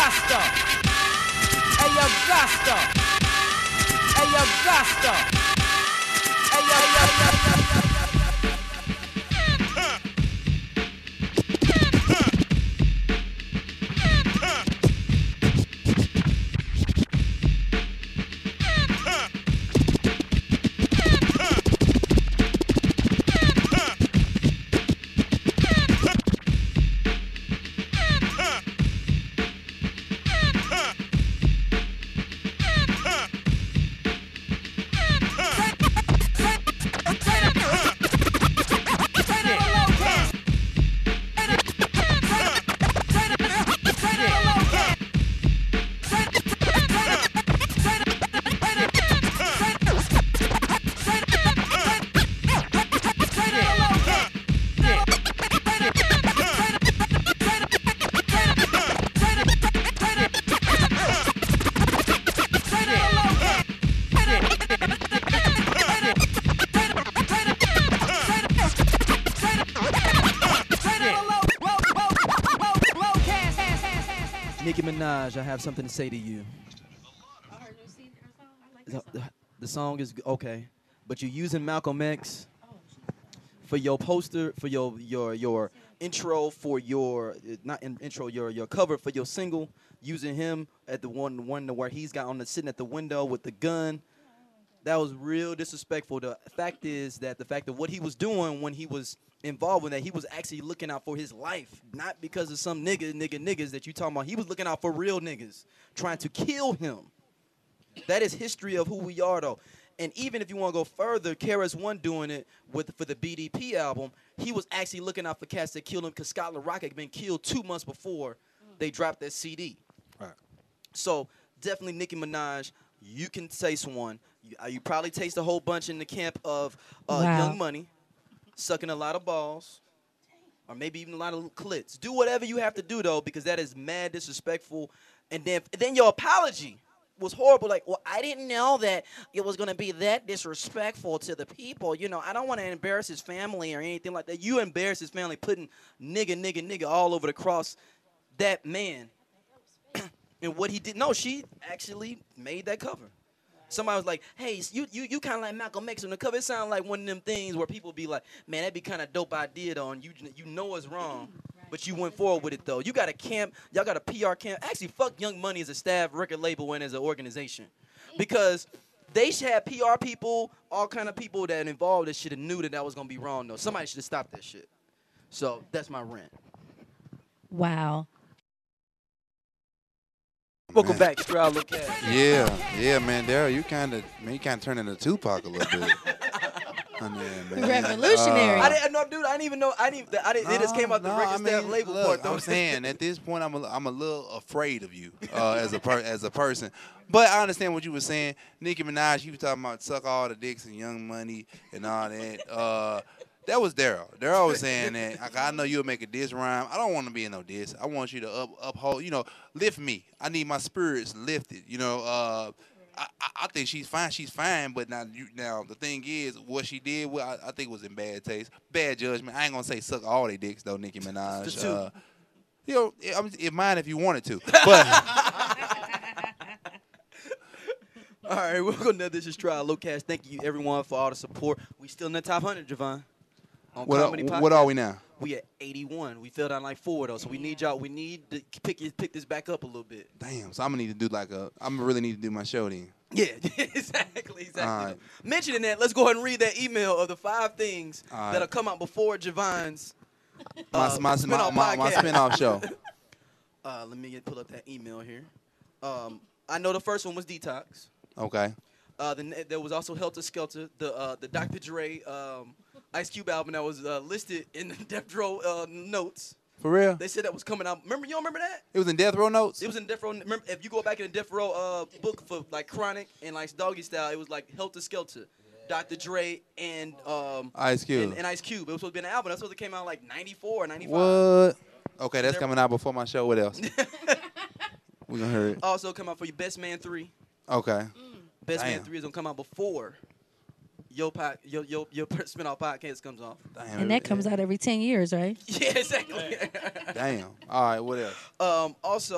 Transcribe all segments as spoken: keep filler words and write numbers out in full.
Gusto. Hey, yo, Gusto. Hey, yo, Gusto. Hey, yo, yo, yo, yo, yo. Nicki Minaj, I have something to say to you. The, the, the song is okay, but you're using Malcolm X for your poster, for your your your intro, for your not in, intro, your your cover for your single. Using him at the one one where he's got on the sitting at the window with the gun. That was real disrespectful. The fact is that the fact of what he was doing when he was involved in that, he was actually looking out for his life, not because of some nigga, nigga, niggas that you talking about. He was looking out for real niggas, trying to kill him. That is history of who we are, though. And even if you want to go further, K R S One doing it with for the B D P album, he was actually looking out for cats that killed him because Scott LaRock had been killed two months before they dropped that C D. Right. So definitely Nicki Minaj, you can taste one. You, uh, you probably taste a whole bunch in the camp of uh, Wow. Young Money, sucking a lot of balls, or maybe even a lot of clits. Do whatever you have to do, though, because that is mad disrespectful. And then, then your apology was horrible. Like, well, I didn't know that it was going to be that disrespectful to the people. You know, I don't want to embarrass his family or anything like that. You embarrass his family putting nigga, nigga, nigga all over the cross that man. And what he did, no, she actually made that cover. Somebody was like, hey, you you you kind of like Malcolm X on the cover. It sounded like one of them things where people be like, man, that'd be kind of dope idea, though, and you, you know it's wrong, but you went forward with it, though. You got a camp, y'all got a P R camp. Actually, fuck Young Money as a staff, record label, and as an organization. Because they should have P R people, all kind of people that involved that should have knew that that was going to be wrong, though. Somebody should have stopped that shit. So that's my rant. Wow. Welcome back, Stroud Look at. Yeah, yeah, man, Daryl, you kind of, man, you kind of turned into Tupac a little bit. On there, man. Revolutionary. Uh, I didn't know, dude. I didn't even know. I didn't. I didn't. It just came out the no, record I staff mean, label look, part, though. I'm saying at this point, I'm a, I'm a little afraid of you uh, as a per, as a person. But I understand what you were saying. Nicki Minaj, she was talking about suck all the dicks and Young Money and all that. Uh, that was Daryl. Daryl was saying that I, I know you'll make a diss rhyme. I don't want to be in no diss. I want you to up, uphold, you know, lift me. I need my spirits lifted. You know, uh, I, I think she's fine. She's fine, but now, you, now the thing is, what she did, well, I, I think was in bad taste, bad judgment. I ain't gonna say suck all they dicks though, Nicki Minaj. Just two. Uh, you know, I'm, if mine if you wanted to, but. All right, we're going to this is Try Locast. Thank you, everyone, for all the support. We still in the top one hundred, Javon. On What, Comedy are, Podcast. what are we now? We at eighty-one. We fell down like four, though, so we need y'all. We need to pick pick this back up a little bit. Damn, so I'm gonna need to do like a. I'm gonna really need to do my show then. Yeah, exactly, exactly. All right. Mentioning that, let's go ahead and read that email of the five things All right. that'll come out before Javon's My uh, my, my, spin-off my, my podcast. spinoff show. Uh, let me get pull up that email here. Um, I know the first one was Detox. Okay. Uh, the, ne- there was also Helter Skelter, the uh, the Doctor Dre um, Ice Cube album that was uh, listed in the Death Row uh, notes. For real? They said that was coming out. Remember, you don't remember that? It was in Death Row Notes? It was in Death Row. Remember, if you go back in the Death Row uh, book for like Chronic and like Doggy Style, it was like Helter Skelter, Doctor Dre, and um, Ice Cube. And, and Ice Cube. It was supposed to be an album. That's supposed to came out like ninety-four or ninety-five. What? Okay, that's coming out before my show. What else? We gonna hear it. Also come out for your Best Man three. Okay. Best Man Damn. three is gonna come out before your pod, your your your spinoff podcast comes off. Damn. And that comes out every ten years, right? Yeah, exactly. Damn. All right, what else? um, also,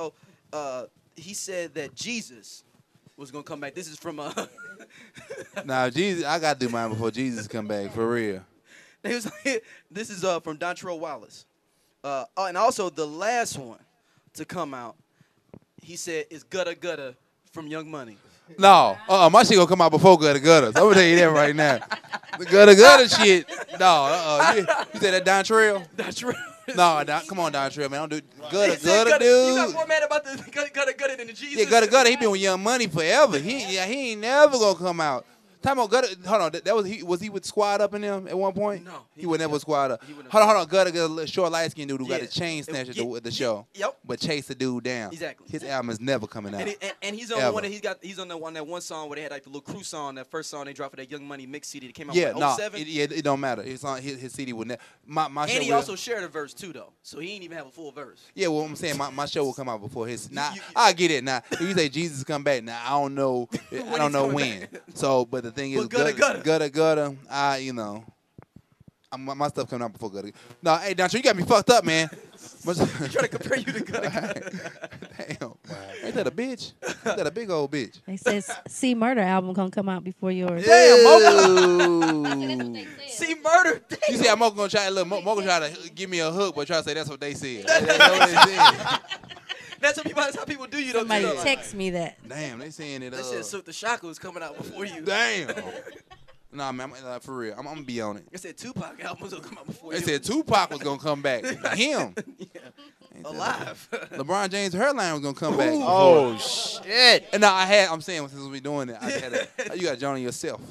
uh, he said that Jesus was gonna come back. This is from uh, Now, Jesus, I got to do mine before Jesus come back, for real. he was like, this is uh from Dontrell Wallace. Uh, oh, and also the last one to come out, he said is Gutta Gutta from Young Money. No, uh, my shit gonna come out before Gutter Gutters. I'm gonna tell you that right now. The Gutter Gutter shit, no. Uh, you, you said that Don Trail? Dontrell. No, Don, come on, Don Trail, man. Don't do He Gutter said Gutter, Gutta- You got dude. more mad about the Gutta Gutta Gutta than the Jesus. Yeah, Gutter Gutter, he been with Young Money forever. He, yeah, he ain't never gonna come out. Time on Gutter, hold on. That, that was he. Was he with Squad Up in them at one point? No, he, he was was- never with Squad Up. he wasn't- Hold on, hold on. Gutter, Gutter, little short light skinned dude who got Yeah. a chain snatch at the, Yeah, at the show. Yep. But chase the dude down. Exactly. His album is never coming out. And, he, and, and he's on Ever. the one that he's got. He's on that one that one song where they had like the little crew song. That first song they dropped for that Young Money mix C D that came out Yeah, in no, oh seven. it, yeah, it don't matter. It's on his, his C D would never. My my show And he will- also shared a verse too, though. So he didn't even have a full verse. Yeah, well, I'm saying my, my show will come out before his. Now you- I get it. Now if you say Jesus come back, now I don't know. I When don't he's know coming when. back. So, but the thing is, But Gutta Gutta. gutter, gutter. I, you know, I'm, my stuff coming out before gutter. No, hey, Don, you got me fucked up, man. He trying to compare you to Gutta Gutta. Damn, ain't that a bitch? Ain't that a big old bitch? They says C Murder album gonna come out before yours. Damn, Mocha. Ooh. See, murder. You see how Mocha gonna try? Look, Mo- Mocha try to give me a hook, but try to say that's what they said. That's what they said. That's what people. That's how people do you. Don't Somebody you know? text me that. Damn, they saying it. That Uh, shit. Silk the Shocker was coming out before you. damn. Nah, man, I'm, uh, for real. I'm, I'm gonna be on it. I said Tupac album was gonna come out before They you. said Tupac was gonna come back. Him. Ain't that- Alive. LeBron James' hairline was gonna come back. Oh shit! And now I had. I'm saying since we doing it, I had a, you got Johnny yourself.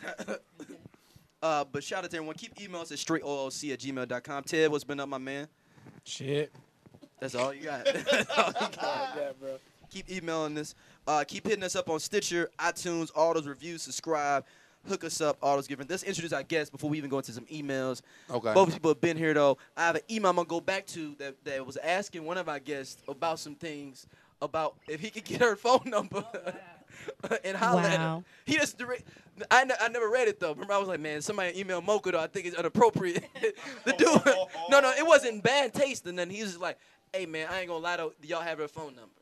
Uh, but shout out to everyone. Keep emails at straight O O C at gmail dot com. Ted, what's been up, my man? Shit. That's all you got. That's all you got. Yeah, bro. Keep emailing us. Uh, keep hitting us up on Stitcher, iTunes, all those reviews, subscribe, hook us up, all those different. Let's introduce our guests before we even go into some emails. Okay. Both people have been here, though. I have an email I'm going to go back to that, that was asking one of our guests about some things, about if he could get her phone number and holler at her. Wow. He just, direct- I, ne- I never read it, though. Remember, I was like, man, somebody email Mocha, though. I think it's inappropriate. The dude, no, no, it wasn't bad taste. And then he was just like, hey, man, I ain't going to lie, though. Do y'all have her phone number?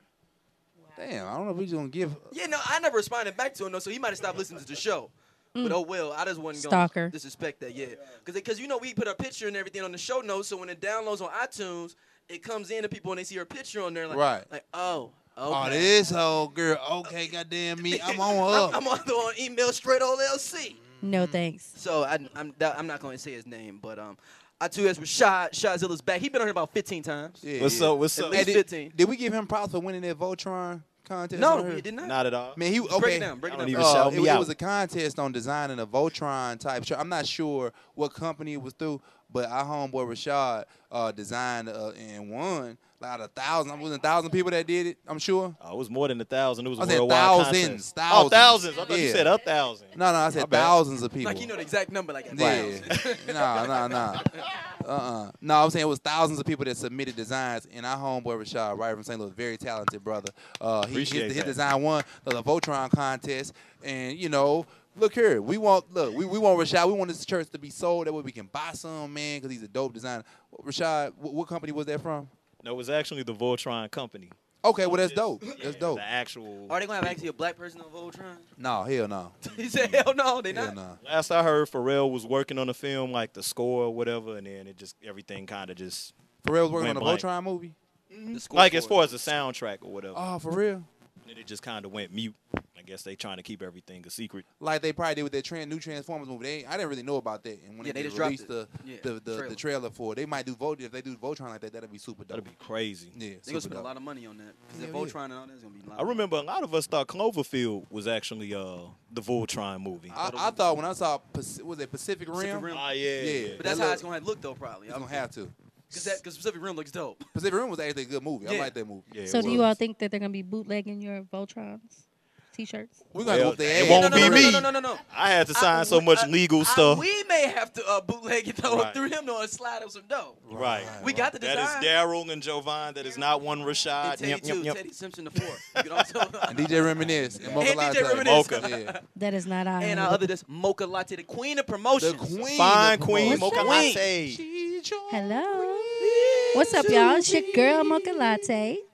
Damn, I don't know if we just gonna give. Yeah, no, I never responded back to him, though, so he might have stopped listening to the show. But oh, well, I just wasn't going Stalker. to disrespect that, yeah. Because, you know, we put our picture and everything on the show notes, so when it downloads on iTunes, it comes in to people and they see her picture on there. Like, Right. Like, oh, okay. Oh, this whole girl. Okay, goddamn me. I'm on her. I'm, I'm on the on email straight old L C. No thanks. So I, I'm that, I'm not going to say his name, but um, I too as Rashad. Shadzilla's back. He been on here about fifteen times. Yeah, What's yeah. up? What's At up? least Hey, fifteen. did, did we give him props for winning that Voltron contest? No, on here? he did not. Not at all. Man, he okay. Break it down. Break it I down. don't even bro. shout Uh, me it, it out. was a contest on designing a Voltron type shirt. I'm not sure what company it was through, but our homeboy Rashad uh, designed uh, and won. Like a thousand, wasn't a thousand people that did it. I'm sure. Oh, it was more than a thousand. It was I a said worldwide thousands, contest. thousands. Oh, thousands. I thought you Yeah. said a thousand. No, no, I My said bad. thousands of people. Like you know the exact number, like a Yeah. thousand. no, no, no. Uh-uh. No, I'm saying it was thousands of people that submitted designs, and our homeboy Rashad, right from Saint Louis, very talented brother. Uh, he, his, Appreciate his that. design won the Voltron contest, and you know, look here, we want look, we, we want Rashad, we want this church to be sold that way we can buy some, man, because he's a dope designer. Rashad, what, what company was that from? No, it was actually the Voltron company. Okay, well that's dope. That's dope. The actual. Are they gonna have actually a black person on Voltron? No, hell no, He said, hell no, they hell not. no. Last I heard, Pharrell was working on the film, like the score or whatever, and then it just everything kind of just Pharrell was working on Went a blank. Voltron movie. The score like for as it. far as the soundtrack or whatever. Oh, for real? And it just kind of went mute. I guess they trying to keep everything a secret. Like they probably did with that trans, new Transformers movie. They, I didn't really know about that. And when Yeah, they, they just released dropped the, it. the, Yeah, the, trailer. the trailer for it, they might do Volt. If they do Voltron like that, that'd be super dope. That'd be crazy. yeah, They gonna super spend a dope. lot of money on that. Because Yeah, the yeah. Voltron and all that's gonna be a lot. I remember a lot of us thought Cloverfield was actually uh, the Voltron movie. I, I thought when I saw Paci- was it Pacific Rim, Pacific Rim. Ah, yeah. Yeah. But that's that how look- it's gonna look though, probably. it's gonna have to. Because that because Pacific Rim looks dope. Pacific Rim was actually a good movie. I Yeah. like that movie. Yeah, it So do was. you all think that they're gonna be bootlegging your Voltrons t-shirts? We're gonna Well, whoop their it ass. won't no, no, be no, no, me. No, no, no, no, no. I had to sign I- so much I- legal I- stuff. we may have to uh, bootleg it though Right. through him though and slide him some dough. Right. We got the That design. is Daryl and Jovan. That is not one And Rashad. Teddy Yep, too. yep, yep. Teddy Simpson the fourth. You can also And D J Reminisce and Mocha And D J Latte. Reminisce. Mocha. Yeah. That is not I. and our other this Mocha Latte, the queen of promotions. The queen. Fine of queen, promotion. Mocha Queen. Latte. She's your Hello. queen. What's up, y'all? It's your girl Mocha Latte.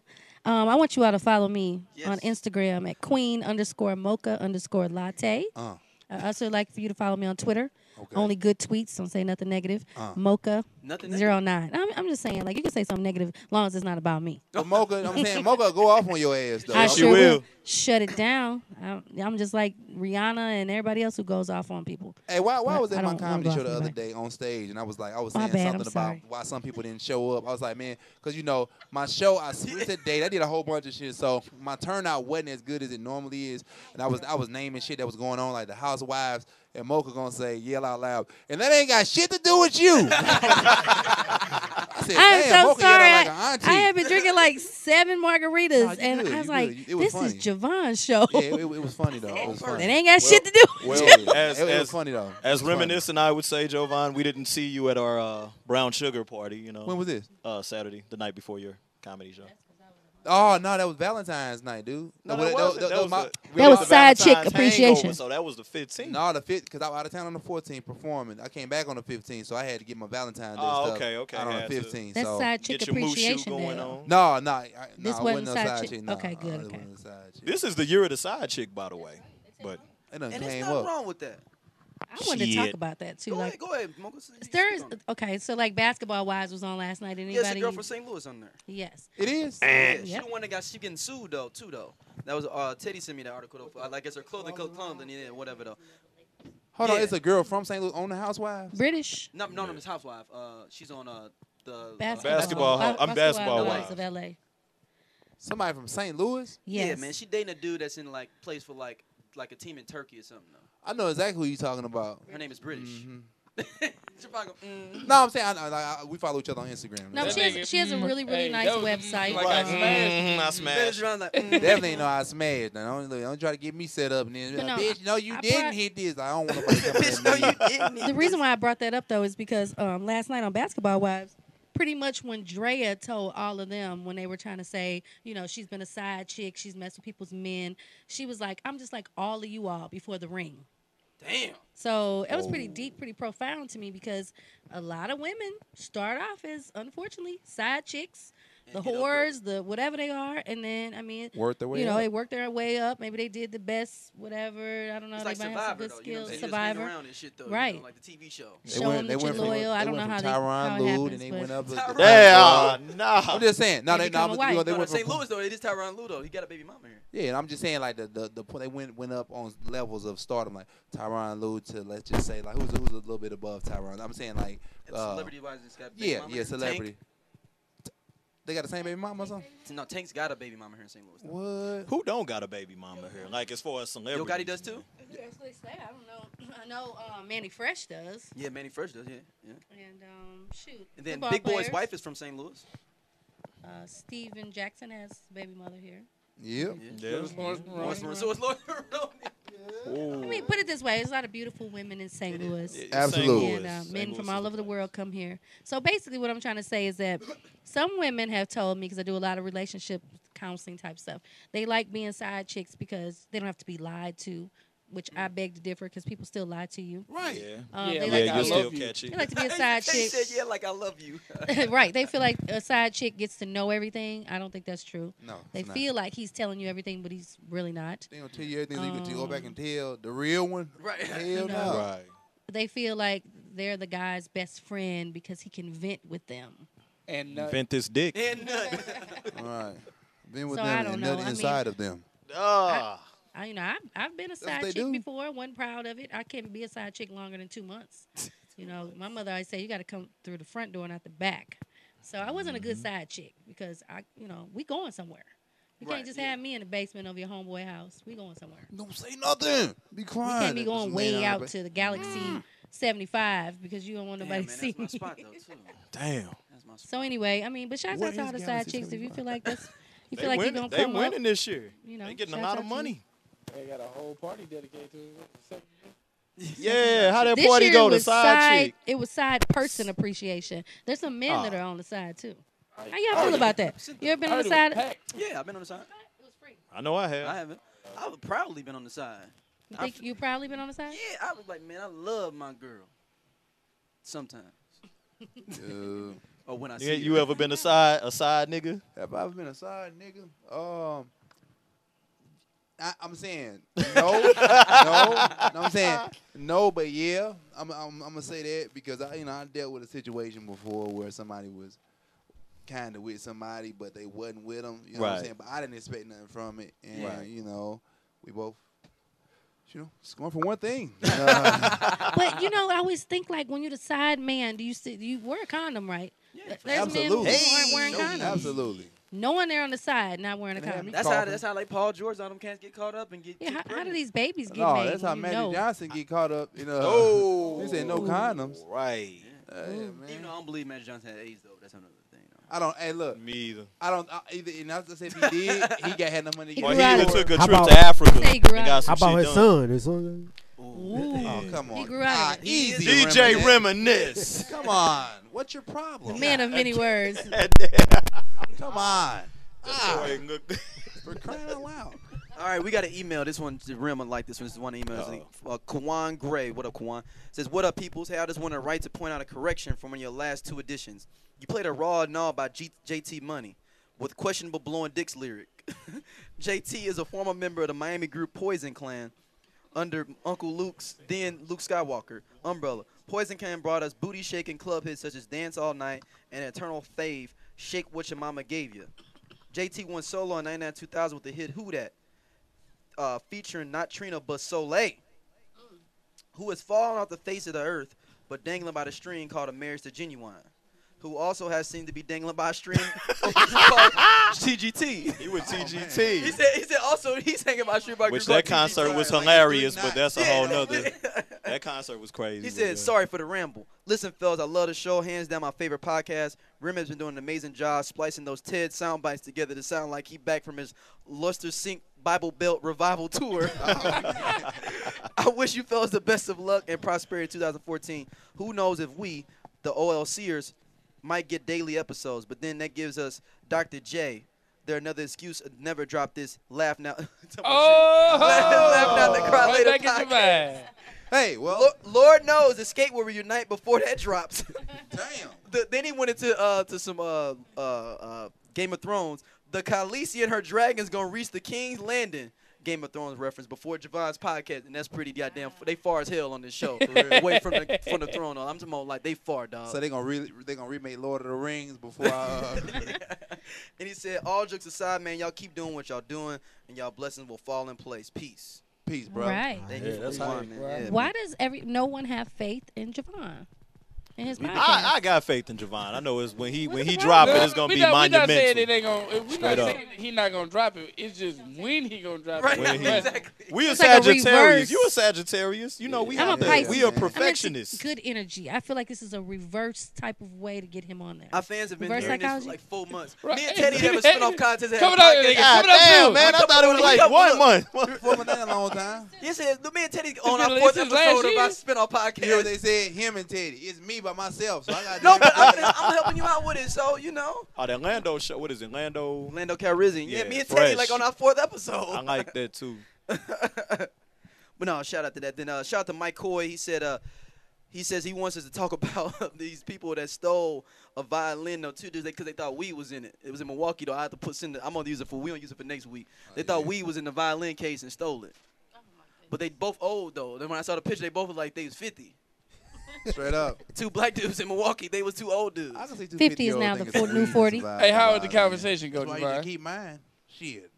Um, I want you all to follow me Yes. on Instagram at queen underscore mocha underscore latte. Uh, I also like for you to follow me on Twitter. okay. Only good tweets. Don't say nothing negative. Uh. Mocha Nothing. zero nine. I'm, I'm just saying, like you can say something negative as long as it's not about me. But Mocha, I'm saying Mocha go off on your ass though. I Yes, she sure will. Shut it down. I'm, I'm just like Rihanna and everybody else who goes off on people. Hey, why why I- was I at my don't wanna comedy go show off the other anybody. day on stage, and I was like, I was My saying bad, something I'm about sorry. why some people didn't show up. I was like, man, because you know my show, I split that date. I did a whole bunch of shit, so my turnout wasn't as good as it normally is. And I was I was naming shit that was going on, like the Housewives, and Mocha gonna say yell out loud, and that ain't got shit to do with you. I said, I'm damn, so Mocha sorry. yelled out like an I, auntie. I have been drinking like seven margaritas, Nah, you and good, I was you like, good. It was "This is funny. Javon's show. Yeah, it, it, it was funny though. It was funny. It ain't got shit to do." with Well, you." yeah, As- it, it was as- funny though. As It was funny. reminiscent, I would say, Jovan, we didn't see you at our uh, brown sugar party. You know, When was this? uh, Saturday, the night before your comedy show. Oh no, that was Valentine's night, dude. No, Well, that wasn't. That was my- the- That we was went to side chick Valentine's appreciation. hangover, So that was the fifteenth. No, the fifth, because I was out of town on the fourteenth performing. I came back on the fifteenth, so I had to get my Valentine's Day Oh, stuff okay, okay, out on the had to. fifteenth. That's so. side chick Get your moose shoe appreciation going day. on. No, no, I, no, This I wasn't wasn't no side side chick? chick. No, Okay, good, uh, it okay. wasn't a side chick. This is the year of the side chick, by the way. But It done And there's came nothing up. wrong with that. I wanted to talk Shit. about that too. Go like, ahead, go ahead, Mocha. You there is speak on it. okay. So like Basketball Wives was on last night. Yeah, Anybody? it's a girl from Saint Louis on there. Yes. It is. Yeah, she Yep. the one that got she getting sued though too though. That was uh Teddy sent me that article though. I guess her clothing co- clothing yeah whatever though. Hold on, Yeah. it's a girl from Saint Louis on the Housewives. British No, no, no, Miss Housewife. Uh, she's on uh the basketball. Basketball Hou- I'm Basketball Wives Wives. of L A. Somebody from Saint Louis. Yes. Yeah, man, she dating a dude that's in like plays for like like a team in Turkey or something though. I know exactly who you're talking about. Her name is British. Mhm. She probably go, mm. No, I'm saying I, I, I, we follow each other on Instagram. No, So- she has, she has a really, really Hey, nice that was- website. like I um, smashed. Mhm, I British smashed. around like, mm. Definitely ain't know I smashed. Now, don't, don't try to get me set up and then be But like, no, bitch, no, you I didn't brought- hit this. I don't want nobody coming Bitch, at no, me. you didn't. the reason why I brought that up though is because um, last night on Basketball Wives, pretty much when Drea told all of them when they were trying to say, you know, she's been a side chick, she's messed with people's men, she was like, I'm just like all of you all before the ring. Damn. So it was pretty deep, pretty profound to me because a lot of women start off as, unfortunately, side chicks, the And get whores, the whatever they are, and then I mean, Worth the way you know, up. they work their way up. Maybe they did the best, whatever. I don't know. It's they like might have some Survivor good though. You know, skills. they just hang Survivor. around and shit though. You Right. know, like the T V show. They Show went- them they that you're went from- loyal. I they don't know went how from they how Tyronn it Lue, happens, and they but went up. Tyronn Yeah, nah. I'm just saying. No, They they, become no, a they, wife. they No, went Saint from, Louis though, it is Tyronn Lue though. He got a baby mama here. Yeah, and I'm just saying like the the, the point they went went up on levels of stardom, like Tyronn Lue to let's just say like who's who's a little bit above Tyronn. I'm saying like And uh, celebrity wise, it's got baby yeah, mama. yeah, celebrity. They got the same baby mama or something? Tank. No, Tank's got a baby mama here in Saint Louis. Though. What? Who don't got a baby mama here? Like as far as Yo celebrities. Gotti does too. That's what they say. I don't know. I know uh, Manny Fresh does. Yeah, Manny Fresh does. Yeah, yeah. And um, shoot. And then football Big Boy's players. wife is from Saint Louis. Uh, Steven Jackson has a baby mother here. Yep. Yeah. Lawrence Lawrence Monroe. Monroe. So it's Lawrence Monroe. Ooh. I mean, put it this way: there's a lot of beautiful women in Saint Louis. Yeah, Absolutely. Saint And uh, Louis. men Saint from Louis all is over the place. world come here. So basically, what I'm trying to say is that some women have told me, because I do a lot of relationship counseling type stuff, they like being side chicks because they don't have to be lied to, which I beg to differ because people still lie to you. Right. Yeah. Um, Yeah, they Yeah, like like, I to you be love still you. catch it. they like to be a side He chick. said, "Yeah, like I love you." Right. They feel like a side chick gets to know everything. I don't think that's true. No. They it's not. feel like he's telling you everything, but he's really not. They gonna tell you everything. so you can go back Um, and tell the real one. Right. Hell You no. know. Right. They feel like they're the guy's best friend because he can vent with them. And uh, Vent this dick. And none. Right. Been with So I them don't and know. nothing I mean- inside of them. Ah. I, you know, I've, I've been a what side they chick do. before. Wasn't proud of it. I can't be a side chick longer than two months. You know, my mother always say you got to come through the front door, not the back. So I wasn't a good side chick because I, you know, we going somewhere. You Right, can't just yeah. have me in the basement of your homeboy house. We going somewhere. Don't say nothing. Be We quiet. can't be Just going lay way down, out babe. to the Galaxy seventy-five because you don't want Damn, nobody man, to see that's my me. spot though too. Damn. That's my spot. So anyway, I mean, but shout What out to all is the side Galaxy chicks. If you seventy-five? feel like this, you They feel like you're winning. gonna They come up. winning this year. You know, they getting a shouts lot out of to you. money. they got a whole party dedicated to it. Yeah, how that This party year go? The was side chick. It was side person appreciation. There's some men that Oh. are on the side too. How y'all feel about that? You ever been on the side? Yeah, I've been on the side. It was free. I know I I have. haven't. I've proudly been on the side. You I think f- you probably been on the side? Yeah, I was like, man, I love my girl. Sometimes. Uh, Or when I You, see you her. ever been a side a side nigga? Have I ever been a side nigga? Um, I, I'm saying no, no, no. I'm saying no, but yeah, I'm, I'm, I'm gonna say that because I, you know, I dealt with a situation before where somebody was kind of with somebody, but they wasn't with them. You know what I'm Right. saying? But I didn't expect nothing from it, and Right. you know, we both, you know, it's going for one thing. Uh, But you know, I always think like when you're the side man, do you see, do you wear a condom, right? Yeah, There's absolutely. men who aren't wearing Hey, condoms. Absolutely. Knowing they're on the side, not wearing a And have condom. me- That's how. Coughing. That's how like Paul George, all them cats get caught up and get. Yeah, kicked how, how do pregnant. these babies get No, made? that's how when you Magic know? Johnson get caught up. You know, Oh, he said no condoms. Right. Uh, yeah, Even man. though I don't believe Magic Johnson had AIDS though, that's another thing. Though. I don't. Hey, look. Me either. I don't uh, either. And that's to say, if he did, he got had no money. to He get Or grew he out even of took a How trip about- to Africa Say he grew and got out some How about shit his done. son? His son. Ooh. Oh, come on. He grew out Ah, of it. easy. D to J reminisce. Reminisce. Come on. What's your problem? Man of many words. Come on. Ah, Boy, for crying out loud. All right, we got an email. This one, the Rim, I like this one. This is one email. Uh-oh. Uh, Kwan Gray. What up, Kwan? Says, what up, peoples? Hey, I just want to write to point out a correction from one of your last two editions. You played a Raw Gnaw by G- J T Money with questionable blowing dicks lyric. J T is a former member of the Miami group Poison Clan under Uncle Luke's, then Luke Skywalker, umbrella. Poison Clan brought us booty-shaking club hits such as Dance All Night and Eternal Fave, Shake What Your Mama Gave You. J T went solo in ninety-nine two thousand with the hit Who Dat, uh, featuring not Trina but Soleil, who has fallen off the face of the earth but dangling by the string called A Marriage to Genuine, who also has seemed to be dangling by a string called T G T. He with T G He T. said, he said also he's hanging by a string by a Which group that called T G T. concert was Like hilarious, three but that's a Yeah. whole nother. That concert was crazy. He but said, yeah. sorry for the ramble. Listen, fellas, I love the show. Hands down my favorite podcast. Rim has been doing an amazing job splicing those TED sound bites together to sound like he back from his Luster Sink Bible Belt Revival Tour. I wish you fellas the best of luck and prosperity in twenty fourteen. Who knows if we, the OLCers, might get daily episodes, but then that gives us Doctor J. They're another excuse to never drop this laugh now. Oh, Laugh now to cry right later back into podcast. mine. Hey, well, Lord, Lord knows Escape will reunite before that drops. damn. The, then he went into uh to some uh uh uh Game of Thrones. The Khaleesi and her dragons gonna reach the King's Landing. Game of Thrones reference before Javon's podcast, and that's pretty goddamn. They far as hell on this show, away from the from the throne. I'm talking about like they far, dog. So they gonna really they gonna remake Lord of the Rings before I. Uh, And he said, all jokes aside, man, y'all keep doing what y'all doing, and y'all blessings will fall in place. Peace. peace, bro. Right. Thank Yeah, you for that's the how- one, man. right. Yeah, Why man. does every no one have faith in Javon and his podcast? I, I got faith in Javon. I know it's when he when he What's drop wrong? it, it's gonna we be not, we not monumental. saying it ain't gonna. We're not Straight up. saying that he not gonna drop it. It's just when he gonna drop Right, it. When he- exactly. We a It's like a Sagittarius. reverse. You a Sagittarius. You know we I'm have a that. Pisces. We I are mean, it's I mean, it's perfectionists. good energy. I feel like this is a reverse type of way to get him on there. Our fans have been Reverse hearing this psychology? for like four months. Right. Me and Teddy have a spin-off contest. at Coming our out, podcast. nigga. God Coming up damn, soon. man! I thought it was like Couple one of- month. For a long time. Yes, it is. Me and Teddy on been our like fourth since last episode of year. our spin-off You hear what podcast. they said? Him and Teddy. It's me by myself. So I got. No, but I'm, I'm helping you out with it, so you know. Oh, that Lando show. What is it, Lando? Lando Calrissian. Yeah, Yeah, me and Teddy fresh. like on our fourth episode. I like that too. But no, shout out to that. Then uh, shout out to Mike Coy. He said uh, he says he wants us to talk about these people that stole a violin though too, because they thought weed was in it. It was in Milwaukee though. I had to put send it. I'm gonna use it for. We don't use it for next week. They thought weed was in the violin case and stole it. But they both old though. Then when I saw the picture, they both was like they was fifty. Straight up. Two black dudes in Milwaukee. They was two old dudes. I can see two fifty is fifty-year-olds now the thinking for- some new weed is forty. a Hey, how did the vibe, conversation go, That's why you just Javon? keep mine. Shit.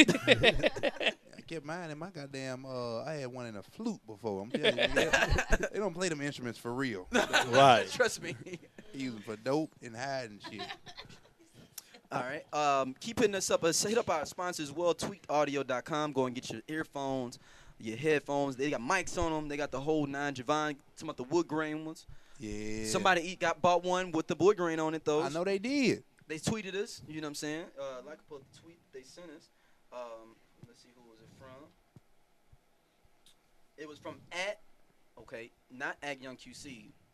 I kept mine in my goddamn. Uh, I had one in a flute before. I'm telling you, they, they don't play them instruments for real. Right. Trust me. They use them for dope and hiding shit. All right. Um, keep hitting us up. Uh, hit up our sponsors as well, tweaked audio dot com. Go and get your earphones, your headphones. They got mics on them. They got the whole nine. Javon, some of the wood grain ones. Yeah. Somebody eat, got bought one with the wood grain on it, though. I know they did. They tweeted us. You know what I'm saying? Uh, like a tweet they sent us. Um, let's see, who was it from? It was from at, okay, not at Young Q C.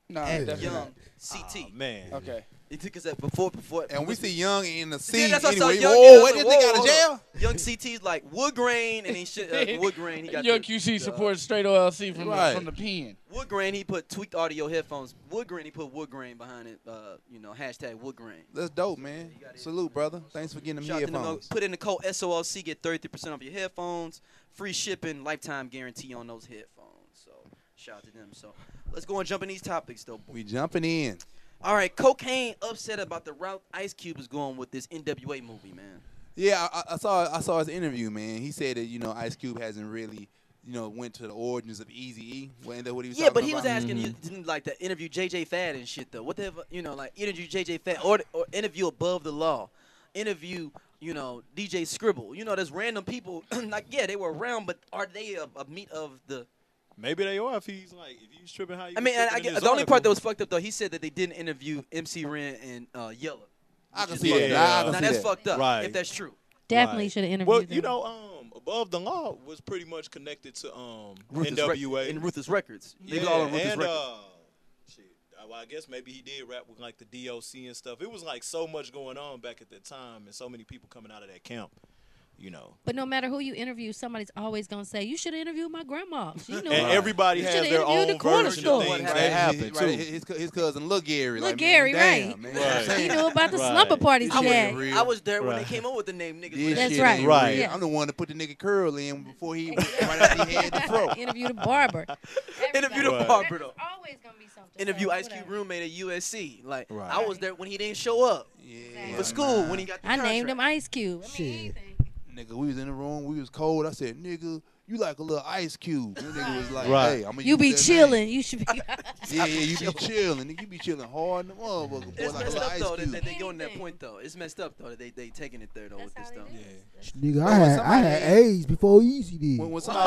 Nah, and definitely Young not. C T. Oh, man. Okay. He took us at before before. And we see Young in the Yeah, seat that's what I saw. anyway. Young, Whoa, yeah, wait, like, this nigga whoa, out of hold jail? up. Young C T's like wood grain, and he shit uh, wood grain. He got Young the, Q C the, supports straight O L C from Right. the, from the pen. wood grain. He put tweaked audio headphones. Wood grain. He put wood grain behind it. Uh, you know, hashtag wood grain. That's dope, man. Salute, brother. Thanks for getting them Shout out to them. headphones. Put in the code S O L C, get thirty percent off your headphones, free shipping, lifetime guarantee on those headphones. So shout out to them. So let's go and jump in these topics though. We jumping in. All right, Cocaine upset about the route Ice Cube is going with this N W A movie, man. Yeah, I, I saw I saw his interview, man. He said that, you know, Ice Cube hasn't really, you know, went to the origins of Eazy-E. Wasn't that what he was Yeah, talking but he was about? asking, you didn't like the interview J J Fad and shit though. What the hell, you know, like interview J J Fad or, or interview Above the Law, interview, you know, D J Scribble. You know, there's random people. Like, yeah, they were around, but are they a, a meat of the? Maybe they are if he's like, if he's tripping how you I mean, and I get, the only part that was fucked up though, he said that they didn't interview M C Ren and uh, Yella. I can which see is that. fucked Yeah. up. I can Now see that's that. fucked up. Right. If that's true. Definitely Right. should have interviewed Well, them. you know, um, Above the Law was pretty much connected to um Ruthless N W A. Rec- in Ruthless Records. They yeah, was all on Ruthless and Records. uh, shit. uh, Well, I guess maybe he did rap with like the D O C and stuff. It was like so much going on back at that time, and so many people coming out of that camp. You know, But no matter who you interview, somebody's always gonna say, "You should have interviewed my grandma." She knew and it." everybody You has shoulda their interviewed own the corner version store. of things What that happened. happen Right, too. his, his cousin, Lil Gary. Lil like, Gary, man, right. damn, man. Right. I'm saying, He knew about the Right. slumber parties I he was had. real. I was there when Right. they came up with the name niggas. This with That's shit right. ain't Right. real. Yeah. I'm the one that put the nigga curl in before he right after he had the fro. Interview the barber. Interview the Right. barber though. Always gonna be something. Interview so Ice Cube whatever. roommate at U S C. Like Right. I was there when he didn't show up Yeah, for school man. when he got the I named him contract. Ice Cube. I mean, Shit. anything. Nigga, we was in the room. We was cold. I said, nigga, you like a little Ice Cube. And the nigga was like, Right. hey, I'm You be chilling. You should be. Yeah, yeah, you be chilling. Nigga, you be chilling hard in the motherfucker. Boy, It's like a messed little up Ice though that, Cube. that they go in that Anything. point though. It's messed up though that they they taking it there though That's with this how stuff. it Yeah. is. Nigga, Bro, I had somebody- I had AIDS before Easy did. When, when somebody,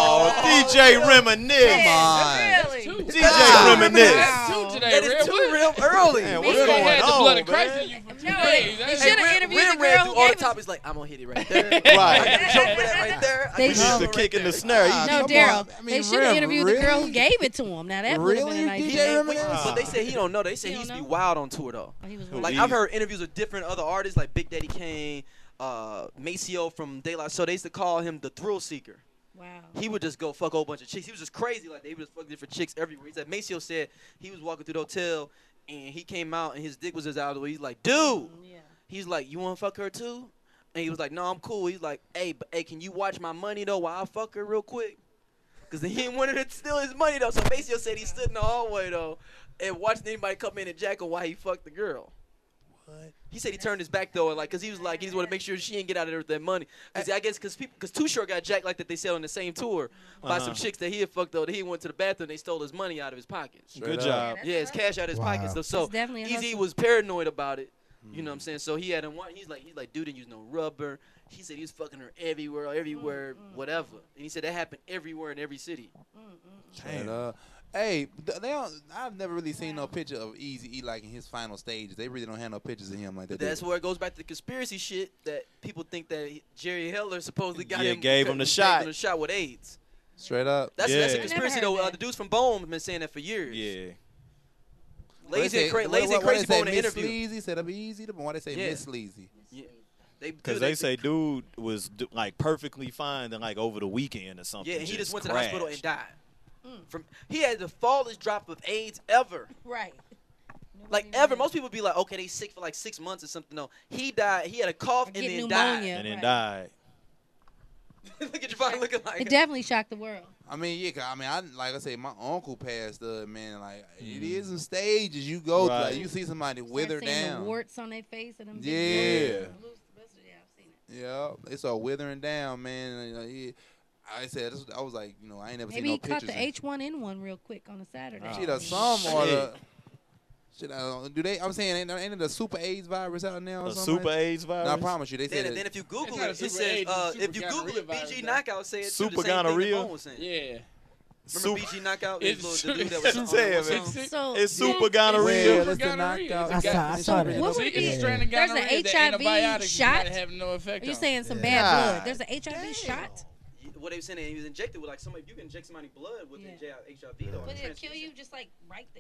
Oh, D J Reminisce. Come on. Really? Two. D J Ah, Reminisce. That's two today, That is Red. too What? real early. Man, Me what's You too. done going had the on, blood of Christ man? in you for two No, days. they That's- should've Ren- interviewed Ren the ran girl through who all the gave us- topics like I'm gonna hit it right there. Right. I got a joke for that right there. I They got a should- joke The right kick in the there. snare. Ah, He- No, come Daryl. on. I mean, They should have Rev, interviewed the girl really? who gave it to him. Now that would have Really? been a nice. D J Yeah, thing. Reminisce? but they say he don't know. They say He he don't used to be know? wild on tour though. Oh, he was Who, Like Easy? I've heard interviews with different other artists, like Big Daddy Kane, uh, Maceo from De La Soul. They used to call him the thrill seeker. Wow. He would just go fuck a whole bunch of chicks. He was just crazy. Like they would just fuck different chicks everywhere. He said Maceo said he was walking through the hotel and he came out and his dick was just out of the way. He's like, dude. Yeah. He's like, you want to fuck her too? And he was like, no, I'm cool. He's like, hey, but hey, can you watch my money though while I fuck her real quick? Cause he didn't want her to steal his money though. So Maceo said he stood in the hallway though and watched anybody come in and jack her while he fucked the girl. What? He said he turned his back though, like, cause he was like, he just want to make sure she didn't get out of there with that money. Cause I guess, cause people, cause Too Short got jacked like that. They said on the same tour by some Uh-huh. chicks that he had fucked though. That he went to the bathroom, they stole his money out of his pockets. Good Straight job. Yeah, his cash out of his Wow. pockets though. So It's definitely a Easy hustle. was paranoid about it. You know what I'm saying? So he had him. wa- He's like, he's like, dude didn't use no rubber. He said he was fucking her everywhere, everywhere, whatever. And he said that happened everywhere in every city. Straight up. Hey, th- they don't, I've never really seen no picture of Easy E like in his final stages. They really don't have no pictures of him like that. But that's where it goes back to the conspiracy shit that people think that he- Jerry Heller supposedly got Yeah, him, gave him the shot. him the shot with AIDS. Straight up. That's Yeah. that's a I never conspiracy heard though. Uh, that. the dudes from Bone have been saying that for years. Yeah. Lazy and, cra- what, lazy what, and what crazy they say, Bone in the Miss interview. Sleazy said I'm easy. But why they say Yeah. Miss Sleazy? Yeah. They, Because dude, they say dude was d- like perfectly fine then like over the weekend or something. yeah, and he just went to the crashed. hospital and died. From he had the fallest drop of AIDS ever. Right. Like Nobody ever, knew. most people be like, okay, they sick for like six months or something. No, he died. He had a cough Or and get then pneumonia. And then Right. died. died. Look at your body looking like. It definitely shocked the world. I mean, yeah, 'cause, I mean, I like I said, my uncle passed. Uh, man, like it Mm-hmm. is in stages you go Right. through. Like, you see somebody wither Start seeing down. The warts on their face and them. big Yeah. blisters. Blisters, yeah, I've seen it. Yeah, they start withering down, man. And, uh, yeah, I said, this, I was like, you know, I ain't never Maybe seen no he caught pictures. the H one N one real quick on a Saturday. Oh, Shit, or some or shit. the. Shit, uh, do they? I'm saying, ain't, ain't it the super AIDS virus out now? Or A something super like AIDS that? virus? No, I promise you, they Then, said. then it- if you Google It's not a it, it super says AIDS, uh, it's if you super Google it, gonorrhea B G virus, Knockout said too, Super the same thing that gonorrhea? Bone was saying. Yeah. Remember Super- B G Knockout? It's His su- little- the dude that was What you on saying, the man? song? So It's super Well, gonorrhea. Well, it's the gonorrhea. knockout. It's I saw- I got- saw So that. what See, would it's be- a strand of there's an gonorrhea that H I V antibiotics shot? not have no effect Are you on. saying some Yeah. bad blood? God There's an H I V shot, What they were saying, he was injected with like somebody. You can inject somebody blood with Yeah. the H I V though. but it'll transfusion. kill you just like right there.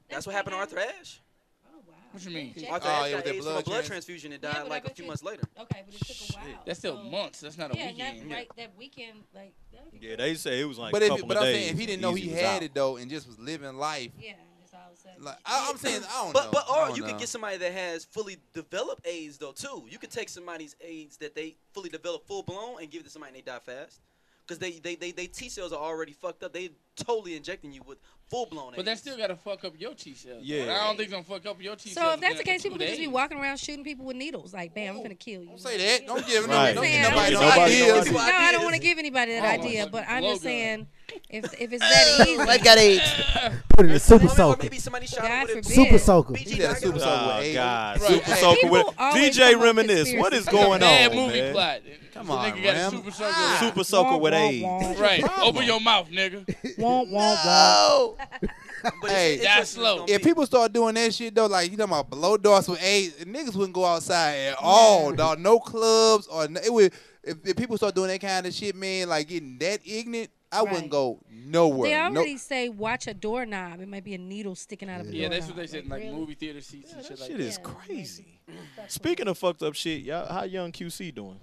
That's what happened to Arthur Ashe. Oh wow. What you mean? Jack- Arthur Oh, Ashe yeah, got with that AIDS from a blood blood trans- transfusion and Yeah, died but like I a bet few you- months later. Okay, but it took a while. That's still so- months. That's not a Yeah, weekend. not Yeah. right that weekend. Like that would be Yeah, they say it was like But a if couple but of I'm days. saying if he didn't know Easy he was had out. it though and just was living life, Yeah, just all of a sudden. like I, I'm saying I don't But know. but I or don't you know. could get somebody that has fully developed AIDS though too. You could take somebody's AIDS that they fully developed full blown and give it to somebody and they die fast. Because they, they, they, they T cells are already fucked up. They totally injecting you with full blown AIDS. But that still gotta fuck up your T cells. Yeah. I don't think it's gonna fuck up your T cells. So if that's the again case, for people two could just be days. walking around shooting people with needles. Like, bam, I'm gonna kill you. Don't say that. Don't give Right. don't give I'm nobody saying, no Nobody no ideas. No, ideas. I don't want to give anybody that Oh, idea, fucking but I'm just blowgun. saying, if if it's that easy, Life got AIDS. Put it in a super Or soaker. maybe somebody shot God him with a forbid. Super soaker. B He G said a Dagger. super soaker Oh with AIDS. God, Right. Super Hey, Soaker people with always D J come up with Reminisce. What is conspiracy going Bad on, movie man? plot. Come So on, nigga got a Ram. super soaker. Ah. Super Soaker with AIDS. Right. Open your mouth, nigga. Womp, womp, womp. Oh. But Hey, it's, that's it's slow. gonna If be. people start doing that shit though, like you talking about below doors with AIDS, niggas wouldn't go outside at all, dog. No clubs or no, it would. If, if people start doing that kind of shit, man, like getting that ignorant, I Right. wouldn't go nowhere. They No- already say watch a doorknob. It might be a needle sticking out of a Yeah, doorknob. that's what they said in like really? movie theater seats and shit like Shit that. is Yeah, crazy. That's Speaking of fucked up shit, y'all, how young Q C doing?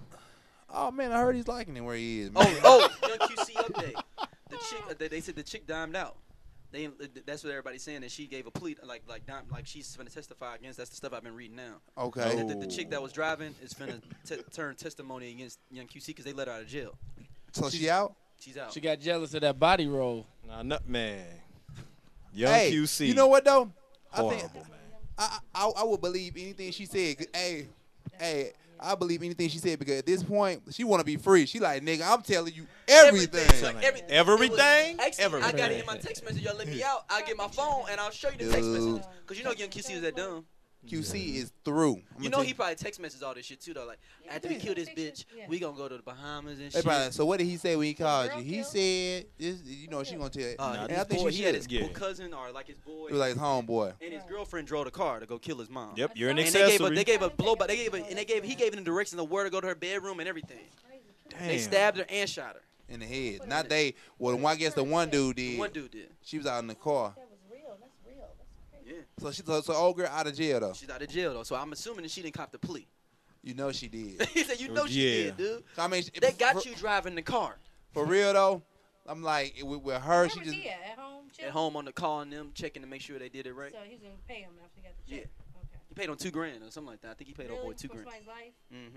Oh man, I heard he's liking it where he is. Man. Oh, oh, young Q C update. The chick, uh, they, they said the chick dimed out. They, that's what everybody's saying, that she gave a plea, like like dime, like she's finna testify against. That's the stuff I've been reading now. Okay. The, the, the chick that was driving is finna t- turn testimony against young Q C because they let her out of jail. So she out? She's out. She got jealous of that body roll. Nah, no, man. Young Hey, Q C. you know what though? I Horrible, think man. I, I I would believe anything she said. 'Cause, Hey, hey, I believe anything she said because at this point she want to be free. She like, nigga, I'm telling you everything. Like, everything. Everything? It was- actually, I got Everything. it in my text message. Y'all let me out. I'll get my phone and I'll show you the text Dude. messages. Because you know young Q C is that dumb. Q C is through. I'm You gonna know tell he probably text messages all this shit too though. Like, after we Yeah. kill this bitch, Yeah. we gonna go to the Bahamas and They shit. probably, so what did he say when he called girl you? He killed? said, this, you know, she gonna tell. Uh, Nah, and his I think boy, she he had should. his Yeah. cousin or like his boy. It was like his homeboy. And his girlfriend drove the car to go kill his mom. Yep, you're an And they gave a accessory. they gave a blow by they gave a, and they gave he gave them directions of where to go to her bedroom and everything. They Damn. stabbed her and shot her. In the head. Not they. Well, I guess the one dude did. One dude did. She was out in the car. That was real. That's real. That's crazy. Yeah. So she so, so old girl out of jail though. She's out of jail though, so I'm assuming that she didn't cop the plea. You know she did. He said, "You know she Yeah. did, dude. So, I mean, They got for, you driving the car for real though. I'm like with, with her. She Where was just he at? At home? at chilling? home on the call and them checking to make sure they did it right. So he's gonna pay him after he got the Yeah. check. Okay. He paid on two grand or something like that. I think he paid Really? old boy two For grand. somebody's life?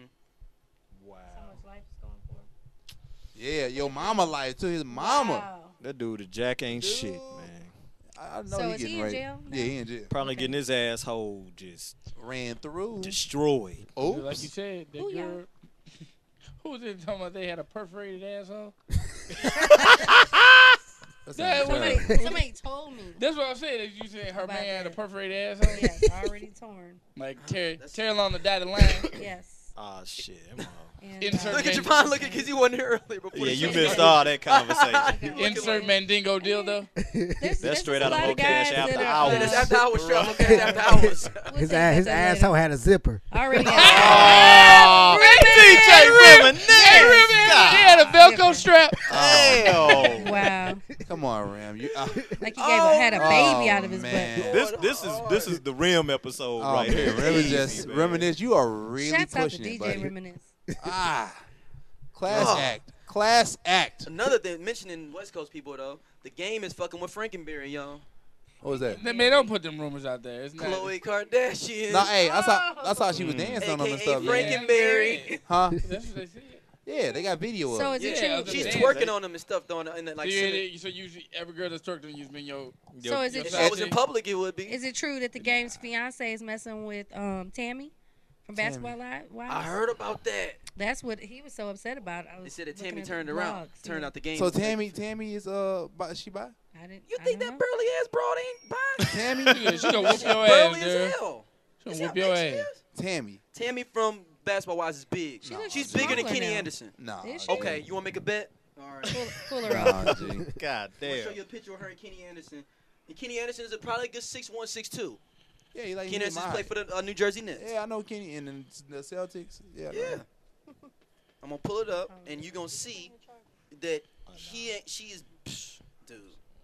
Mm-hmm. Wow. So much life is going for. yeah, your mama life to his mama. Wow. That dude, the Jack ain't shit, Dude. man. I, I know So he is he getting in raped. jail now? Yeah, he in jail. Probably Okay. getting his asshole just Ran through. destroyed. Oops. Like you said, that Who y'all? girl. Who was it talking about they had a perforated asshole? That's That not was- terrible. Somebody, somebody told me. That's what I said. Is you said her About man had a that. perforated asshole? Yes, already torn. Like tear, That's- tear along the dotted line. Yes. Ah, shit. Come on. And, Insert uh, Look at Javon looking because he wasn't here earlier. Before Yeah, the you show missed started. all that conversation. Insert Mandingo dildo. There's, That's there's straight a out of lot Low guys Cash After that are, Hours. Yeah, that's uh, after hours show. Okay, after hours. we'll His say ass, his about that asshole later. had a zipper. Already Oh, had. D J Reminisce. He had a Velcro strap. Damn. Wow. Come on, Ram. You, uh, Like he gave a, had a baby Oh, out of his man. butt. This this is this is the Rim episode oh, right man, here. reminisce, Easy, man. reminisce. You are really Shouts out to pushing D it, J buddy. Reminisce. Ah, class Oh. act. Class act. Another thing, mentioning West Coast people though, the game is fucking with Frankenberry, y'all. What was that? Man, don't put them rumors out there. It's not. Khloe Kardashian, No, hey, I saw I saw she was Mm. dancing on them and aka stuff. man. Frankenberry. Huh? That's what they said. Yeah, they got video So of is it. it Yeah, true? She's Damn, twerking they- on them and stuff, though, and then like. so, sending- yeah, so usually every girl that's twerking use me in your. So is your it If true? I was in side public, it would be. Is it true that the game's fiance is messing with um, Tammy from Tammy. Basketball Live? Wives? I heard about that. That's what he was so upset about. I They was said that looking Tammy at turned the around, blogs, turned yeah. out the game. So was like- Tammy, Tammy is uh, bi- she bi? I didn't. You I think don't that know. burly ass broad ain't bi? Tammy, Yeah, she gonna whoop your ass, Burly dude. as hell. She You gonna see how whoop your big she ass. is? Tammy. Tammy from Basketball Wives is big. She looks She's bigger than smaller Kenny now. Anderson. No. Is she? Okay, you want to make a bet? All right. Pull, pull her up. Nah, G. God I'm gonna show damn. you a picture of her and Kenny Anderson. And Kenny Anderson is a, probably a good six one, six two. Yeah, he like Kenny he hit Anderson my played height. for the uh, New Jersey Nets. Yeah, I know Kenny and then the Celtics. Yeah. I know Yeah. him. I'm gonna pull it up, and you're gonna see that he ain't. She is, psh, dude.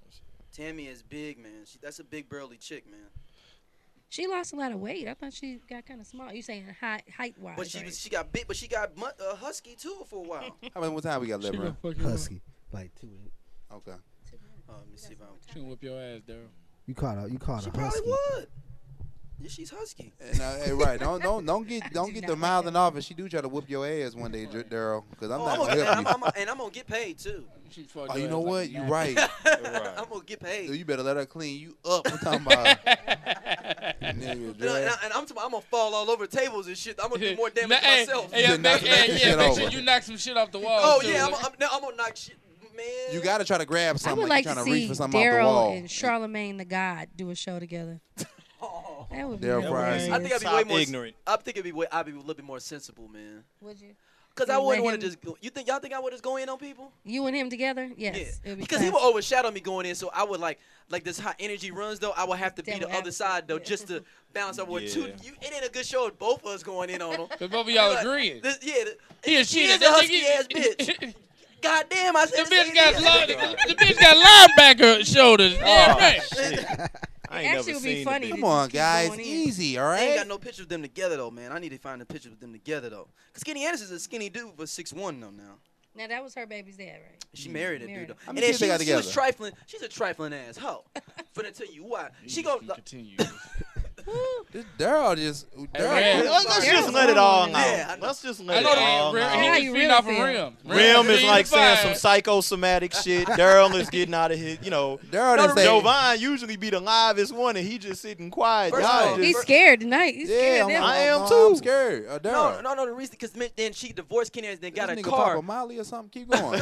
Tammy is big, man. She, that's a big burly chick, man. She lost a lot of weight. I thought she got kind of small. You saying height height wise? But she right? was she got big, but she got mu- uh, husky too for a while. How many more time we got She left, gonna bro? fuck you up. Husky, like two. Okay. Uh, let me see if I'm. She gonna whip your ass, Daryl. You caught a you caught She a probably husky. would. Yeah, she's husky. And, uh, hey, right. Don't don't don't get don't do get not the like mouthing that. off if she do try to whoop your ass one day, J- Daryl. Because I'm Oh, not I'm gonna gonna, help and, you. I'm, I'm, and I'm gonna get paid too. She fuck Oh, your you ass know like what? a You napkin. right. I'm gonna get paid. Dude, you better let her clean you up. I'm talking about. Nigga, And, I, and, Daryl. I, and I'm, talking, I'm gonna fall all over tables and shit. I'm gonna do more damage Nah, to hey, myself. Hey, yeah, should knock make, some hey, shit yeah, make over. sure you knock some shit off the wall. Oh too. yeah, I'm, I'm, now I'm gonna knock shit, man. You gotta try to grab I something would like, like you're to trying to reach see for something off the Daryl wall. and Charlemagne the God do a show together. Oh. That would be Daryl hilarious. Fry. I think I'd be Top way more ignorant. I think it'd be way, I'd be a little bit more sensible, man. Would you? Cause You I wouldn't let want to him- just. Go, you think y'all think I would just go in on people? You and him together? Yes. Yeah. It would be Because he would classic. overshadow me going in, so I would like like this hot energy runs though. I would have to be Devil the other advocate, side though, yeah. just to bounce up with Yeah. two. You, it ain't a good show if both of us going in on them. Cause both of y'all Like, agreeing. This, yeah, the, He a she shit. is a That husky nigga- ass bitch. God damn, I The said bitch same got thing. long, the, the bitch got linebacker shoulders. Yeah, Oh, right. shit. I ain't Actually, never it would be seen funny. the to Come on, just keep guys. going in. Easy, all I ain't right? got no picture of them together though, man. I need to find a picture of them together though. Cause Skinny Anderson's a skinny dude for six one though now. Now that was her baby's dad, right? She married that Married dude him. though. How And many then kids she, they got was- she was together? trifling. She's a trifling ass hoe. Finna tell you why. She goes. Continue. This Daryl just. Hey, Daryl, man. Let's, let's Daryl's just let it all wrong. out. Yeah, I know. Let's just I let know it all that. How Rim, out. he you was really feeding off of feel? Rim. Rim is he like saying fine. some psychosomatic shit. Daryl is getting out of his, you know. Daryl No, done say. Jovan usually be the livest one, and he just sitting quiet. First Y'all of all, just- He's scared tonight. He's Yeah, scared. I'm, of them. I I'm- am I'm too. scared. Uh, No, Daryl. no, no. The reason because then she divorced Kenny and then got This a nigga car Papa Molly or something. Keep going.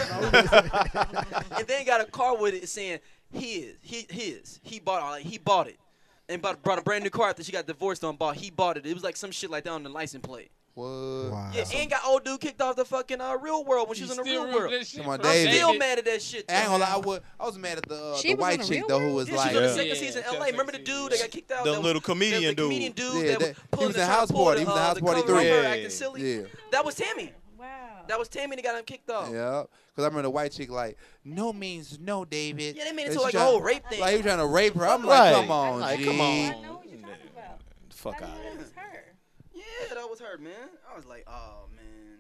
and then got a car with it saying his, he, his. He bought like he bought it, and bought, brought a brand new car after she got divorced on. Bought he bought it. It was like some shit like that on the license plate. What? Wow. Yeah, and got old dude kicked off the fucking uh, real world when she was in the real world. Come on, I'm David. still mad at that shit. I ain't though. gonna lie. I, would, I was mad at the, uh, She the was on white the chick Real though, who World? was Yeah, like. she was on the Yeah. second Yeah, season in second L A. Remember the season. dude that got kicked out? The that little was, comedian the, the dude. comedian dude Yeah, that, that- was he pulling was the in trying to House pull Party. the, He was in uh, House the Party cover of three. her Yeah. acting silly. Yeah. That was Tammy. Wow. That was Tammy that got him kicked off. Yeah, because I remember the white chick like, no means no, David. Yeah, they made it And to she like a tryna- whole rape thing. Like he was trying to rape her. I'm Right. like, come on, Like, G. come on. I know what you're talking about. Fuck I out. know that was her. Yeah, that was her, man. I was like, oh man,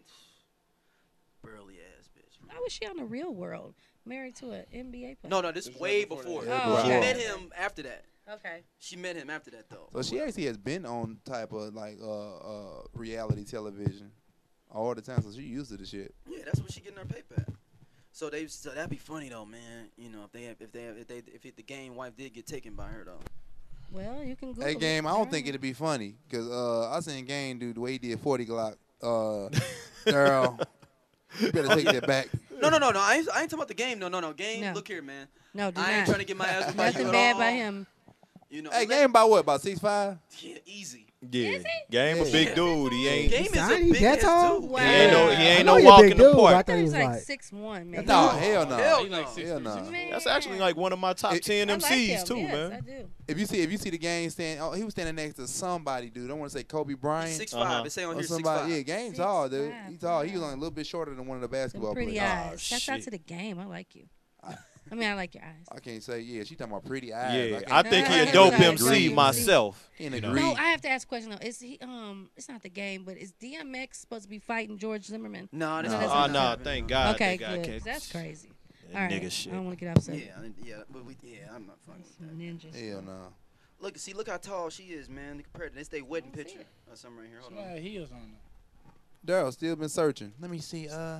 burly ass bitch. How was she on the Real World? Married to an N B A player. No, no, this This is was way right before before. that. Oh, She okay. met him after that. Okay. She met him after that though. So she actually has been on type of like uh, uh, reality television all the time. So she used to the shit. Yeah, that's what she getting her paper at. So they, so that'd be funny though, man. You know, if they, have, if they, have, if they, if it, the game wife did get taken by her though. Well, you can Google Hey, it. game. I don't Alright. think it'd be funny because uh, I seen game do the way he did forty Glock. Uh, girl, you better take that back. No, no, no, no. I ain't, I ain't talking about the game. No, no, no. Game. No. Look here, man. No, do I ain't not. trying to get my ass whooped by you Nothing at bad all. by him. You know. Hey, let- game about what? About six five? Yeah, easy. Yeah, Game a big dude. He ain't. Game is a Tiny, big that ass tall? dude. Wow. He ain't no. He I ain't know no he a walk big in the dude, but I park. thought he He's was like like, six one, man. No, hell no. Hell He no. like six Hell three, no. six Man. That's actually like one of my top It- ten I like M Cs him. too, yes, man. I do. If you see if you see the game stand, oh, he was standing next to somebody, dude. I want to say Kobe Bryant. He's six Uh-huh. five. It say on or here six somebody. five. Yeah, game Six tall, dude. five, He's tall. He was wow. only a little bit shorter than one of the Them basketball pretty players. eyes. Shouts out shit. to the game. I like you. I mean, I like your eyes. I can't say yeah. She talking about pretty eyes. Yeah, can't- I think he Yeah, a dope yeah, M C yeah. myself. He in you know. agree. No, I have to ask a question though. Is he um? It's not the game, but is D M X supposed to be fighting George Zimmerman? No, this No. is Oh not no, happening, thank bro. God. okay, that guy good. can't- 'cause That's crazy. that All right, nigga shit. I don't want to get upset. Yeah, yeah, but we, yeah, I'm not fucking with that. Ninjas. Hell no. Look, see, look how tall she is, man. Compared to this, they wedding I don't see picture. it. Or something right here. She Hold on. got heels on her. Daryl still been searching. Let me see. Uh.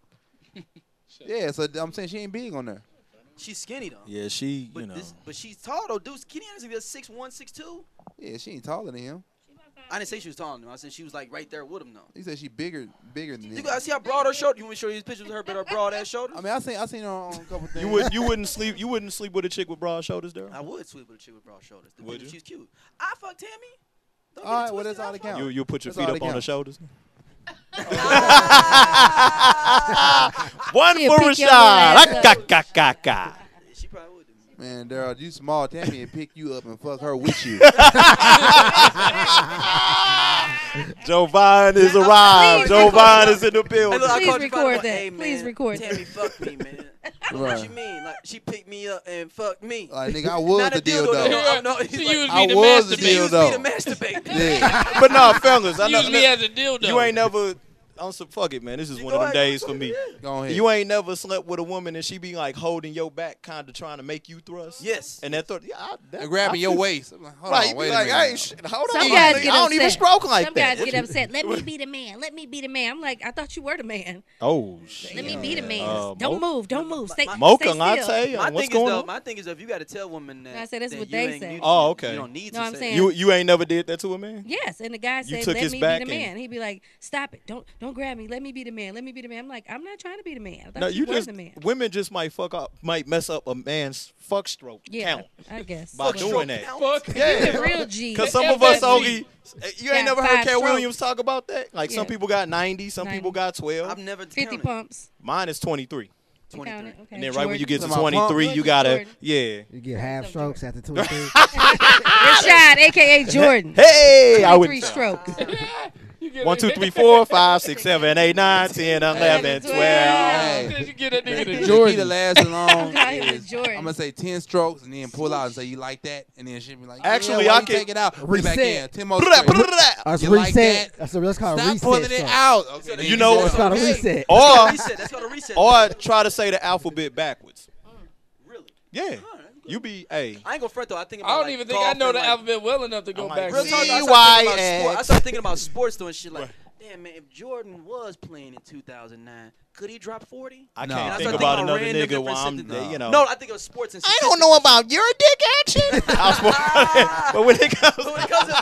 Yeah, so I'm saying she ain't big on there. She's skinny though. Yeah, she. But You know. this, but she's tall though, dude. Kenny Anderson be a six one, six two. Yeah, she ain't taller than him. I didn't say she was taller than him. I said she was like right there with him though. He said she bigger, bigger than You him. guys see how broad her shoulder? You want me to show you these pictures of her, but her broad ass shoulders? I mean, I seen I seen her on a couple things. You would. You wouldn't sleep. You wouldn't sleep with a chick with broad shoulders, there. I would sleep with a chick with broad shoulders. Would Would you? She's cute. I fuck Tammy. Don't All get it right, well, twisted, that's all I that fuck counts. You you put your That's feet all up that on her counts. shoulders. her. One She'll for pick Rashad. your little ass up. Ka ka ka ka. She probably would. Man, Daryl, you small. Tammy and pick you up and fuck her with you. Jovan is Please arrived. record Jovan that. is in the Hey, building. look, I Please called you record Friday, that. Hey, Please man, record Tammy, that. fuck me, man. What you Right. mean? Like she picked me up and fucked me. Like nigga, I was Not the a dildo. dildo. No, I'm no, he's She like, used I me to was the she masturbate. used me dildo. to masturbate. Yeah. But nah, fellas, I She know used me as a dildo. you ain't never. On some fuck it, man. This is You one go of them ahead, days go for me. ahead. Go ahead. You ain't never slept with a woman and she be like holding your back, kind of trying to make you thrust. Yes. And that thought, yeah, I, that, And grabbing I your feel- waist. I'm like, hold Right, on, you be wait like, a I minute. ain't shit. Hold Some on, guys nigga, get I don't even upset. stroke like Some that. guys get upset. Let me be the man. Let me be the man. I'm like, I thought you were the man. Oh shit. Let me be the man. Uh, don't Mo- move. Don't move. Stay, Mocha stay latte. still. My What's thing is going though, on? my thing is if you got to tell women that. No, I said that's then what you they ain't- say. you- Oh, you- okay. You don't need No, to I'm say saying- You you ain't never did that to a man? Yes, and the guy You said, took "Let his me be back the and- man." He'd be like, "Stop it! Don't don't grab me. Let me be the man. Let me be the man." I'm like, I'm not trying to be the man. I thought No, you, you were just the man. women just might fuck up, might mess up a man's fuck stroke Yeah, count I guess. by Fuck doing stroke that. count. Fuck. Yeah. Real G. Because some F of us F G. only, you ain't Got never heard five Cat strokes. Williams talk about that? Like some Yeah. people got ninety, some ninety. people got twelve. I've never fifty counted. pumps. Mine is twenty-three. You count it? Okay. And then right when you get to Talking about twenty-three, pump? you gotta, Jordan. yeah. You get half strokes after twenty-three. Rashad, aka Jordan. Hey, I Three would. strokes. You get One, a- two, three, four, five, six, seven, eight, nine, ten, eleven, twelve. twelve. Hey, you get that nigga The to key to Jordan. lasting long Call him is the Jordan. I'm gonna say ten strokes and then pull out and say you like that, and then she'll be like, Actually, yeah, why I you can- take it out, put it back in, Reset. ten more Put that, strokes. put that. That's You a like reset. that? That's a, that's called a Stop reset. pulling it stroke. out. Okay, then You know- say, That's called a okay. reset. Or, Reset. That's called a reset. or try to say the alphabet backwards. Really? Yeah. You be, hey. I ain't gonna front though. I think about I don't like, even think I golf know and, the like, alphabet well enough to go I'm back. like, Real talk, I C started Y thinking about X. sport. I started thinking about sports though and shit like, damn man, if Jordan was playing in two thousand nine, could he drop forty? I No. can't And I think started about thinking another random nigga different while I'm, sentences. you know. No, I think it was sports and I don't know about your dick action. But when it comes, When it comes to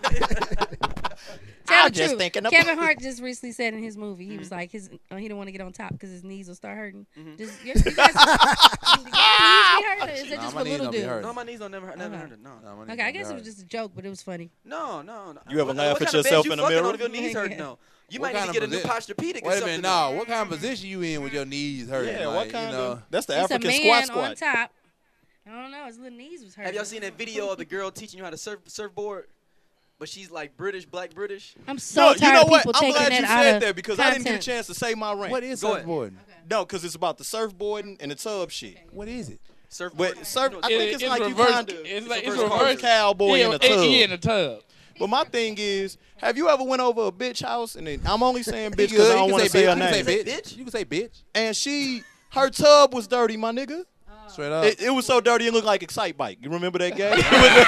mine, Tell I'm the just truth. thinking about- Kevin Hart just recently said in his movie, he was like, his uh, he don't want to get on top because his knees will start hurting. Just, you, you guys, do your knees be hurting, or is it Nah, just my for knees little don't be dudes? hurting. no, my knees don't never hurt. Never Okay. hurt it. No. Nah, my knees Okay, I don't guess it hurt. was just a joke, but it was funny. No, no, no. You ever What- laugh what at kind of yourself bed you in the fucking mirror? on if your knees Yeah. hurting though? You What might need kind to of get a new posi- posturepedic or Wait a something. minute, no. What kind of position you in with your knees hurting? yeah, like, what kind you know? of? That's the It's a African man squat on squat. top. I don't know. His little knees was hurting. Have y'all seen that video of the girl teaching you how to surf surfboard? But she's like British, black British. I'm so No, tired you know of what? people I'm taking glad that you out said of that because I didn't get a content. chance to say my rant. What is Go ahead. surfboarding? No, because it's about the surfboarding and the tub shit. What is it? Surfboard. But surf, You know, I think It- it's, it's like reverse. you kind of It's like it's reverse reverse cowboy yeah, in a it- tub. Yeah, in a tub. But my thing is, have you ever went over a bitch house and then, I'm only saying You bitch good. because I You don't can want to say say her bitch. You can name. say Say bitch. bitch? You can say bitch. And she, her tub was dirty, my nigga. Straight up. It, it was so dirty it looked like Excite Bike. You remember that game?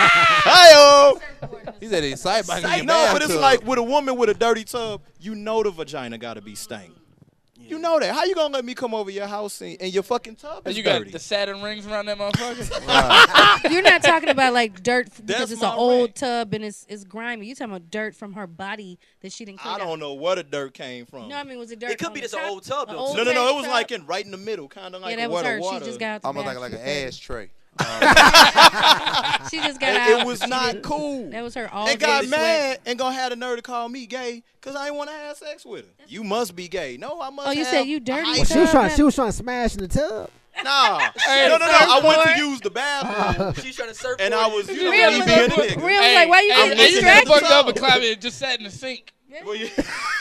Hi-yo! He said it's side by Like, no, but it's like with a woman with a dirty tub, you know the vagina got to be stained. You know that. How you gonna let me come over your house and, and your fucking tub And is you got dirty? the Saturn rings around that motherfucker. You're not talking about like dirt f- because That's it's my an old rant. tub and it's it's grimy. You're talking about dirt from her body that she didn't clean I don't out. know where the dirt came from. No, I mean, was it dirt? It could on be the just an top? old tub, An though, old too. no, no, no. It dirty was tub? like in right in the middle, kind of like yeah, a that was wet her. water. She just got out the almost like like an bathroom. ashtray. She just got It, out. it was She not didn't- cool. That was her all And day got sweat. mad and gonna have the nerve to call me gay because I ain't want to have sex with her. You must be gay. No, I must. Oh, you have said you a dirty? high- Well, she was Tub, trying. man. She was trying to smash in the tub. Nah, Hey, no, no, no. I went to surfboard. use the bathroom She's trying to surf. and I was, you know, Real me was being a like, nigga. real was like, why you hey, getting hey, you distracted? got fucked up and So- climbed it, just sat in the sink. Well, yeah.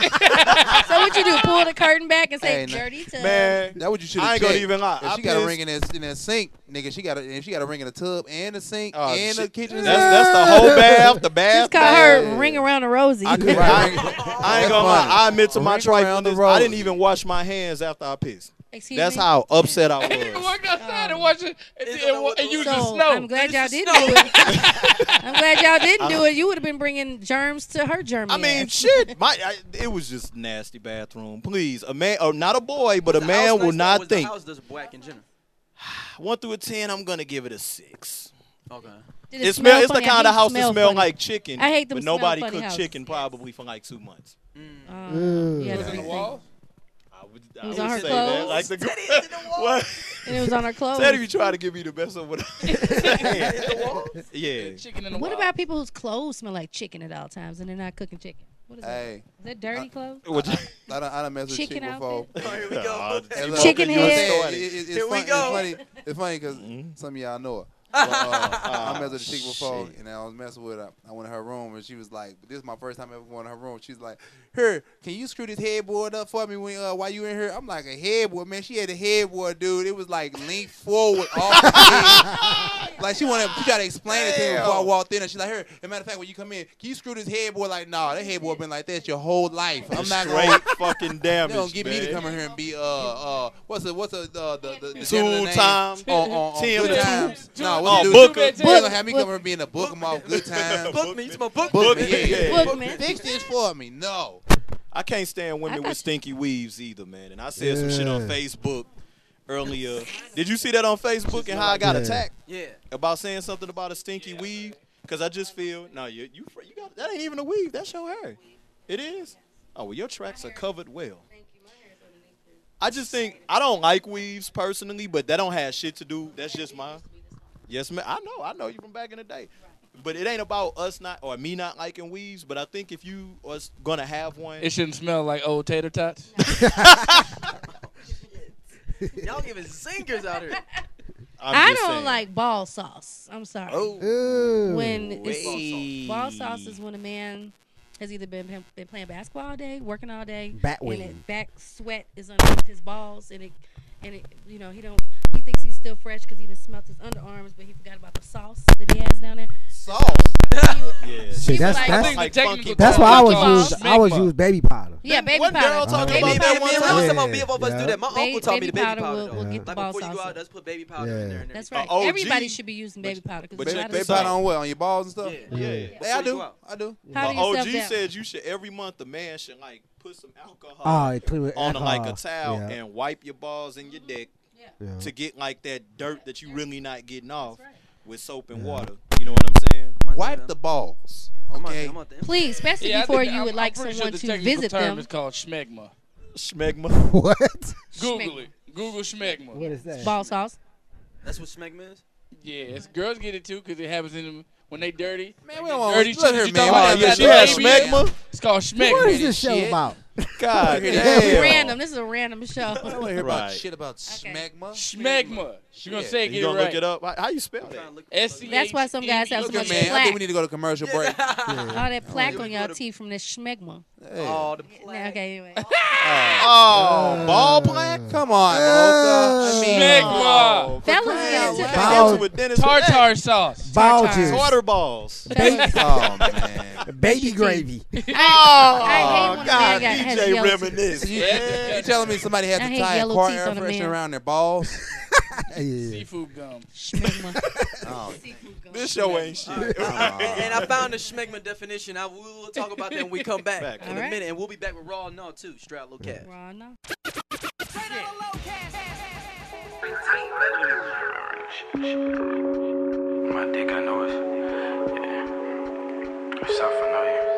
So what you do? Pull the curtain back and say Hey, nah. dirty tub? Man, That what you should I have ain't checked. gonna even lie. If I she got a pissed- ring in that in that sink, nigga, she got a if she got a ring in the tub and the sink Oh, and the shit. kitchen. That's that's the whole bath, the bath. Just call man. her ring around the rosy. I, couldn't- Right. I, ain't- I ain't That's gonna lie. funny. I admit to my Ring around the trifleness. I didn't rosy. even wash my hands after I pissed. Excuse That's me? how upset I You was. walked outside and watched it, and, It's and, on the- and you So just snow. I'm glad y'all It's didn't snow. do it. I'm glad y'all didn't do it. You would have been bringing germs to her germ. I mean, ass. shit. My, I, it was just nasty bathroom. Please, a man, or not a boy, but a man will not think. The house does black in general. One through a ten, I'm gonna give it a six. Okay. Did It smell. It's the funny? I kind of hate house that smell smell funny. like chicken. I hate them but smell nobody funny cooked houses. chicken probably for like two months. Uh, Mm. yeah, It was in the that's wall. I would, It was I on would her say clothes? that. Like the Teddy is in the wall. what? and it was on her clothes. Teddy, you try to give me the best of what? Yeah. Chicken in the What wall. about people whose clothes smell like chicken at all times and they're not cooking chicken? What is that? Hey, Is that dirty clothes? What you- I done, I done messed with Chicken chick before. outfit? Oh, here we Uh, go. Hey, you look, Chicken you know what I'm head. saying? It- it- it's Here we fun- go. It's funny. It's funny because Mhm. some of y'all know her. But, uh, I messed with a chick before, shit. and I was messing with her. I went in her room, and she was like, "This is my first time ever going to her room." She's like, "Here, can you screw this headboard up for me when uh, while you in here?" I'm like, "A headboard, man." She had a headboard, dude. It was like linked forward off the head. Like she wanted, she tried to explain it to me before I walked in, and she's like, "Here." As a matter of fact, when you come in, can you screw this headboard? Like, nah, that headboard been like this your whole life. I'm not Straight gonna. fucking They damage, don't get me to man. come in here and be uh uh what's the what's the uh, the the, the Two gentleman name? time. on, on, on Tim good the times. two- No, two- what's Oh, the dude? Booker. Book, Book- gonna have me book- come here being a book 'em off good times. Book me. It's my book. Book me. me, yeah, yeah. Book Book me. me. Fix this for me. No. I can't stand women I with thought- stinky weaves either, man. And I said some shit on Yeah. Facebook earlier. Did you see that on Facebook and how I got Yeah. attacked Yeah. about saying something about a stinky weave? Because I just feel no, you you you got that ain't even a weave. That's your hair. It is. Oh well, your tracks are covered well. I just think I don't like weaves personally, but that don't have shit to do. That's just my. Yes, man. I know. I know you from back in the day. But it ain't about us not or me not liking weaves. But I think if you was gonna have one, It shouldn't smell like old tater tots. Y'all giving singers out here. I'm I just don't saying. like ball sauce. I'm sorry. Oh, Ooh. When Way. it's ball sauce is when a man has either been been playing basketball all day, working all day, Bat and wing. it back sweat is underneath his balls, and it and it you know he don't he thinks he's still fresh because he done smelt his underarms, but he forgot about the sauce that he has down there. Sauce. He would- yeah. See, he that's was like- that's think like the funky technical that's term why I is was called use I was smegma. use baby powder. Yeah, baby One powder. girl talking baby about Me, that powder. man, one man, time. when Yeah. some of both of us Yeah. do that. My Ba- uncle taught me the baby baby powder powder. will- though. will get the Like ball before you sauce go out, up. just put baby powder Yeah. in there. And That's everything. right. Uh, O G. Everybody should be using baby powder but because check it's this Baby not powder on what? On your balls and stuff? Yeah. Yeah. Yeah, I Before you do. go out. I do. How do Uh, you O self G that? said you should every month the man should like put some alcohol Oh, it clean with on a, like a alcohol. towel Yeah. and wipe your balls and your dick Yeah. to get like that dirt that you really not getting off with soap and water. You know what I'm saying? I'm out Wipe there, the balls. I'm out Okay. there, I'm out there. Please, especially Yeah, I before think- you I'm- would like I'm pretty someone sure the to technical visit term them. is called schmegma. Schmegma. What? Google it. Google schmegma. What is that? Ball sauce. That's what smegma is? Yeah, it's, girls get it too because it happens in them when they dirty. Man, we don't want Dirty to let shit her, you man. talking We about gotta yeah, let she her has go. smegma. It's called schmegma. What is this show shit. about? God This is damn. random. This is a random show. I don't want to hear about Right. shit about Okay. smegma. Schmegma. You're going to Shit. say it, get You it gonna right. look it up? How, how you spell I'm trying that? to look S C H E. That's why some guys have so Look much at man. I plaque. think we need to go to commercial break. All that plaque Yeah, on we y'all go to- teeth from this schmegma. Hey. Oh, the Nah, plaque. Okay, anyway. Oh, ball plaque? Come on, Mocha. I mean, Schmegma. Oh, Fellas for get crying into out it. loud. Ball- That's what Dennis Tartar sauce. Bulges. Water balls. Baby, oh man. baby gravy. I hate Oh, when a God, man got- has D J yellow teeth. reminisce. You, you telling me somebody has I to hate tie a yellow car teeth air on a freshener man. around their balls? Yeah. Seafood gum. Schmegma. Oh, This show ain't shit. and, and I found the schmegma definition. I, we will talk about that when we come back, Back. in All a right. minute. And we'll be back with Raw and No, too. Strap low cat. Raw, no. My dick, I know it. Yeah. South, I know you.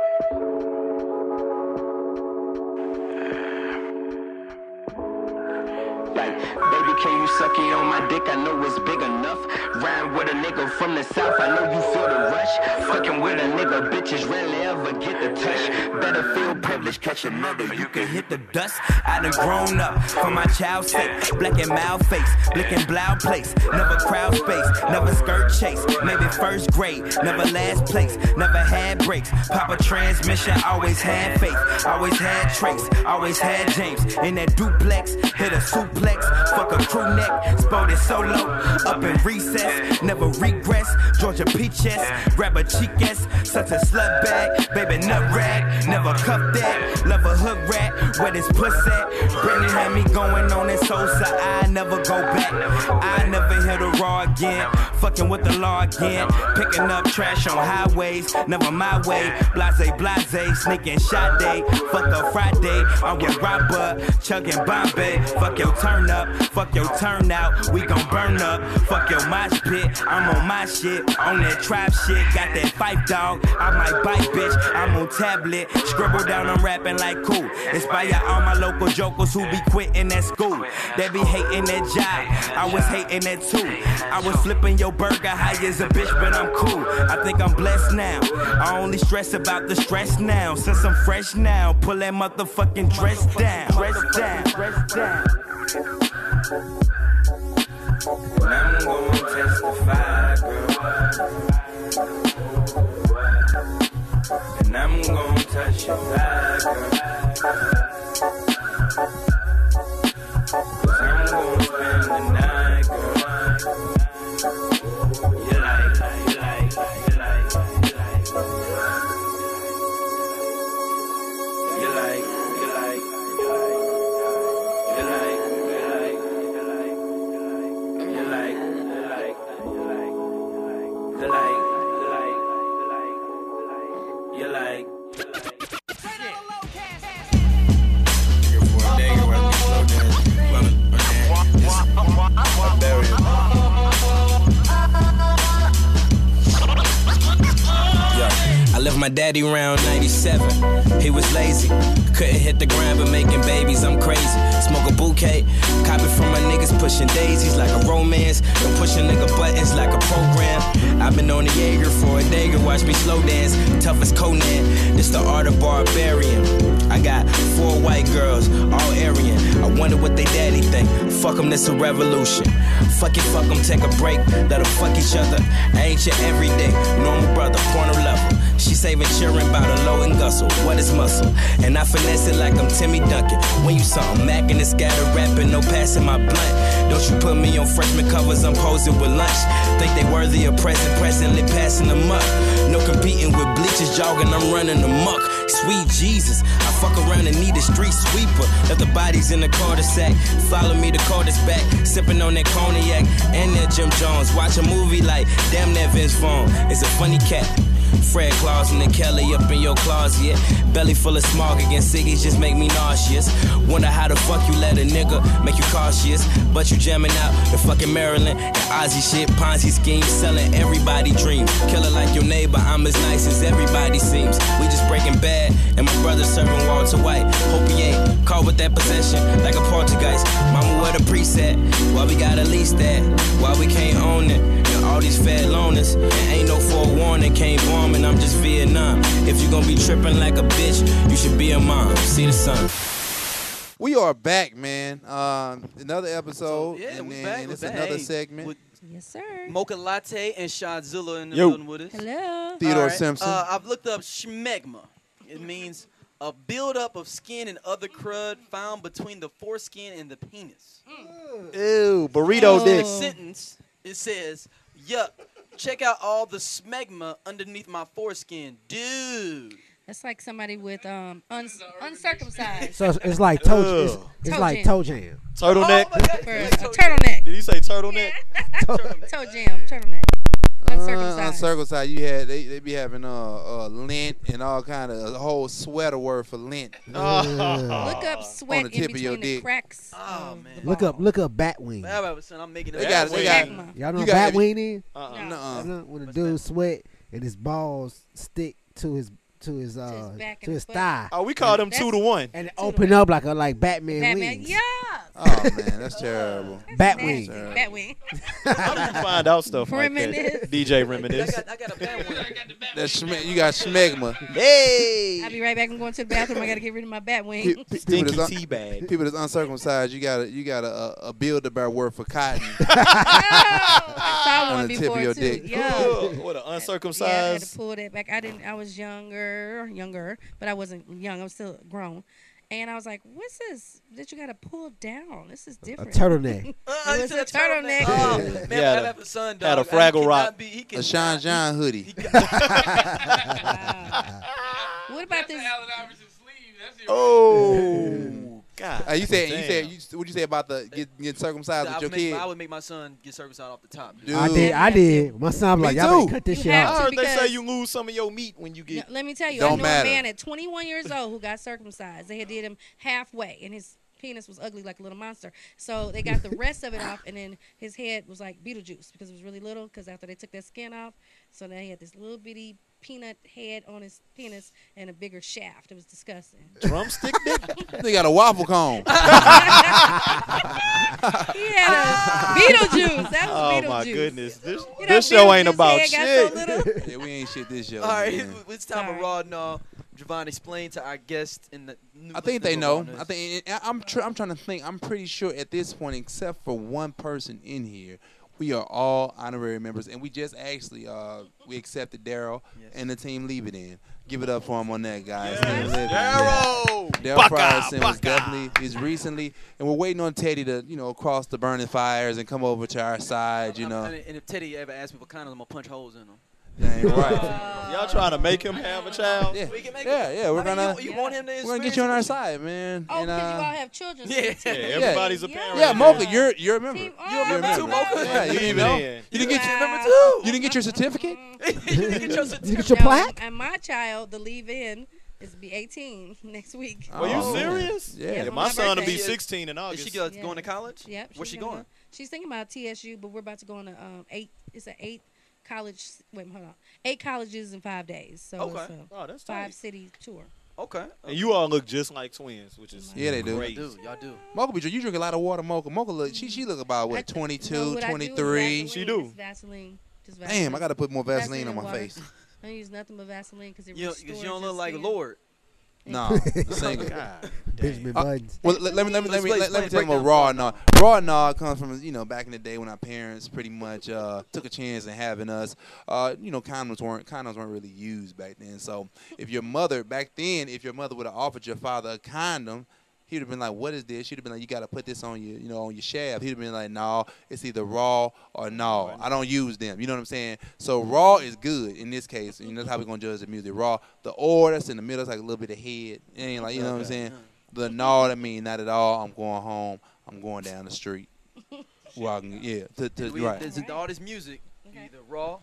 Like, baby, can you suck it on my dick? I know it's big enough. Rhyme with a nigga from the south, I know you feel the rush. Fucking with a nigga, bitches rarely ever get the touch. Better feel privileged, catch another, you can hit the dust. I done grown up for my child's sake. Black and mild face, blicking blow place. Never crowd space, never skirt chase. Maybe first grade, never last place. Never had breaks, pop a transmission, always had faith. Always had trace, always had James. In that duplex, hit a suplex. Fuck a crew neck, sported solo. Up in recess, never regress. Georgia peaches, grab a cheek ass. Such a slut bag, baby nut rag. Never cuff that, love a hook rat. Where this puss at? Britney had me going on this soul, so I never go back. I never hear the raw again. Fucking with the law again. Picking up trash on highways, never my way. Blase, blase, sneaking shot day. Fuck a Friday, I'm with Robert, chugging Bombay. Fuck your turn up, fuck your turn out. We gon' burn up, fuck your mosh pit. I'm on my shit, on that trap shit. Got that fight dog, I might bite, bitch. I'm on tablet, scribble down, I'm rapping like cool. Inspire all my local jokers who be quitting at school. They be hating that job, I was hating that too. I was flipping your burger high as a bitch, but I'm cool. I think I'm blessed now. I only stress about the stress now. Since I'm fresh now, pull that motherfucking dress down. Dress down, dress down. And I'm gonna testify, girl. And I'm gonna touch your thigh, girl. Cause I'm gonna spend the night, girl. You like, you like, you like, you like. You like, you like, you like. You like, you like, you like. You like, you like, you like. You like, you like, you like. You like. Here for a day, where we slow down. Well, I bury it. I left my daddy around ninety-seven. He was lazy, couldn't hit the ground but making babies. I'm crazy. Smoke a bouquet, copy from my niggas pushing daisies like a romance. Don't push a nigga buttons like a program. I've been on the Jaeger for a day, watch me slow dance. Tough as Conan, this the art of barbarian. I got four white girls, all Aryan. I wonder what they daddy think. Fuck them, this a revolution. Fuck it, fuck them, take a break. Let them fuck each other. I ain't your everyday, normal brother, porno lover. She saving cheering about a low and gustle. What is muscle? And I finesse it like I'm Timmy Duncan. When you saw him macking and scatter rapping, no passing my blunt. Don't you put me on freshman covers, I'm posing with lunch. Think they worthy of present, presently passing them up. No competing with bleachers, jogging, I'm running amok. Sweet Jesus, I fuck around and need a street sweeper. Left the bodies in the cul-de-sac. Follow me, the quarters back. Sipping on that cognac and that Jim Jones. Watch a movie like damn that Vince Vaughn. It's a funny cat. Fred Claus and the Kelly up in your closet. Belly full of smog against ciggies just make me nauseous. Wonder how the fuck you let a nigga make you cautious. But you jamming out the fucking Maryland and Ozzy shit. Ponzi schemes, selling everybody dreams. Killer like your neighbor, I'm as nice as everybody seems. We just breaking bad and my brother serving Walter White. Hope he ain't caught with that possession like a poltergeist. Mama, where the preset? Why we gotta lease that? Why we can't own it? All these fed loners, and ain't no forewarning, came bombing, I'm just Vietnam. If you gon' be tripping like a bitch, you should be a mom. See the sun. We are back, man. Um, another episode, Yeah, and we then back. it's we back. another Hey, segment. with Yes, sir. Mocha Latte and Shadzilla in the Yo. building with us. Hello. Theodore All right, Simpson. Uh, I've looked up schmegma. It means a buildup of skin and other crud found between the foreskin and the penis. Ew, burrito Oh. dick. Next sentence, it says, yuck, check out all the smegma underneath my foreskin. Dude. That's like somebody with um uns- uncircumcised So it's, it's like toe. It's, Ugh. it's Toe like jam. toe jam. Turtleneck. Oh my God. for a turtleneck. Did he say turtleneck? Toe jam, turtleneck. Uh, Uncircumcised. uncircumcised. You had they, they be having uh, uh lint and all kind of a whole sweater word for lint. Look up sweat the in tip of your between the dick. cracks. Oh, of man. the Look up, ball. look up bat wing. How about, son? I'm making it. They got That's they weird. got Smegma. Y'all know You what got- bat wing is? Uh-uh. No. nuh-uh. You know, when the What's dude that? sweat and his balls stick to his to his uh his back to and his his butt. thigh Oh, we called him That's- two to one. and it to open the- up like a like Batman, Batman. wings. Yeah. Oh man, that's terrible. Bat Nasty. wing. Sir. Bat wing. How do you find out stuff like Reminisce. that? D J I Reminisce. got, I got a bad one. That's schme- you got schmegma. Hey. I'll be right back. I'm going to the bathroom. I got to get rid of my bat wing. Pe- pe- people Stinky that's un- tea bag. people that's uncircumcised, you got a you got a, a Build-A-Bear word for cotton. Oh, I saw On one the tip before of your too. dick. Yeah. Ugh, what an Yeah, I had to uncircumcised. pull that back. I didn't. I was younger, younger, but I wasn't young. I was still grown, and I was like, "What's this that you got to pull down? This is A different." turtleneck. Uh, It he was said a turtleneck. Oh, Yeah. man, He had I a- have a son, had a dog. Fraggle He cannot Rock. Be, he A can Sean John hoodie. He got, Wow. What about this? Oh, God. Uh, you said you damn. said you, what you say about the get, get circumcised I, with your would make, kid? I would make my son get circumcised off the top. Dude. Dude. I did. I did. My son was Me like, y'all too. better cut this You shit have I out. to. heard they say because- you lose some of your meat when you No, get. let me tell you, Don't I know matter. a man at twenty-one years old who got circumcised. They had did him halfway, and his penis was ugly like a little monster. So they got the rest of it off, and then his head was like Beetlejuice because it was really little. Because after they took that skin off, so now he had this little bitty peanut head on his penis and a bigger shaft. It was disgusting. Drumstick dick? They got a waffle cone. He had a Beetlejuice. That was Oh, Beetlejuice. my goodness. This, You know, this show ain't Beetlejuice about head got shit. so little. Yeah, we ain't shit this show. All right, man. it's time for Sorry. Raw and all. Javon, explain to our guests in the. New I think they listeners know. on this. I think I- I'm. Tr- I'm trying to think. I'm pretty sure at this point, except for one person in here, we are all honorary members, and we just actually uh we accepted Daryl Yes. and the team Leave It In. Give it up for him on that, guys. Yes. He lived- Daryl! Daryl Baka, Frierson was baka. definitely is recently, and we're waiting on Teddy to you know cross the burning fires and come over to our side. You know, And, and if Teddy ever asks me for condoms, I'm gonna punch holes in them. Dang right. Y'all trying to make him have a child? Yeah, We can make yeah, it. yeah. We're I mean, gonna You, you want him to we're gonna get you on our side, man. Oh, and, because you uh, all have children. so Yeah. it's Yeah, team- everybody's a Yeah. parent. Yeah, Mocha, you're you're a member. Team- You a oh, member too, right. Mocha? Yeah, you didn't Leave know. it in. You didn't get your Wow. number two. You didn't get your certificate. you didn't get your Did you get certificate. your Now, plaque? And my child, the leave-in, is be eighteen next week. Are you Oh, serious? yeah. Yeah, On my my son will birthday. be sixteen in Is August. she go- Yeah. going to college? Yep. Where's she gonna going? go- She's thinking about T S U, but we're about to go on a um, eight. It's an eight college. Wait, hold on. Eight colleges in five days. So Okay. it's a Oh, that's five tight. city tour. Okay. And you all look just like twins, which is Yeah, they do. Y'all great. do. Y'all do. Mocha, be- you drink a lot of water, Mocha. Mocha, look, she she look about I what th- twenty-two, no, what I do is twenty-three. Vaseline. She do. It's Vaseline. Just Vaseline. Damn, I gotta put more Vaseline on and my water. face. I don't use nothing but Vaseline because it You, restores cause you don't your look like skin. Lord. Nah, single. God Benjamin Uh, Buttons. Well, let, let me let me let me Let's let, let me explain- tell you break what raw down and all. Raw and all comes from you know back in the day when our parents pretty much uh, took a chance in having us. Uh, you know, condoms weren't condoms weren't really used back then. So if your mother back then, if your mother would have offered your father a condom, he'd have been like, "What is this?" She'd have been like, "You got to put this on your, you know, on your shaft." He'd have been like, "No, it's either raw or no. I don't use them." You know what I'm saying? So raw is good in this case, and that's how we're gonna judge the music. Raw, the or that's in the middle, it's like a little bit of head. It ain't like you know what I'm saying. The no, that mean not at all. I'm going home. I'm going down the street. Well, I can, yeah, to, to, We, right. there's all this music, Okay. either raw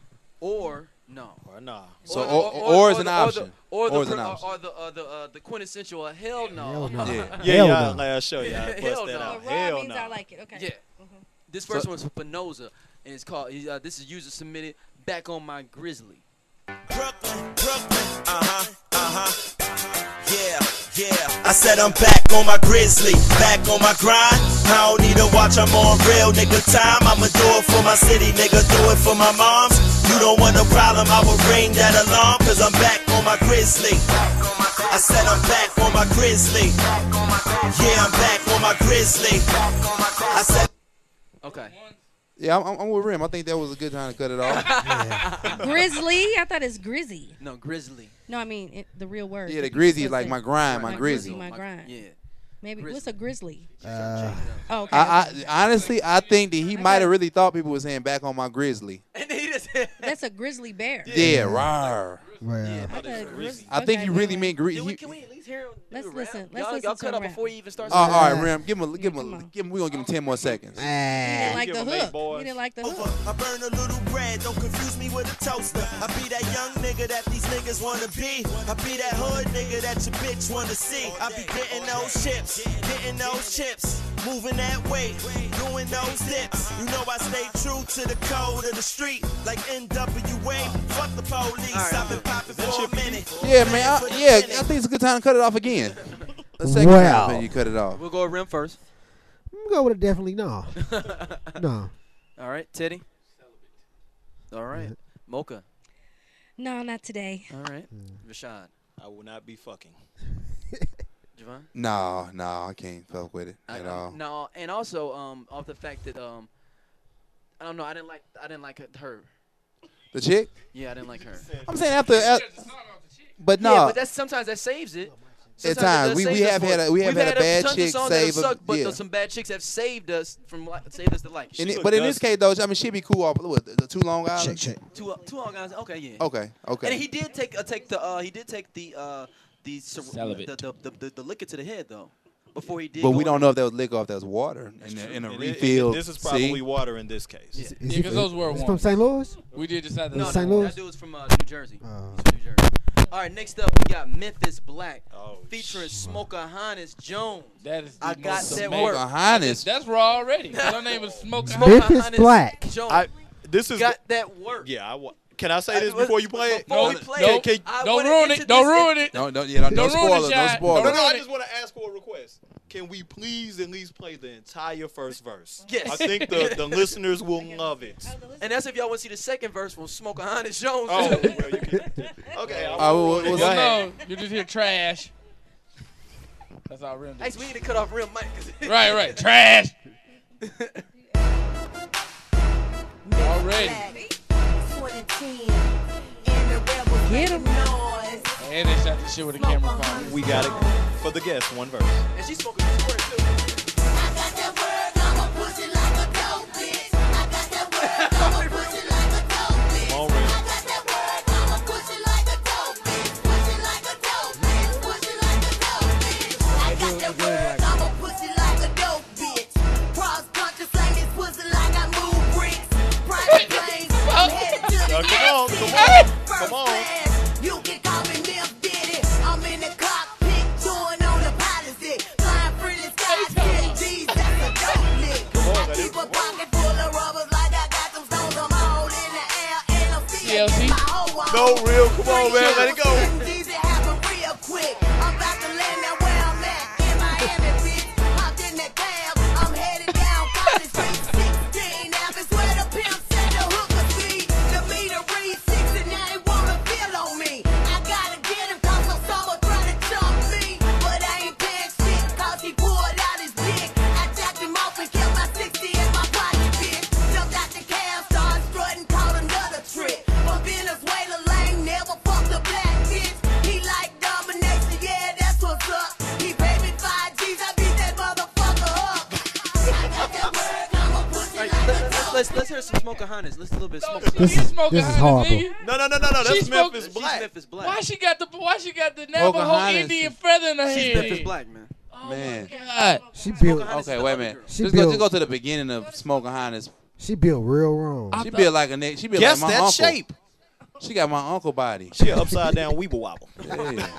or no. Or nah. So Or the- or, or- or is or an the- or the- option. Or the Or is an or- option. or the uh, the uh, the quintessential uh, hell no. Hell no. Yeah. Yeah, Hell y'all, no. last show, y'all bust Hell that no. out. But raw Hell means no. I like it. Okay. Yeah. Mhm. This first So- one's for Penosa, and it's called. Uh, this is user submitted. Back on my Grizzly. Brooklyn, Brooklyn, uh-huh, uh-huh. Yeah, yeah. I said I'm back on my Grizzly, back on my grind. I don't need to watch, I'm on real nigga time. I'ma do it for my city, nigga, do it for my moms. You don't want no problem, I will ring that alarm, cause I'm back on my Grizzly. I said I'm back on my Grizzly. Yeah, I'm back on my Grizzly. I said Okay. Yeah, I'm, I'm with Rim. I think that was a good time to cut it off. Grizzly? I thought it's Grizzy. No, Grizzly. No, I mean it, the real word. Yeah, the It's Grizzly is supposed like to my say- grind, my My Grizzly. Grizzly, my grind. Yeah. Maybe Grizzly. what's a grizzly? Uh, Oh, okay. I, okay. I honestly, I think that he might have really thought people were saying back on my Grizzly. And he just. That's a grizzly bear. Yeah, rawr. well, I, thought grizz- I think okay, he really anyway. meant Grizzy. Can we, can we at least hear him? Let's do a listen. Rap? Let's y'all, listen y'all to cut him up rap. before he even starts. Oh, all right, Yeah. Rim. Give him, a, give him, come a, on. give him. We gonna give him ten more seconds. He didn't ah, like Give the him eight hook. boys. He didn't like the over. hook. I burn a little bread, don't confuse me with a toaster. I be that young nigga that these niggas wanna be. I be that hood nigga that your bitch wanna see. I be getting those chips, getting those chips, moving that weight, doing those dips. You know I stay true to the code of the street, like N W A. Fuck the police, I've been popping for a minute. Yeah, man. I, yeah, I think it's a good time to cut it off again. The second Wow. time you cut it off. We'll go with Rim first. I'm gonna go with a definitely no. No. All right, Teddy. All right, Mocha. No, not today. All right, Rashad. I will not be fucking. Javon. No, no, I can't fuck with it I- at I- all. No, and also um, off the fact that um, I don't know, I didn't like, I didn't like her. The chick? Yeah, I didn't like her. I'm saying after, uh, but no. Yeah, but that's sometimes that saves it. At Sometimes times, that we- saves we us have for had it. a- we have We've had a bad tons of chick songs that have save a- sucked, but yeah. there's some bad chicks have saved us from li- saved us the life. In it, look but in this dusty. case, though, I mean, she'd be cool off what, the, the two Long Island. Check, check. Two, uh, two all guys. Okay, yeah. Okay, okay. And he did take uh, take the uh, he did take the uh, the, cer- Celibate. the, the, the, the the liquor to the head though. Before he did. but go we don't in. know if that was liquor or if that was water in a, in a And it- refill. This is probably See? water in this case. Yeah. Is Yeah, he- 'cause those were is he ones. from Saint Louis? We did decide No, that. Saint no, Louis? that dude's from uh, New Jersey. Uh, He's from New Jersey. All right, next up we got Memphis Black Oh, featuring Smoker Highness Jones. That is the I got most that amazing- work. Smoker Highness. That's raw already. Her name is Smoke. Smoker Memphis Highness Black. Jones I, this is got that work. yeah. I wa- can I say this before you play it? Before No, we play no, it, can- I don't wanna ruin it. Don't introduce ruin it. Don't, don't, yeah, don't, Don't don't ruin spoil it, it. Don't Shad. spoil No, Don't it. no, I ruin just want to ask for a request. Can we please at least play the entire first verse? Yes. I think the, the listeners will love it. And that's if y'all want to see the second verse from Smoke Honest Jones. Oh, well, you can. Okay. Uh, I'll- what- what's Well, that? no, you just hear trash. That's all Rim Hey, did. so we need to cut off real mic. Right, right. Trash. Already. Get him. And they shot the shit with a camera phone. we got it for the guest. One verse. And she's smoking this word too. Come on, Rim. Now, come on, come on, come on. You can call me Nip Diddy. I'm in the cockpit, chewing on the policy. Flying freely skies, getting G's, that's a dope lick. I keep a pocket full of rubbers like I got some stones. I'm all in the air, and I'm C L C. seeing my whole wall. No, real. Come on, man. Let it go. Easy happen real quick. I'm about to land now where I'm at in Miami, bitch. Hopped in that cab, I'm headed down College Street. sixteen Ave is where the pimp said the hookers be. The meter reads sixty-nine, wanna feel on me. I gotta get him 'cause I'm someone trying to jump me. But I ain't paying shit 'cause he pulled out his dick. I jacked him off and kept my sixty in my pocket, bitch. Jumped out the cab, started strutting, caught another trick. From Venezuela, Lane never fucked a black bitch. He like domination, yeah, that's what's up. He paid me five G's, I beat that motherfucker up. I got that work, I'ma push it All right, like a let's, let's, dope let's, let's hear some Smoke Honest. Let's a little bit of Smoke She This is is- smoking this is honey, horrible. nigga. No, no, no, no, no. She That's spoke- Memphis She's Black. Memphis Black. Why she got the Why she got the Navajo Pocahontas. Indian feather in her She's head? Memphis Black, man. Oh Man. my God. She built. Pocahontas Okay, is the wait a other minute. girl. She Just go, built- just go to the beginning of Smoking Highness. She built real wrong. I She thought- built like a nigga. She built Guess like my that uncle. shape. She got my uncle body. She an upside down weeble wobble. Yeah.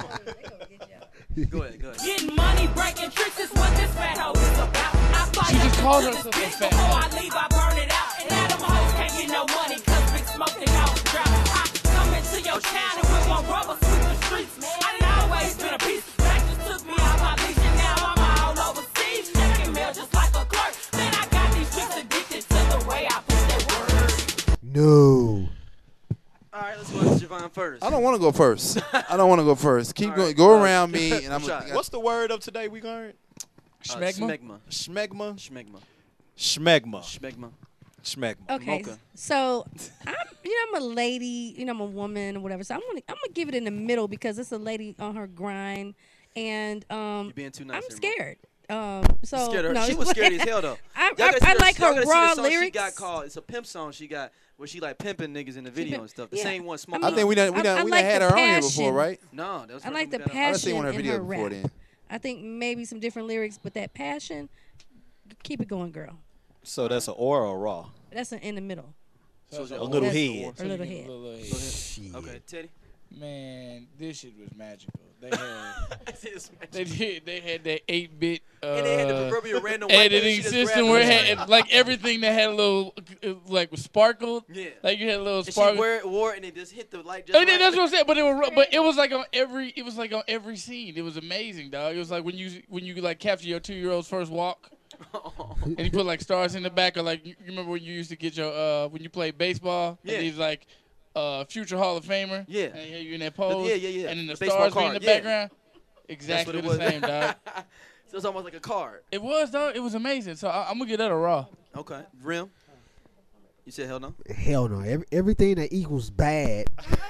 Go ahead, go ahead. Getting money, breaking tricks is what this fat hoe is about. I fight She just up called this herself a bitch fat before hoe. I leave, I burn it out. And now them hoes can't get no money, cause big smoke they all drop. I come into your town and with my rubber sweep the streets. I done always been a piece. That just took me out my leash and now I'm all overseas. Checking mail just like a clerk. Man, I got these chicks addicted to the way I put that word. No. All right, let's go to Javon first. I don't want to go first. I don't want to go first. Keep All going. right, Go uh, around me, and I'm. Shot. gonna What's the word of today we learned? Uh, Schmegma? Schmegma. Schmegma. Schmegma. Schmegma. Schmegma. Schmegma. Okay, Mocha. so I'm, you know, I'm a lady, you know, I'm a woman or whatever. So I'm gonna, I'm gonna give it in the middle because it's a lady on her grind, and um, You're being too nice. I'm here, Mo. scared. Um, so Scared her. no, she was scared as hell though. I, Y'all gotta I, see I her- like y'all her gotta see the raw song lyrics. She got called. It's a pimp song she got where she like pimping niggas in the video pimp- and stuff. The yeah. same one. Smoke. I I think we done we I- done I we like done had the her on here before, passion. right? No, that was I like the I done passion seen one of her in videos her before rap. then. I think maybe some different lyrics, but that passion, keep it going, girl. So that's an or or raw? That's an in the middle. So it's A a little That's- head. Or little head. Little head. Shit. Okay, Teddy. Man, this shit was magical. They had, they did, they had that eight bit uh, And they had the proverbial random white man, editing she just system grabbed where her. it had like everything that had a little uh, like sparkled. Yeah. Like you had a little And she sparkle. wear, wore it and it just hit the light just I right. mean, that's what I'm saying. But it was, but it was like on every, it was like on every scene. It was amazing, dog. It was like when you when you like capture your two year old's first walk, and you put like stars in the back, or like you you remember when you used to get your uh when you played baseball, Yeah. and he's like uh future Hall of Famer, Yeah. and you you in that pose, yeah, yeah, yeah. and then the, The baseball stars were in card, the yeah. background. That's Exactly what the it was. same, dog. So it's almost like a card. It was, dog. It was amazing. So I, I'm gonna get that a raw. Okay. Rim. You said hell no? Hell no. Every, everything that equals bad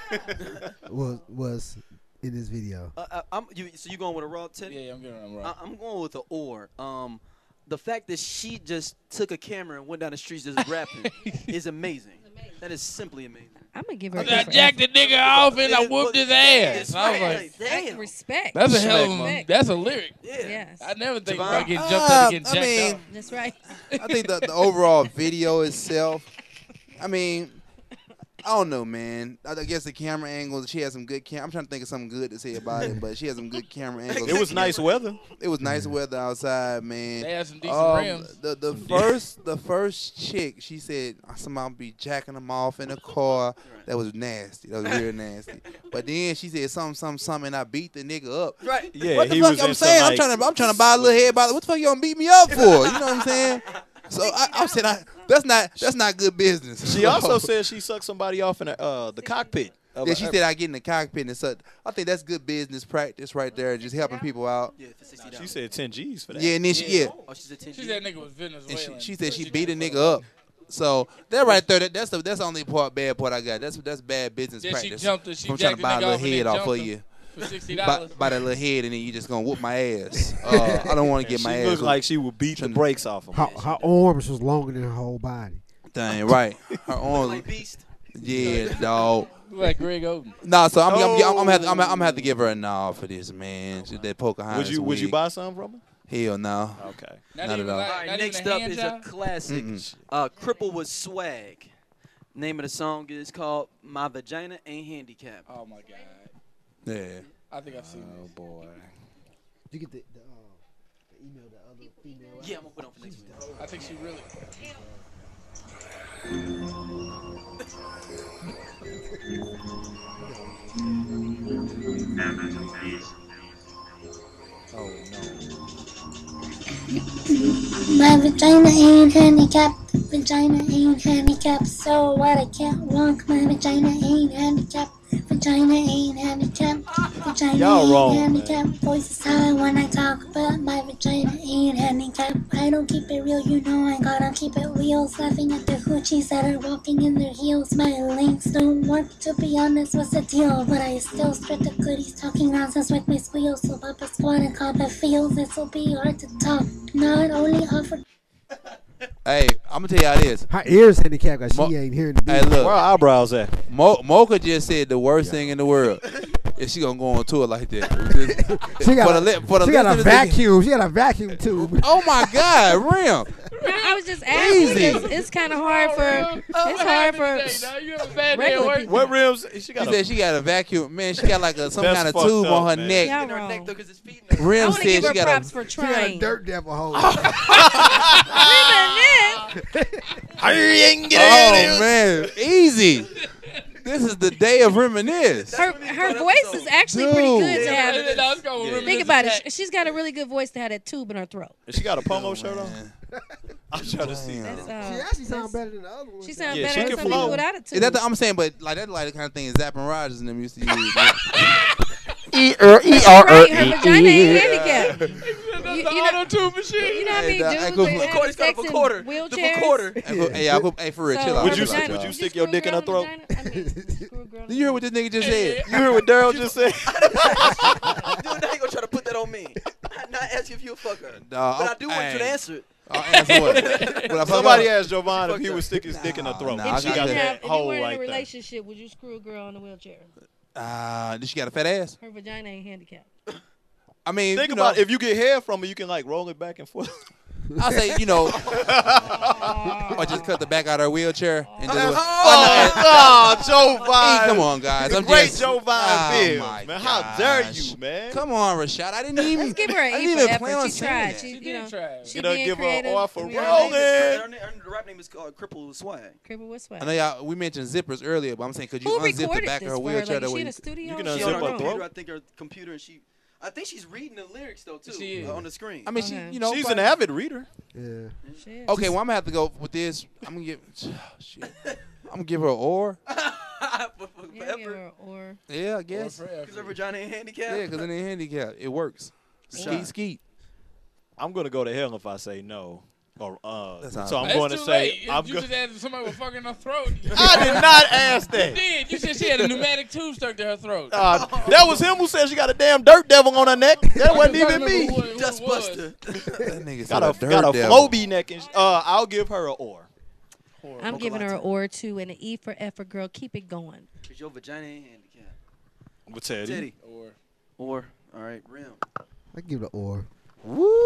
was was in this video. Uh, uh, I'm, you, so you going with a raw, Teddy? Yeah, yeah I'm getting a raw. I, I'm going with the or. Um, the fact that she just took a camera and went down the streets just rapping is amazing. That is simply amazing. I'm gonna give her. I a for jacked the nigga off and I It- whooped his it's ass. I was right, like, like, damn. effort. Respect. that's a hell of a, Respect. that's a lyric. Yeah. Yes. I never think Javon? about getting jumped Uh, up and getting I jacked mean, off. That's right. I think the, the overall video itself. I mean, I don't know, man. I I guess the camera angles. She had some good cam. I'm trying to think of something good to say about it, but she had some good camera angles. It was nice weather. It was nice weather outside, man. They had some decent Um, rims. The the first the first chick, she said somebody be jacking them off in the car. That was nasty. That was real nasty. But then she said something, something, something, and I beat the nigga up. Right. Yeah, What the he fuck was I'm into, saying? I'm like- trying to I'm trying to buy a little head bottle. What the fuck you gonna beat me up for? You know what I'm saying? So I, I said I, that's not that's not good business. She also said she sucked somebody off in the, uh, the cockpit. of Yeah, a- she said I get in the cockpit and such. I think that's good business practice right there, just helping people out. Yeah, for sixty She dollars. said ten G's for that. Yeah, and then she yeah, Oh, she said ten. She said nigga was and Venezuelan. she, she said she beat a nigga up. So that right there, that, that's the that's the only part bad part I got. That's that's bad business Then she practice. jumped her. She I'm trying to jacked the buy a nigga little off and then head off for jumped you. him for sixty Buy, dollars. buy that little head and then you just gonna whoop my ass. Uh, I don't want to And get my she ass. looked whooped. like she would beat the Shouldn't- brakes off him. Her, her arms was longer than her whole body. Dang right. Her arms. Like beast. Yeah, dog. Like Greg Oden. Nah, so I'm, I'm, I'm, I'm, Oh. gonna have to, I'm, I'm gonna have to give her a nod for this, man. She, that Pocahontas Would you Would you wig. buy some from her? Hell no. Okay. Not, Not even at all. like, All right, not next even a up hand is job? a classic. Mm-mm. Uh, Cripple with Swag. Name of the song is called My Vagina Ain't Handicapped. Oh my god. Yeah. I think I've seen Oh this. boy. Did you get the, the, uh, the email, the other female? Yeah, I'm gonna put it on for next week. I think she really. Oh no. My vagina ain't handicapped. Vagina ain't handicapped. So what? I can't walk. My vagina ain't handicapped. Vagina ain't handicapped. Vagina Y'all ain't wrong, handicapped. Voice is high when I talk, but my vagina ain't handicapped. I don't keep it real, you know I gotta keep it real. Laughing at the hoochies that are walking in their heels. My links don't work, to be honest, what's the deal? But I still strip the goodies, talking nonsense with my squeals. So Papa Squad and Compa feels this'll be hard to talk. Not only offer. Hey, I'm gonna tell y'all this. Her ears handicapped because Mo- she ain't hearing the beat. Hey, Where look. are eyebrows at? Mo- Mocha just said the worst thing in the world. If she gonna go on tour like that. She got for a, the, li- for the she got a listeners that- vacuum. She got a vacuum tube. Oh my God, Rim. No, I was just asking Easy. because it's kind of hard for it's hard for You have a bad day at regular work. people. What rims? She She got said a, she got a vacuum. Man, she got like a some That's kind of fucked tube up, on her man. neck. Y'all In her wrong. neck though, cause it's feeding her. I Rim want to said give her she got props a. for She got a trying. dirt devil hole. Oh man, easy. This is the day of reminisce. Her her voice is actually pretty Dude. good to have. Yeah, let's go with Yeah. Reminiscence Think about Attack. it. She's got a really good voice to have that tube in her throat. she got a pomo shirt on. Man. I'm trying to see. Damn. That's, uh, She actually sounds that's- better than the other one. She sounds Yeah, better she than can some people flow. without a tube. Is that the, I'm saying, but like that's like the kind of thing Zapp and Rogers and them used to use. man. E R E That's R right. Her vagina ain't handicapped. That's You- the you know- auto-tune machine. You know what I Hey, mean? dog, Dudes I go that for- have Recorder's got a sex in recorder. The wheelchairs. recorder. Hey, go- hey, y'all, go, hey, for real, So chill her out. Would you chill stick- out, vagina- would you y'all. stick screw your a dick in girl her throat? vagina- I mean, screw a girl Did you hear what this nigga just said? You heard what Daryl just said? Dude, now you gonna try to put that on me. I'm not asking if you a fucker. Dog, But I do want you to hey. answer it. I'll answer what? Would I fuck Somebody up? asked Jovan if he fucked would up. stick his dick in her throat. Nah, If I you got got didn't that have, that if you hole were in a right there. relationship, would you screw a girl in a wheelchair? Uh, did she got a fat ass? Her vagina ain't handicapped. I mean, Think you about know, it. If you get hair from her, you can like roll it back and forth. I say, you know, Oh. or just cut the back out of her wheelchair and just. Oh, oh, Joe Hey, Vine. come on, guys. The I'm great just, Joe Vine oh, Bills, my man. How dare gosh. you, man? Come on, Rashad. I didn't even. Let's give her I an didn't E even for plan on effort. She saying tried. that. She, She you did know, try. she Get her- being give her an creative. R for you know, rolling. Her, name- her, the rap name is called Cripple with Swag. Cripple with swag. I know y'all. We mentioned zippers earlier, but I'm saying, could you Who unzip the recorded back this of her for her? wheelchair Like, that is she way? in a studio? You can She She unzip on on her her her own? throat. computer. I think her computer and she. I think she's reading the lyrics though too. She is. uh, on the screen. I mean, Okay. she, you know, She's but- an avid reader. Yeah. She is. Okay, well, I'm gonna have to go with this. I'm gonna give. Shit. I'm gonna give her an or. For- for- Yeah, give forever. her or Yeah, I guess. Because her vagina ain't handicapped. Yeah, because it ain't handicapped. It works. Skeet, Shot. skeet. I'm gonna go to hell if I say no. Or uh, That's so all I'm It's going to too say late. I'm You go- just asked if somebody was fucking her throat. I did not ask You that. did. You said she had a pneumatic tube stuck to her throat. Uh, that was him who said she got a damn dirt devil on her neck. That wasn't I can't even remember me. who it- who it was. Dustbuster. That nigga Got said a a dirt got a devil. Floby neck. And sh- uh, I'll give her a or. I'm giving her an or two and an E for effort, girl. Keep it going. Because your vagina ain't handicapped. With Teddy. Teddy. Or Or, all right, Rim. I give it an or. Woo.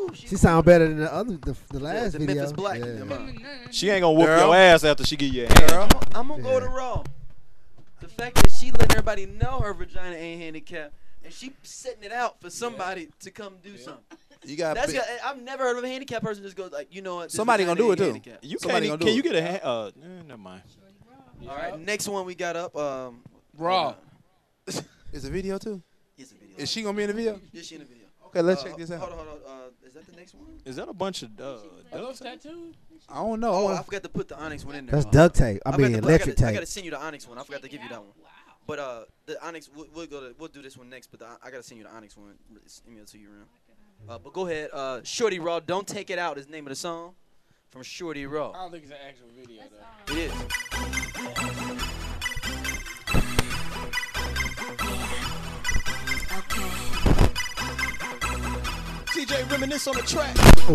Ooh, She sound better than the other, the, the last the video. Memphis Black. Yeah. Come on. She ain't gonna whoop Girl. your ass after she give you a hand. Girl. I'm gonna go Yeah. to Raw. The fact that she letting everybody know her vagina ain't handicapped, and she setting it out for somebody to come do something. You got That's got, I've never heard of a handicapped person just go like, you know what? this Somebody vagina gonna do ain't it, too. handicapped. You Somebody can't. gonna Can do you it. get a hand? Uh, eh, never mind. All right, next one we got up. Um, Raw. Is a video too? It's a video. Is she gonna be in the video? Is she in the video? Okay, let's Uh, check this Hold out. on, hold on. Uh, is that the next one? Is that a bunch of uh, Are those duct tape? tattoos? I don't know. I Oh, wanna- I forgot to put the Onyx one in there. That's Uh, duct tape. I I mean, forgot to put- electric I gotta, I tape. gotta send you the Onyx one. I forgot to give you that one. But uh, the Onyx, we'll, we'll go to, we'll do this one next. But the, I gotta send you the Onyx one. It's email to you, Ram. Uh, but go ahead. Uh, Shorty Raw, Don't Take It Out is the name of the song from Shorty I Raw. don't think it's an actual video though. It is. T J reminisce on the track. Oh,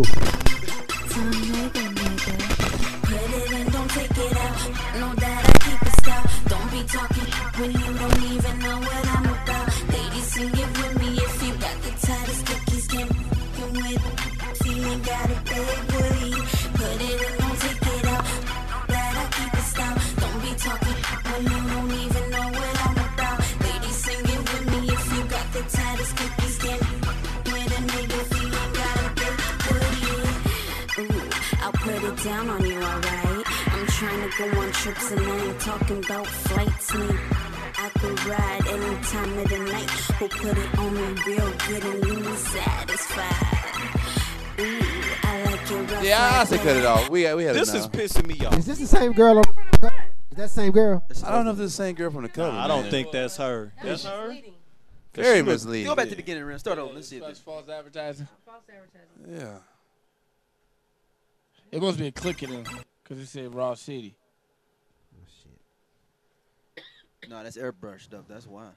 Put it in, don't take it out. Know that I keep it style. Don't be talking when you don't even know what I'm about. Ladies, sing it with me if you got the tightest cookies. Can't f***ing with if you ain't got a big booty. Put it in, don't take it out. Know that I keep it style. Don't be talking when you don't even know what I'm about. Ladies, sing it with me if you got the tightest cookies. Can't f***ing with a nigga if you ain't got a big booty. Ooh, I'll put it down on you, alright? I'm trying to go on trips and I ain't talking about flights, man. I could ride any time of the night. Who put it on me real good and leave me satisfied? Ooh, I like it rough Yeah, I like say cut it that. off. We we had This enough. is pissing me off. is this the same girl? On, is that the same girl? I don't know if this is the same girl from the cover. Nah, I don't man. think that's her. That's her. Very she look- misleading. Go back to the beginning, Ram. Start over. Let's see. If That's this, false advertising. Yeah. It must be a click in them because it said Raw City. no, that's airbrush stuff. That's why.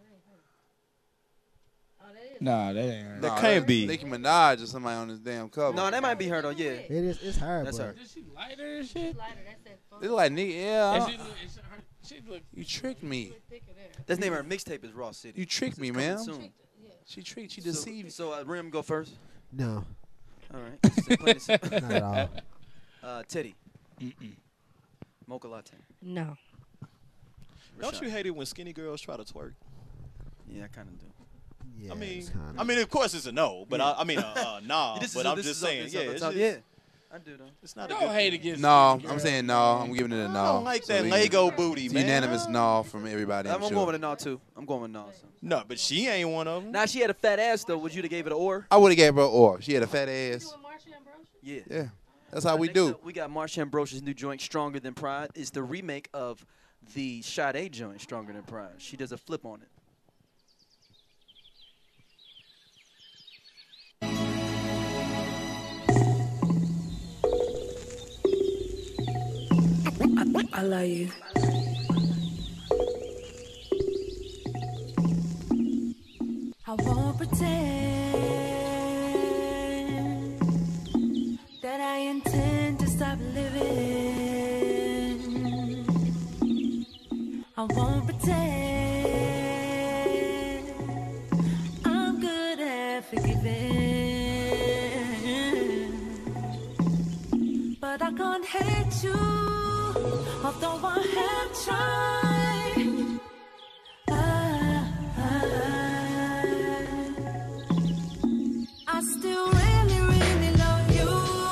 Nah, that ain't her. That Nah, can't be. Nicki Minaj or somebody on this damn cover. No, that might be her though. Yeah. It is. It's her. That's but her. Is she lighter and shit? They look like Nicki. Yeah. I And don't- she look, it's her, she look You tricked me. That's the name of her mixtape is Raw City. You tricked me, It's coming man. soon. She tricked. She So, deceived. so uh, Rim, go first. No, All right. So plain and simple. not at all. uh, Teddy. Mm-mm. Mocha latte. No. Don't Rashad. you hate it when skinny girls try to twerk? Yeah, I kind of do. Yeah, I mean, it's kinda- I mean, of course it's a no, but Yeah. I, I mean, uh, uh, nah. This is but a- I'm this just is up- saying, this yeah, up the it's top. just, yeah, I do though. it's not a Don't good hate thing. against No, skinny I'm girls, saying no. I'm giving it a no. I don't like So that we- Lego booty, It's man. unanimous no from everybody. I'm, I'm, I'm sure. going with a no too. I'm going with no. So. No, but she ain't one of them. Now she had a fat ass though. Would you have gave it an or? I would have gave her an or. She had a fat ass. Yeah. Yeah, that's how we Next do. up, we got Marsha Ambrose's new joint, Stronger Than Pride. It's the remake of the Sade joint, Stronger Than Pride. She does a flip on it. I love you. I won't pretend that I intend to stop living. I won't pretend I'm good at forgiving. But I can't hate you, although I have tried. I still really, really love you.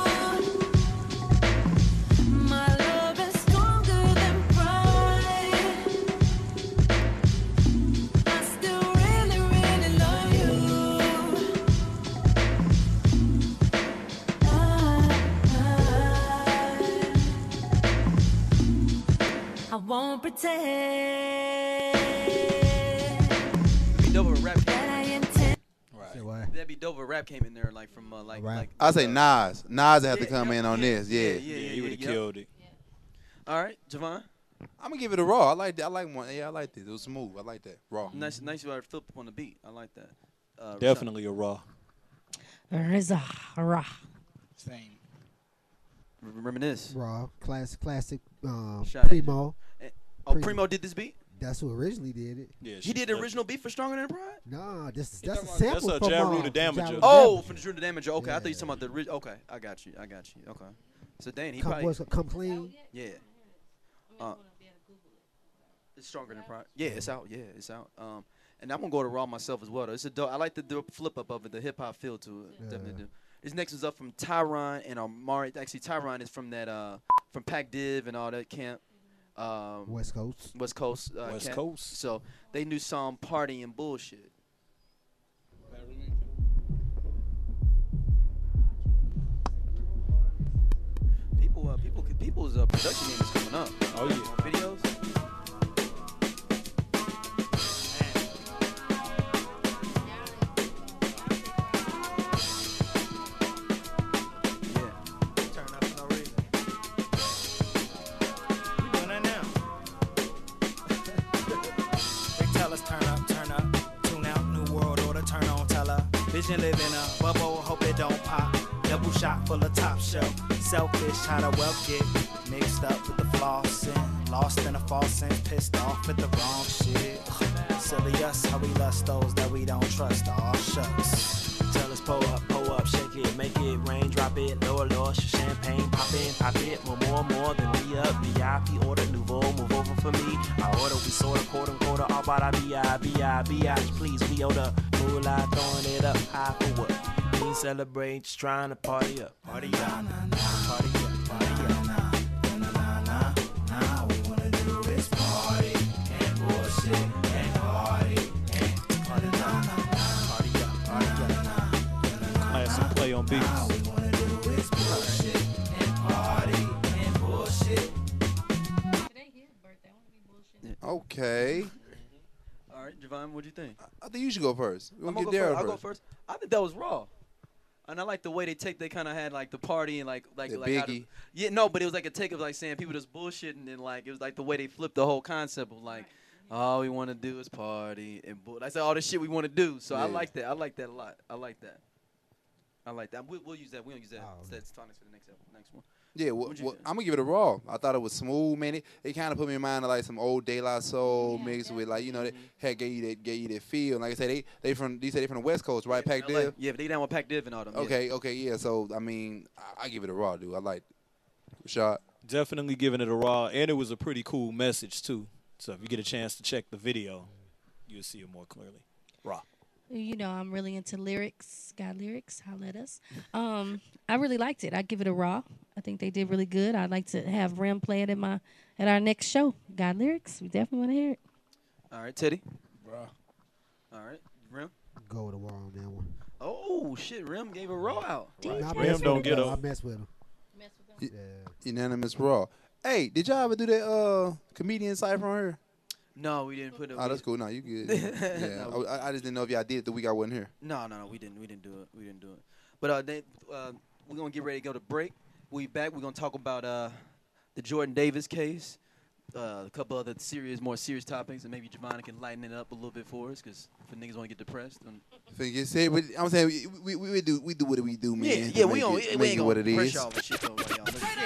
My love is stronger than pride. I still really, really love you. I won't pretend Be dope if a rap. that I intend. Say why? That'd be dope if a rap came in there, like from uh, like. A rap? like I say uh, Nas. Nas have to yeah, come yeah, in on yeah, this. Yeah. Yeah, yeah, Yeah, yeah. he would have yeah. killed it. All right, Javon. I'm gonna give it a raw. I like that. I like one. Yeah, I like this. It was smooth. I like that. Raw. Nice, nice. You flip up on the beat. I like that. Uh, Rashad. Definitely a raw. Rizza. Rah. Same. R- Reminisce. Raw, classic, classic. Um, Sade. Primo. Oh, Primo. Primo did this beat. That's who originally did it. Yeah, He did the original beat for Stronger Than Pride? Nah, this is that's a That's sample a from Ja uh, Rule the from Ja Damager. Rule the Oh, Damager. from the Drew the Damager. Okay, I thought you Yeah. talking about the original. Okay, I got you. I got you. Okay. So Dane, he Come, probably what's it, come clean. yeah. Uh, it's Stronger Than Pride. Yeah, it's out. Yeah, it's out. Um, and I'm gonna go to Raw myself as well. Though. It's a dope. I like the, the flip up of it, the hip hop feel to it. Yeah. Definitely do. This next one's up from Tyron and Amari. Actually, Tyron is from that uh from Pac Div and all that camp. Um, West Coast. West Coast. Uh, West camp. Coast. So they knew song Party and Bullshit. People, uh, people, people's uh, production game is coming up. Oh yeah. Videos. Turn up for no reason. We doing that now. They tell us turn up, turn up. Tune out, new world order, turn on, tell her. Vision live in a bubble, hope it don't pop. Double shot full of top shelf. Selfish, how the wealth get mixed up with the flossing. Lost in a false sense, pissed off at the wrong shit. Silly us, how we lust those that we don't trust. All shucks. Tell us pull up, pull up, shake it, make it rain, drop it, lower, lower, champagne, pop in, pop it, more, more, more than we up. V I P order, nouveau, move over for me. I order, we sorta, quarter, quarter, all about our B I, B I, B I, please, we order. Moolah, throwing it up, high for what? We celebrate, just trying to party up, party up, party up, party up. Classic play on beats. Okay. All right, Javon, what do you think? I think you should go first. We're I'm gonna gonna get go Daryl first. I'll first. go first. I think that was raw. And I like the way they take. They kind of had like the party and like like The like how the- Biggie. yeah, no, but it was like a take of like saying people just bullshitting and then like it was like the way they flipped the whole concept of like all we want to do is party and bull. That's all the shit we want to do. So I Yeah. like that. I like that a lot. I like that. I like that. We'll, we'll use that. We don't use that. Oh, That's topics for the next episode, next one. Yeah, well, What'd you well, think? I'm gonna give it a raw. I thought it was smooth, man. It, it kind of put me in mind of like some old De La Soul Yeah, mixed with like you know that Mm-hmm. had gave you that gave you that feel. And like I said, they they from they said they from the West Coast, right? Pac L A. Div. Yeah, but they down with Pac Div and all them. yeah. Okay, okay, yeah. So I mean, I, I give it a raw, dude. I like Rashad. Definitely giving it a raw, and it was a pretty cool message too. So if you get a chance to check the video, you'll see it more clearly. Raw. You know, I'm really into lyrics. Got lyrics, holla at us. Um, I really liked it. I give it a raw. I think they did really good. I'd like to have Rim play it at my at our next show. Got lyrics. We definitely want to hear it. All right, Teddy. Bruh. All right, Rim. Go with the wall on that one. Oh shit, Rim gave a raw out. Nah, I Ram mess with don't him, get though. a- I mess with him. Y- Yeah. Unanimous raw. Hey, did y'all ever do that uh comedian cipher on her? No, we didn't put it. Oh, that's cool. No, you good. Yeah, No. I, I just didn't know if y'all did it the week I wasn't here. No, no, no, we didn't. We didn't do it. We didn't do it. But uh, they, uh, we're gonna get ready to go to break. We back. We're gonna talk about uh, the Jordan Davis case, uh, a couple other serious, more serious topics, and maybe Javon can lighten it up a little bit for us, because if niggas want to get depressed, then Think you said, but I'm saying we, we, we do we do what we do, man. yeah, to yeah, we make don't. it, We, make ain't it gonna what it press is. y'all with shit though. While y'all listen.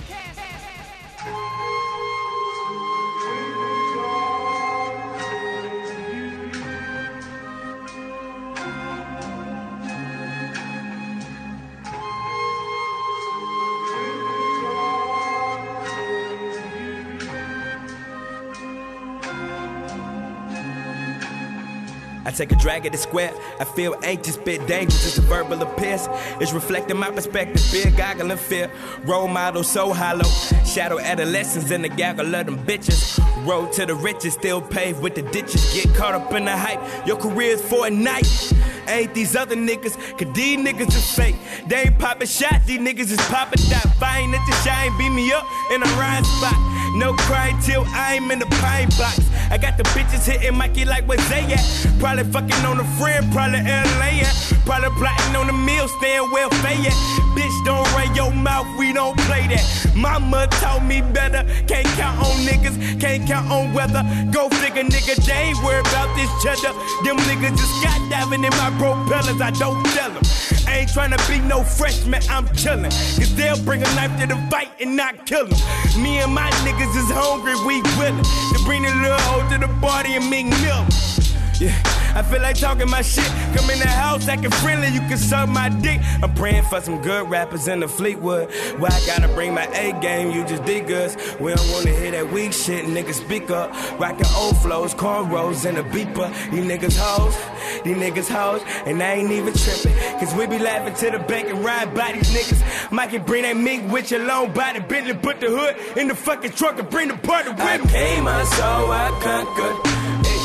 I take a drag at the square. I feel anxious, bit dangerous. It's a verbal appearance. It's reflecting my perspective. Fear, goggle, and fear. Role model so hollow. Shadow adolescents in the gaggle of them bitches. Road to the riches, still paved with the ditches. Get caught up in the hype. Your career's for a night. Ain't these other niggas, cause these niggas is fake. They ain't poppin' shots, these niggas is poppin' dot. Fine at the shine, beat me up in a rhyme spot. No crying till I'm in the pine box. I got the bitches hitting Mikey like where they at. Probably fucking on a friend, probably L A at. Probably plotting on the meal, staying well fed at. Bitch, don't run your mouth, we don't play that. Mama told me better, can't count on niggas, can't count on weather. Go figure, nigga, they ain't worried about this cheddar. Them niggas just skydiving in my propellers, I don't tell them. I ain't tryna be no freshman, I'm chillin'. Cause they'll bring a knife to the fight and not kill them. Me and my niggas is hungry, we willin' to bring the little hoe to the party and make milk. Yeah, I feel like talking my shit. Come in the house acting friendly, you can suck my dick. I'm praying for some good rappers in the Fleetwood. Why I gotta bring my A game, you just dig us. We don't wanna hear that weak shit, niggas speak up. Rockin' old flows, cornrows, and a beeper. These niggas hoes, these niggas hoes, and I ain't even trippin'. Cause we be laughing to the bank and ride by these niggas. Mike can bring that mink with your long body, Bentley, put the hood in the fucking truck and bring the party with me. I came, I saw, I conquered.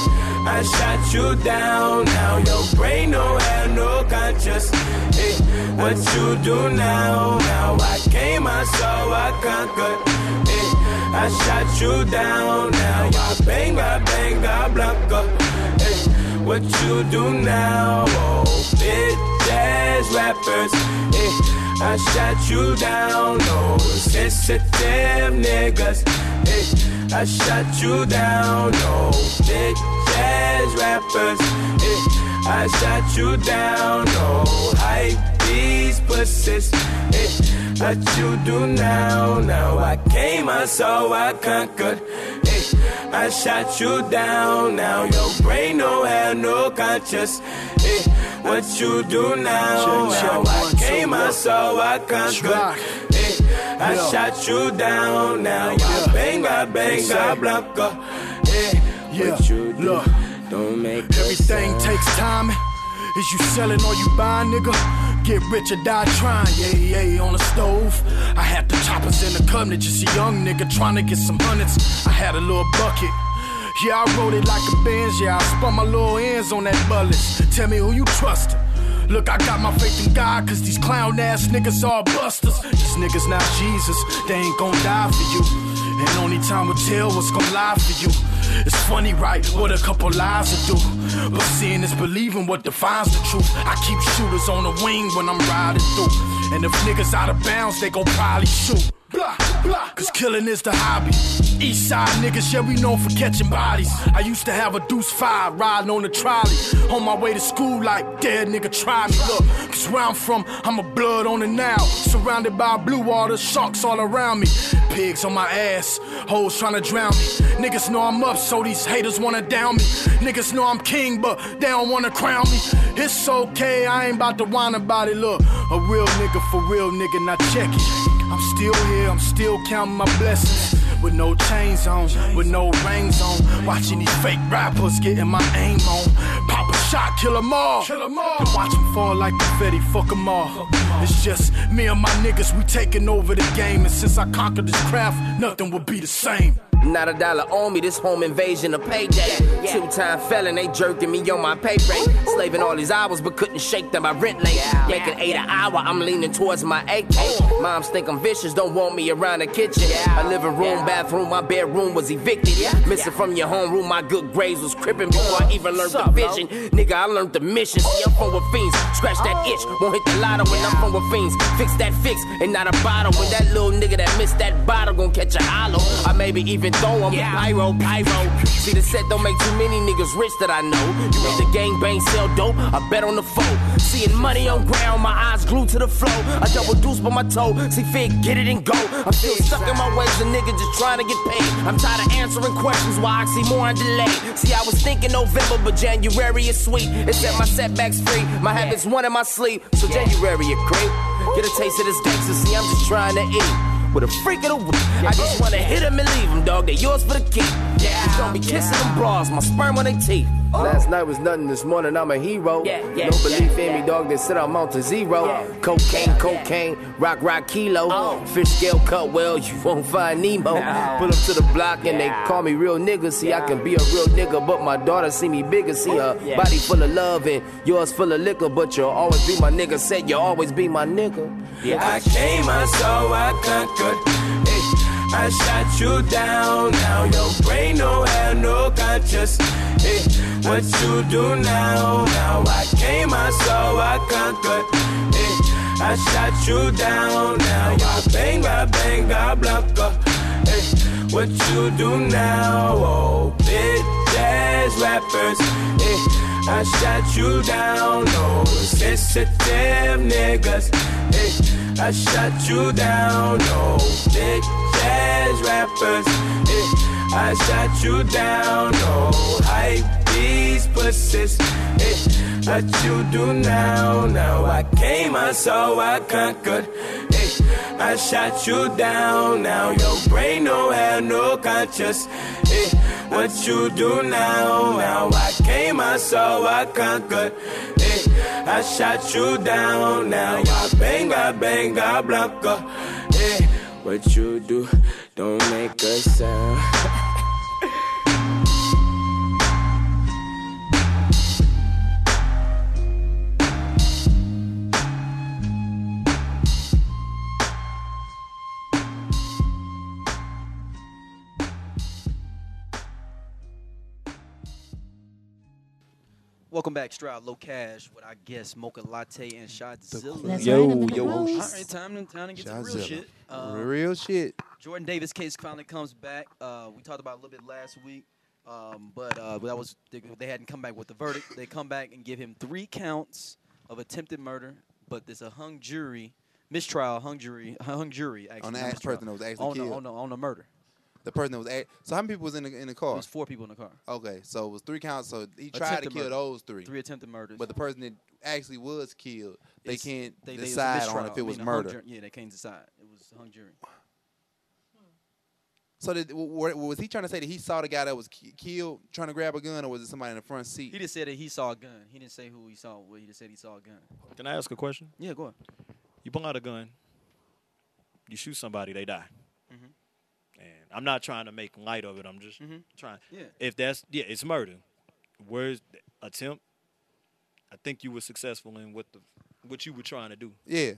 I shot you down, now your brain don't have no conscience. Hey, what you do now? Now I came, I saw, I conquered. Hey, I shot you down, now I bang, I bang, I blanca. Hey, what you do now? Oh, bitch ass rappers. Hey, I shot you down, no sensitive niggas. Hey, I shot you down, no bitch ass rappers. Eh, I shot you down, no hype these pussies. Eh, what you do now? Now I came, I saw, I conquered. Eh, I shot you down, now your brain don't have no conscience. Eh, what you do now? Now I came, I saw, I conquered. Eh, I shot you down, now I bang, I bang, I blanca. Eh, Yeah, what you do, look, don't make everything sense. takes time. Is you selling or you buying, nigga? Get rich or die trying, yeah, yeah, on the stove. I had the choppers in the cabinet, just a young nigga trying to get some hundreds. I had a little bucket. Yeah, I wrote it like a Benz, yeah, I spun my little ends on that bullets. Tell me who you trustin'. Look, I got my faith in God, cause these clown ass niggas are busters. These niggas not Jesus, they ain't gon' die for you. And only time will tell what's gon' lie for you. It's funny, right, what a couple lies will do. But seeing is believing what defines the truth. I keep shooters on the wing when I'm riding through. And if niggas out of bounds, they gon' probably shoot. Blah, blah, cause killing is the hobby. East side niggas, yeah, we known for catching bodies. I used to have a deuce five riding on the trolley. On my way to school like, dead nigga, try me. Look, cause where I'm from, I'm a blood on the Nile. Surrounded by blue water, sharks all around me. Pigs on my ass, hoes trying to drown me. Niggas know I'm up, so these haters wanna down me. Niggas know I'm king, but they don't wanna crown me. It's okay, I ain't about to whine about it. Look, a real nigga for real nigga, now check it. I'm still here, I'm still counting my blessings. With no chains on, with no rings on. Watching these fake rappers getting my aim on. Pop a shot, kill 'em all. And watch 'em fall like confetti, fuck 'em all. It's just me and my niggas, we taking over the game. And since I conquered this craft, nothing will be the same. Not a dollar on me, this home invasion a payday. Two-time felon, they jerking me on my pay rate. Slaving all these hours, but couldn't shake them, my rent late. Making eight an hour, I'm leaning towards my A K. Moms think I'm vicious, don't want me around the kitchen. My living room, bathroom, my bedroom was evicted. Missing from your homeroom, my good grades was crippin' before I even learned the vision. Nigga, I learned the mission. See, I'm from with fiends, scratch that itch, won't hit the lotto when I'm from with fiends. Fix that fix, and not a bottle. When that little nigga that missed that bottle gon' catch a hollow. I maybe even throw him pyro, pyro. See, the set don't make too many niggas rich that I know. You make the gang bang sell dope, I bet on the foe. Seeing money on ground, my eyes glued to the flow. I double deuce by my toe, see fit, get it and go. I'm still stuck in my ways, a nigga just trying to get paid. I'm tired of answering questions, why I see more on delay. See, I was thinking November, but January is sweet. It set my setbacks free, my habits one in my sleep. So January is great. Get a taste of this gangster, see, I'm just trying to eat. With a freak of the week, I just wanna hit him and leave him, dog. They yours for the keep. Just don't be kissing them bras, my sperm on their teeth. Last night was nothing, this morning I'm a hero. No belief in me, dog, they said I'm on to zero. Cocaine, cocaine, rock, rock, kilo. Fish scale cut well, you won't find Nemo. Pull up to the block and they call me real nigga. See, I can be a real nigga, but my daughter see me bigger. See her body full of love and yours full of liquor. But you'll always be my nigga, said you'll always be my nigga. I came, I saw, I conquered. Hey, I shot you down, now your brain don't have no conscience. Hey, what you do now? Now I came, I saw, I conquered. Hey, I shot you down, now I bang, I bang, I blanca. Hey, what you do now? Oh, bitch ass rappers. Hey, I shot you down, no sensitive niggas. Hey, I shot you down, no big ass rappers. Hey, I shot you down, no hype these pussies. Hey, what you do now? Now I came, I saw, I conquered. Hey, I shot you down. Now your brain don't have no conscience. Hey, what you do now? Now I came, I saw, I conquered. Hey, I shot you down. Now I bang, I bang, I blanca. Hey, what you do? Don't make a sound. Welcome back, Stroud Low Cash with our guest Mocha Latte and Shadzilla. That's Yo, right, I'm in the yo. house. All right, time to, time to get to the real Shadzilla. shit. Uh, Real shit. Jordan Davis case finally comes back. Uh, we talked about it a little bit last week, um, but uh, that was they, they hadn't come back with the verdict. They come back and give him three counts of attempted murder, but there's a hung jury, mistrial, hung jury, hung jury actually On the not act- mistrial, person that was actually on the, killed. on the on the murder. The person that was at. So how many people was in the in the It car? was four people in the car. Okay, so it was three counts. So he tried Attempted to kill murder. those three. Three attempted murders. But the person that actually was killed, they It's- can't they- they- it's a decide on mistrial, if it was meaning a hung murder. jury- Yeah, they can't decide. It was a hung jury. So did, w- w- was he trying to say that he saw the guy that was ki- killed trying to grab a gun, or was it somebody in the front seat? He just said that he saw a gun. He didn't say who he saw. Well, he just said he saw a gun. Can I ask a question? Yeah, go on. You pull out a gun, you shoot somebody, they die. Mhm. And I'm not trying to make light of it. I'm just Mhm. trying. Yeah. If that's yeah, it's murder. Where's the attempt? I think you were successful in what the what you were trying to do. Yeah.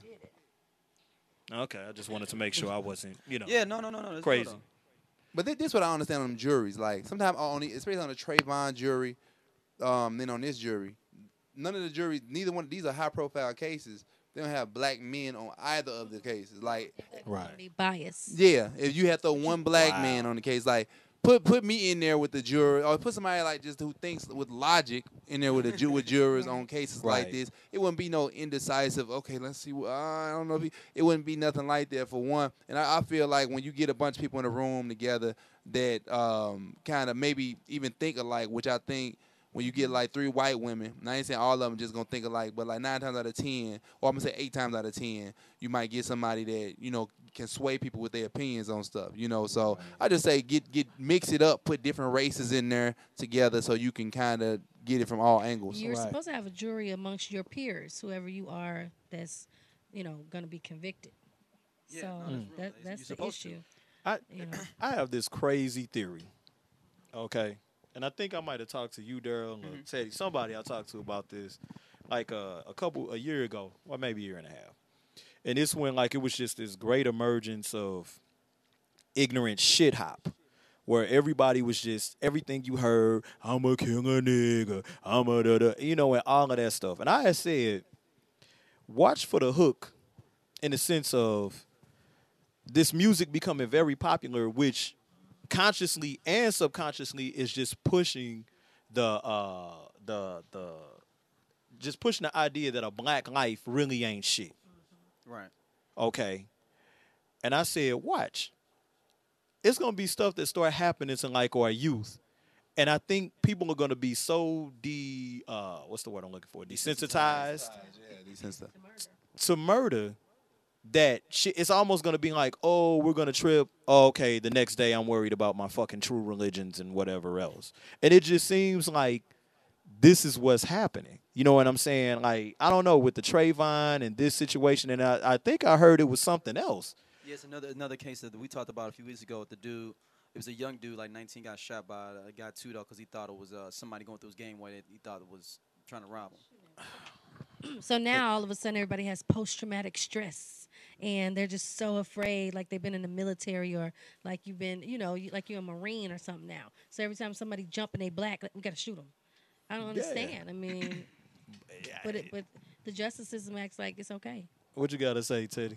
Okay, I just wanted to make sure I wasn't, you know. Yeah, no, no, no, no. that's Crazy. good, though. But thi- this what I understand on them juries. Like sometimes on the, especially on the Trayvon jury, um, then on this jury, none of the juries, neither one. These are high profile cases. They don't have black men on either of the cases. Like, Right. Be biased. yeah, if you have to one black Wow. man on the case, like put put me in there with the jury, or put somebody like just who thinks with logic in there with the ju- with jurors on cases like Right. this. It wouldn't be no indecisive. Okay, let's see. Uh, I don't know if he, it wouldn't be nothing like that for one. And I, I feel like when you get a bunch of people in a room together that um, kind of maybe even think alike, which I think. When you get like three white women, and I ain't saying all of them just gonna think alike, but like nine times out of ten, or I'm gonna say eight times out of ten, you might get somebody that you know can sway people with their opinions on stuff. You know, so I just say get get mix it up, put different races in there together, so you can kind of get it from all angles. You're supposed to have a jury amongst your peers, whoever you are that's, you know, going to be convicted. Yeah, so no, that's real. that, You're that's the supposed to. issue. I You know. I have this crazy theory. Okay. And I think I might have talked to you, Daryl, or Mm-hmm. Teddy, somebody I talked to about this, like uh, a couple a year ago, or maybe a year and a half. And it's when like it was just this great emergence of ignorant shit hop, where everybody was just everything you heard, I'm a king a nigga, I'm a da da, you know, and all of that stuff. And I had said, watch for the hook, in the sense of this music becoming very popular, which consciously and subconsciously is just pushing the uh the the just pushing the idea that a black life really ain't shit. Right. Okay. And I said, watch. It's gonna be stuff that start happening to like our youth. And I think people are gonna be so de uh what's the word I'm looking for? Desensitized Yeah, desensitized. to murder that shit, it's almost gonna be like, oh, we're gonna trip. Oh, okay, the next day I'm worried about my fucking true religions and whatever else. And it just seems like this is what's happening. You know what I'm saying? Like, I don't know, with the Trayvon and this situation, and I, I think I heard it was something else. Yes, another another case that we talked about a few weeks ago with the dude. It was a young dude, like nineteen, got shot by a guy two though, because he thought it was uh, somebody going through his game where he thought it was trying to rob him. So now all of a sudden everybody has post-traumatic stress, and they're just so afraid, like they've been in the military or like you've been, you know, you, like you're a Marine or something now. So every time somebody jump and they black, like, we got to shoot them. I don't Yeah. understand. I mean, but it, but the justice system acts like it's okay. What you gotta say, Teddy?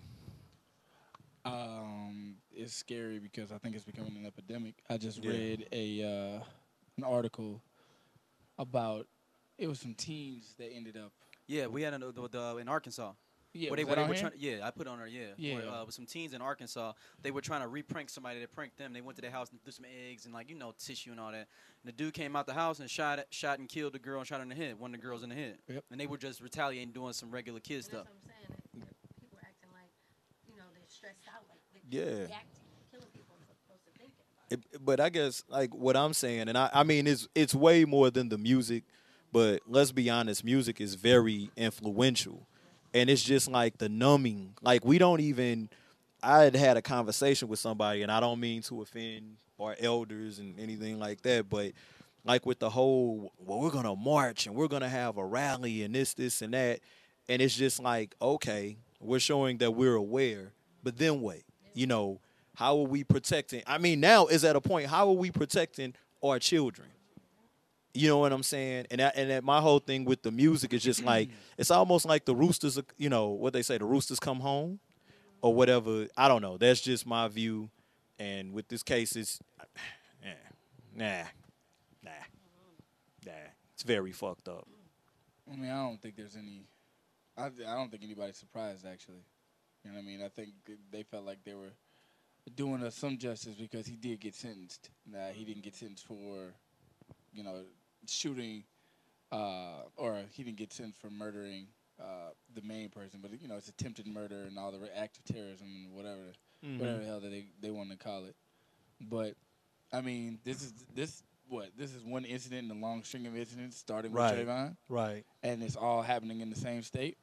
Um, it's scary because I think it's becoming an epidemic. I just Yeah. read a uh, an article about It was some teens that ended up. Yeah, we had an, the, the, in Arkansas. Yeah, where they, was where that they on were here? trying. Yeah, I put it on there. Yeah, Yeah. Where, uh, with some teens in Arkansas, they were trying to re-prank somebody that pranked them. They went to their house and threw some eggs and like you know tissue and all that. And the dude came out the house and shot it, shot and killed the girl and shot her in the head. One of the girls in the head. Yep. And they were just retaliating, doing some regular kid stuff. People are acting like, you know, they're stressed out, like Yeah. they're reacting, killing people as opposed to thinking about it. It, but I guess like what I'm saying, and I, I mean it's it's way more than the music, but let's be honest, music is very influential, and it's just like the numbing. Like we don't even. I had had a conversation with somebody, and I don't mean to offend our elders and anything like that, but like with the whole, well, we're gonna march and we're gonna have a rally and this, this, and that, and it's just like, okay, we're showing that we're aware, but then what? You know. How are we protecting? I mean, now is at a point. How are we protecting our children? You know what I'm saying? And that, and that my whole thing with the music is just like it's almost like the roosters. You know what they say? The roosters come home, or whatever. I don't know. That's just my view. And with this case, it's nah, nah, nah, nah. It's very fucked up. I mean, I don't think there's any. I I don't think anybody's surprised actually. You know what I mean? I think they felt like they were doing us some justice because he did get sentenced. Nah, he didn't get sentenced for, you know, shooting, uh, or he didn't get sentenced for murdering uh, the main person. But you know, it's attempted murder and all the act of terrorism and whatever, Mhm. whatever the hell that they they want to call it. But I mean, this is this what this is one incident in a long string of incidents starting with Right. Trayvon, Right. and it's all happening in the same state.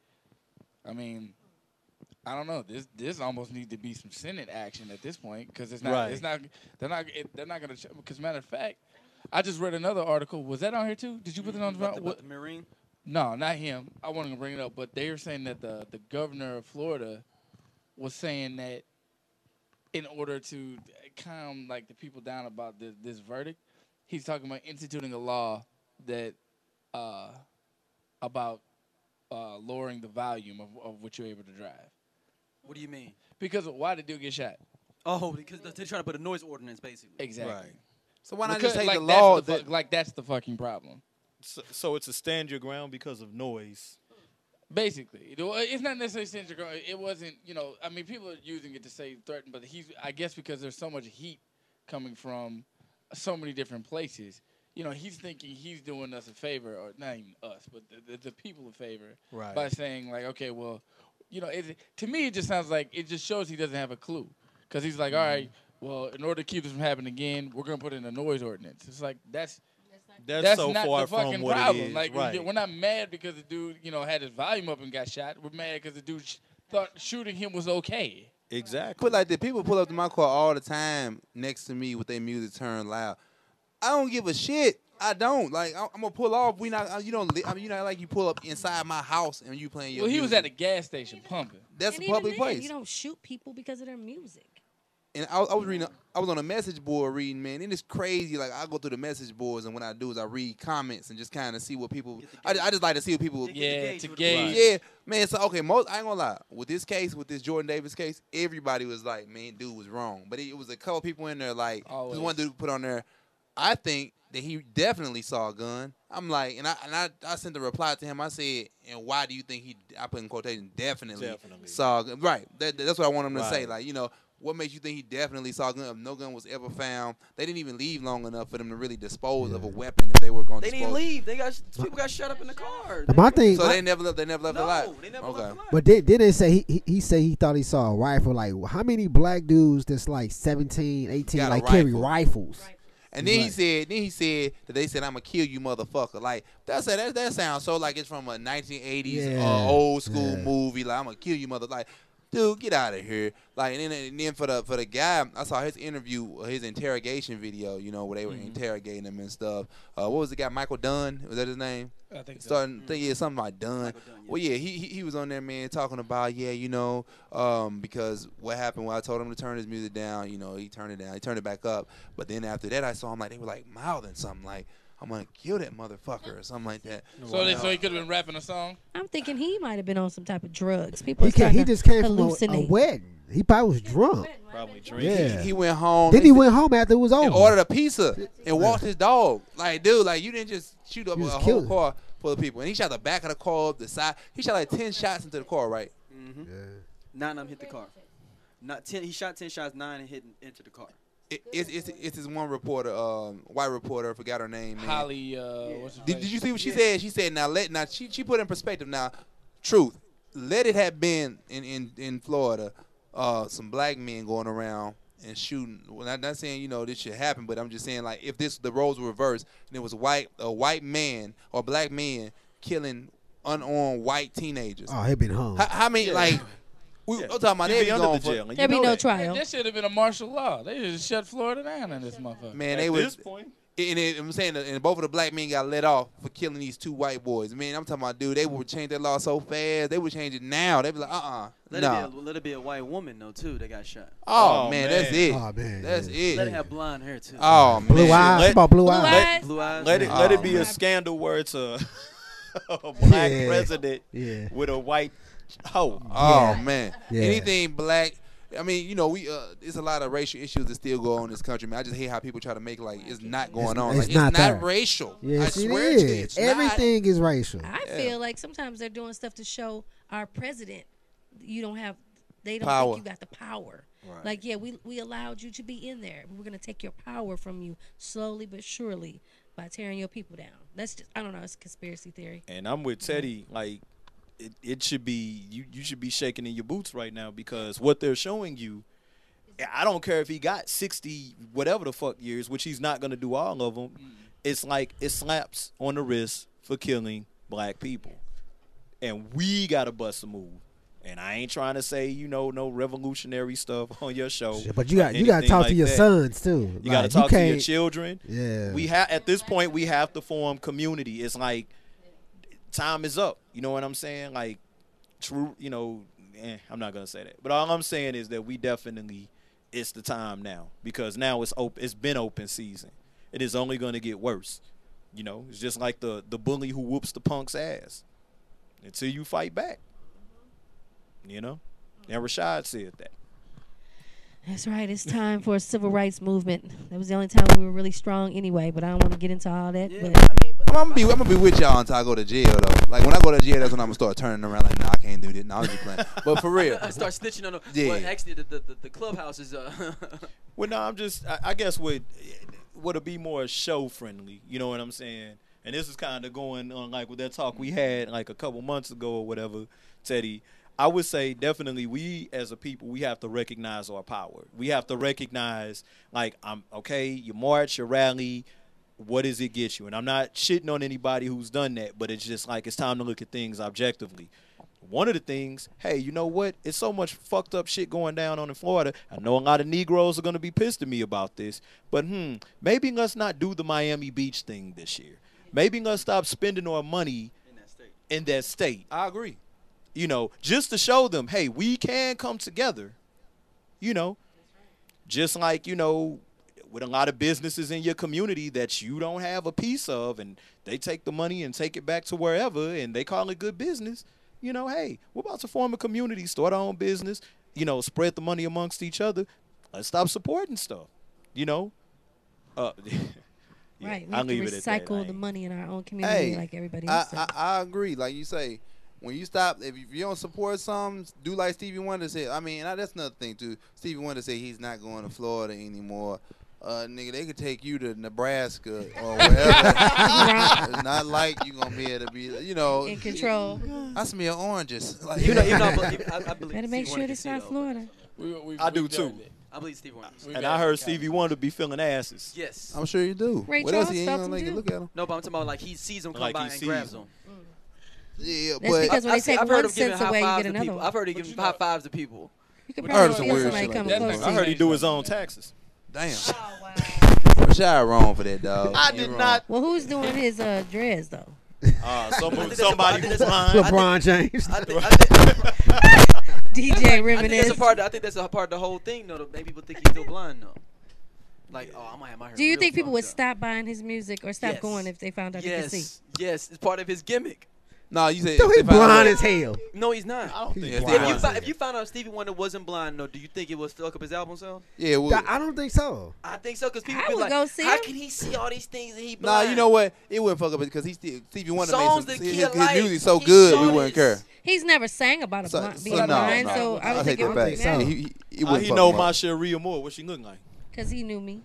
I mean. I don't know. This this almost needs to be some Senate action at this point because it's not. Right. It's not. They're not. It, they're not going to. Because matter of fact, I just read another article. Was that on here too? Did you put it on? About the, what- about the Marine? No, not him. I wasn't gonna bring it up, but they were saying that the the governor of Florida was saying that in order to calm like the people down about this this verdict, he's talking about instituting a law that uh, about uh, lowering the volume of, of what you're able to drive. What do you mean? Because why did dude get shot? Oh, because they're trying to put a noise ordinance, basically. Exactly. Right. So why not Because, just take like, the that's law the fu- that like that's the fucking problem. So, so it's a stand your ground because of noise. Basically, It wa- it's not necessarily stand your ground. It wasn't, you know. I mean, people are using it to say threaten, but he's. I guess because there's so much heat coming from so many different places. You know, he's thinking he's doing us a favor, or not even us, but the, the, the people a favor Right. by saying like, okay, well, you know, it, to me it just sounds like it just shows he doesn't have a clue because he's like, all right, well, in order to keep this from happening again, we're gonna put in a noise ordinance. It's like that's. That's, That's so not far the fucking from what problem. it is. Like right. we're not mad because the dude, you know, had his volume up and got shot. We're mad because the dude sh- thought shooting him was okay. Exactly. put like the people pull up to my car all the time next to me with their music turned loud. I don't give a shit. I don't like. I, I'm gonna pull off. We not. You don't. li- I mean, you know, like you pull up inside my house and you playing your. Well, he was music. at a gas station pumping. That's And a even public then, place. You don't shoot people because of their music. And I, I was reading. I was on a message board reading, man, and it's crazy. Like I go through the message boards, and what I do is I read comments and just kind of see what people. I, I just like to see what people. Yeah, to with gauge. Yeah, man. So okay, most I ain't gonna lie. With this case, with this Jordan Davis case, everybody was like, "Man, dude was wrong." But it, it was a couple people in there, like Always. this one dude put on there. I think that he definitely saw a gun. I'm like, and I and I, I sent a reply to him. I said, "And why do you think he?" I put in quotation, "Definitely, Definitely. saw a gun." Right. That, that's what I want him to say. Right. Like, you know. What makes you think he definitely saw a gun? If no gun was ever found, they didn't even leave long enough for them to really dispose of a weapon if they were going to They dispose. didn't leave. They got people got shut up in the car. My thing, So my- they never left. They never left No, alive. they never okay. left alive. but did, did they say he, he he say he thought he saw a rifle? Like how many black dudes that's like seventeen, eighteen, Got a like carry rifle. rifles? And then he Right. said, then he said that they said, "I'm gonna kill you, motherfucker." Like that's a, that. That sounds so like it's from a nineteen eighties Yeah, uh, old school yeah. movie. Like I'm gonna kill you, mother. Like, dude, get out of here. Like, and then, and then for the for the guy, I saw his interview, his interrogation video. You know, where they were Mhm. interrogating him and stuff. Uh, what was the guy? Michael Dunn. Was that his name? I think so. Starting, think yeah, something like Dunn. Michael Dunn, yeah. Well, yeah, he, he he was on there, man, talking about yeah, you know, um, because what happened when I told him to turn his music down, you know, he turned it down, he turned it back up, but then after that, I saw him like they were like mouthing something like I'm gonna kill that motherfucker or something like that. So, they, so he could have been rapping a song. I'm thinking he might have been on some type of drugs. People He are came, starting he to just came from a, a hallucinate. wedding. He probably was drunk. Probably drinking. Yeah. He, he went home. Then he went home after it was over. and ordered a pizza and walked his dog. Like, dude, like you didn't just shoot up You a just whole killed him. car full of people. And he shot the back of the car, up the side. He shot like ten shots into the car, right? Mm-hmm. Nine of them hit the car. Not ten. He shot ten shots. Nine hit into the car. It, it's, it's, it's this one reporter, um, white reporter, I forgot her name. Man. Holly, uh, what's her Did, face? did you see what she said? She said, "Now let now she she put in perspective. Now, truth, let it have been in in in Florida, uh, some black men going around and shooting. Well, I'm not saying you know this should happen, but I'm just saying like if this the roles were reversed and it was white a white man or black men killing unarmed white teenagers. Oh, he been hung. How, how many Yeah. like we Yeah. I'm talking about You'd they be be under going the for jail, and There'd you be know no that. trial. That should have been a martial law. They just shut Florida down in this motherfucker. man. At They this was. point, And it, I'm saying, that, and both of the black men got let off for killing these two white boys. Man, I'm talking about, dude, they would change that law so fast. They would change it now. They'd be like, uh-uh, Let, no. it be a, let it be a white woman though too that got shot. Oh, Oh, man, man. that's it. Oh, man, That's yeah. it. Let it have blonde hair too. Oh, man. Blue eyes. Let- Come on, blue, Blue eyes. eyes. Blue eyes. let it Oh, let it be man. a scandal where it's a, a black Yeah. president Yeah. with a white hoe. Oh, Yeah. man. Yeah. Anything black. I mean, you know, we uh, there's a lot of racial issues that still go on in this country, man. I just hate how people try to make like it's not going It's- on. it's like, not it's not there. racial. Yes, I it swear to you, is. it's not. Everything is racial. I Yeah. feel like sometimes they're doing stuff to show our president you don't have, they don't Power. think you got the power. Right. Like, yeah, we we allowed you to be in there. We're gonna take your power from you slowly but surely by tearing your people down. That's just, I don't know, it's a conspiracy theory. And I'm with Teddy. Like, it, it should be you. You should be shaking in your boots right now because what they're showing you. I don't care if he got sixty whatever the fuck years, which he's not gonna do all of them. It's like it slaps on the wrist for killing black people, and we gotta bust a move. And I ain't trying to say you know no revolutionary stuff on your show, But you got or you got to anything talk like to your that. sons too. You got to Like, talk to your can't- children. Yeah. We have at this point we have to form community. It's like time is up. You know what I'm saying? Like true. You know, eh, I'm not gonna say that. But all I'm saying is that we definitely it's the time now because now it's open. It's been open season. It is only going to get worse. You know, it's just like the the bully who whoops the punk's ass until you fight back. You know, and Rashad said that. That's right. It's time for a civil rights movement. That was the only time we were really strong anyway, but I don't want to get into all that. Yeah, But I mean, but I'm gonna be I'm gonna be with y'all until I go to jail though. Like when I go to jail, that's when I'm gonna start turning around. Like, nah, I can't do this. Nah, I'm just playing. But for real, I start snitching on them. Yeah. Well, actually, the, the, the, the clubhouse is uh. Well, no, I'm just, I, I guess would would it be more show friendly? You know what I'm saying? And this is kind of going on like with that talk we had like a couple months ago or whatever, Teddy. I would say definitely we as a people, we have to recognize our power. We have to recognize like, I'm okay, you march, you rally, what does it get you? And I'm not shitting on anybody who's done that, but it's just like it's time to look at things objectively. One of the things, hey, you know what? It's so much fucked up shit going down on in Florida. I know a lot of Negroes are going to be pissed at me about this, but hmm, maybe let's not do the Miami Beach thing this year. Maybe let's stop spending our money in that state. in that state. I agree. You know, just to show them, hey, we can come together. You know, just like, you know, with a lot of businesses in your community that you don't have a piece of and they take the money and take it back to wherever and they call it good business. You know, hey, we're about to form a community, start our own business, you know, spread the money amongst each other. Let's stop supporting stuff, you know. Uh, yeah, right, we I'll have to leave it at that. recycle I the ain't- money in our own community Hey, like everybody I, else does. I, I agree. Like you say, when you stop, if you don't support something, do like Stevie Wonder said. I mean, and that's another thing too. Stevie Wonder said he's not going to Florida anymore. Uh, nigga, they could take you to Nebraska or wherever. It's not like you gonna be able to be, you know, in control. I smell oranges. Like, You know, even though I believe, I, I believe Better Stevie make Wonder sure can it's see, not though. Florida. We, we, I we do done too. it. I believe Stevie Wonder. We And got I it. heard Stevie Wonder be feeling asses. Yes. I'm sure you do. Ray what else Charles he ain't felt gonna him let you too. look at him? No, but I'm talking about like he sees them come Like by he and sees grabs them. them. Yeah, That's but because when I, they take I've heard one him giving sense high away, you fives get to another people. one. I've heard him But giving you know- high fives to people. You can I heard probably some feel weird somebody shit like coming that. close That's to I you. heard he do his own taxes. damn. Oh, wow. Rashad wrong for that, dog. I He did wrong. not. Well, who's doing his uh, dreads though? Uh, some, that's somebody about- who's that's- blind. LeBron James. I think, I think, D J I think that's Reminisce. a part. I think that's a part of the whole thing, though. To make people think he's still blind, though. Like, oh, I might have my hair. Do you real think people would fucked up. stop buying his music or stop Yes. going if they found out they could see? Yes, yes, it's part of his gimmick. No, you said Dude, he if I- blind as hell. No, he's not. I don't think Yeah, he's Stevie If you, blind. fi- if you found out Stevie Wonder wasn't blind, though, do you think it would fuck up his album sales? Yeah, well, I don't think so. I think so, because people I be would like, go see how him. can he see all these things and he nah, blind? you know what? It wouldn't fuck up because he still Stevie Wonder Songs made some, that his, kill his life. music so He good we showed wouldn't his- care. He's never sang about a So, blind, so being no, blind, no, so I I would take think it that would back. be so. Yeah, that. he, he, it How wouldn't he fuck know him up. Masha Rhea Moore? What she look like? Because he knew me.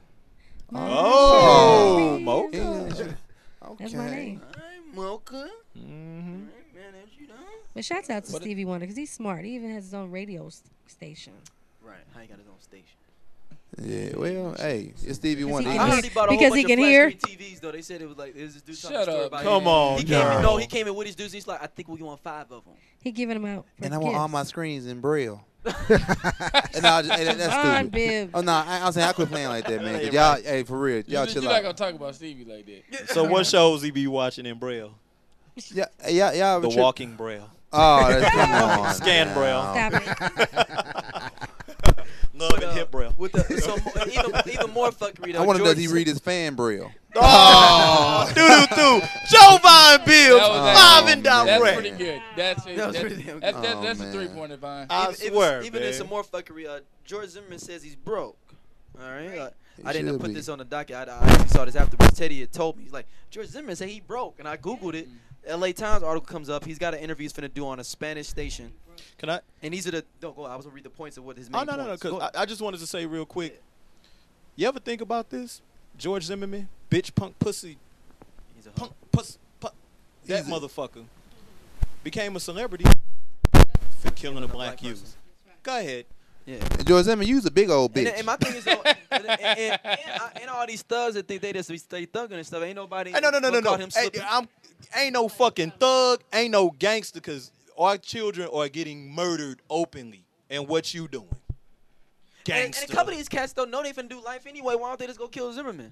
Oh, Mocha. Mocha. That's my name. I'm Mocha. Mm-hmm. But shouts out to Stevie Wonder because he's smart. He even has his own radio s- station. Right, how he got his own station. Yeah, well, hey, it's Stevie Because Wonder. he He can I hear- heard he bought a because whole he bunch can of flat hear. screen T Vs though. They said it was like there's this dude telling Shut a story up, about Come him. on, He came in, no. no, he came in with his dudes. He's like, I think we want five of them. He giving them out. For and I want all gifts. my screens in braille. and I just, hey, that, that's Come on, stupid. Bibb. Oh no, I, I'm saying I quit playing like that, man. 'cause Hey, y'all, right. hey, for real, You, y'all you're chill not out. gonna talk about Stevie like that. So what shows he be watching in Braille? Yeah, y'all, y'all ever The trip- Walking Braille. Oh, that's come on. Scan now. Braille. Stop it. Love But, and uh, hip Braille. With the, so mo- even even more fuckery though. I wonder George, does he read his fan braille? Oh, doo doo doo. Joe Bill, That was live actually- and That's direct. pretty good. That's it. That was That's, pretty damn that's, good. that's, Oh, that's a man. three pointer, Vine. I even, swear, even man. in some more fuckery, uh, George Zimmerman says he's broke. All right, uh, He I didn't should put be. this on the docket. I, I actually saw this afterwards. Teddy had told me he's like George Zimmerman said he broke, and I googled it. L A Times article comes up. He's got an interview he's finna do on a Spanish station, Can I? and these are the don't go. I was gonna read the points of what his main Oh no no no. points. Because Go- I, I just wanted to say real quick. You ever think about this? George Zimmerman, bitch, punk, pussy, he's a punk, puss, punk. That He's a- motherfucker became a celebrity for killing a black person. youth. Go ahead. Yeah. And George Zimmerman, you's a big old And, bitch. and my thing is, though, and, and, and, and, and all these thugs that think they just be stay thugging and stuff, ain't nobody. Hey, no no no no gonna no. call him Hey, slipping. I'm ain't no fucking thug, ain't no gangster, cause our children are getting murdered openly. And what you doing? And, and Gangster. a couple of these cats don't know they finna do life anyway. Why don't they just go kill Zimmerman?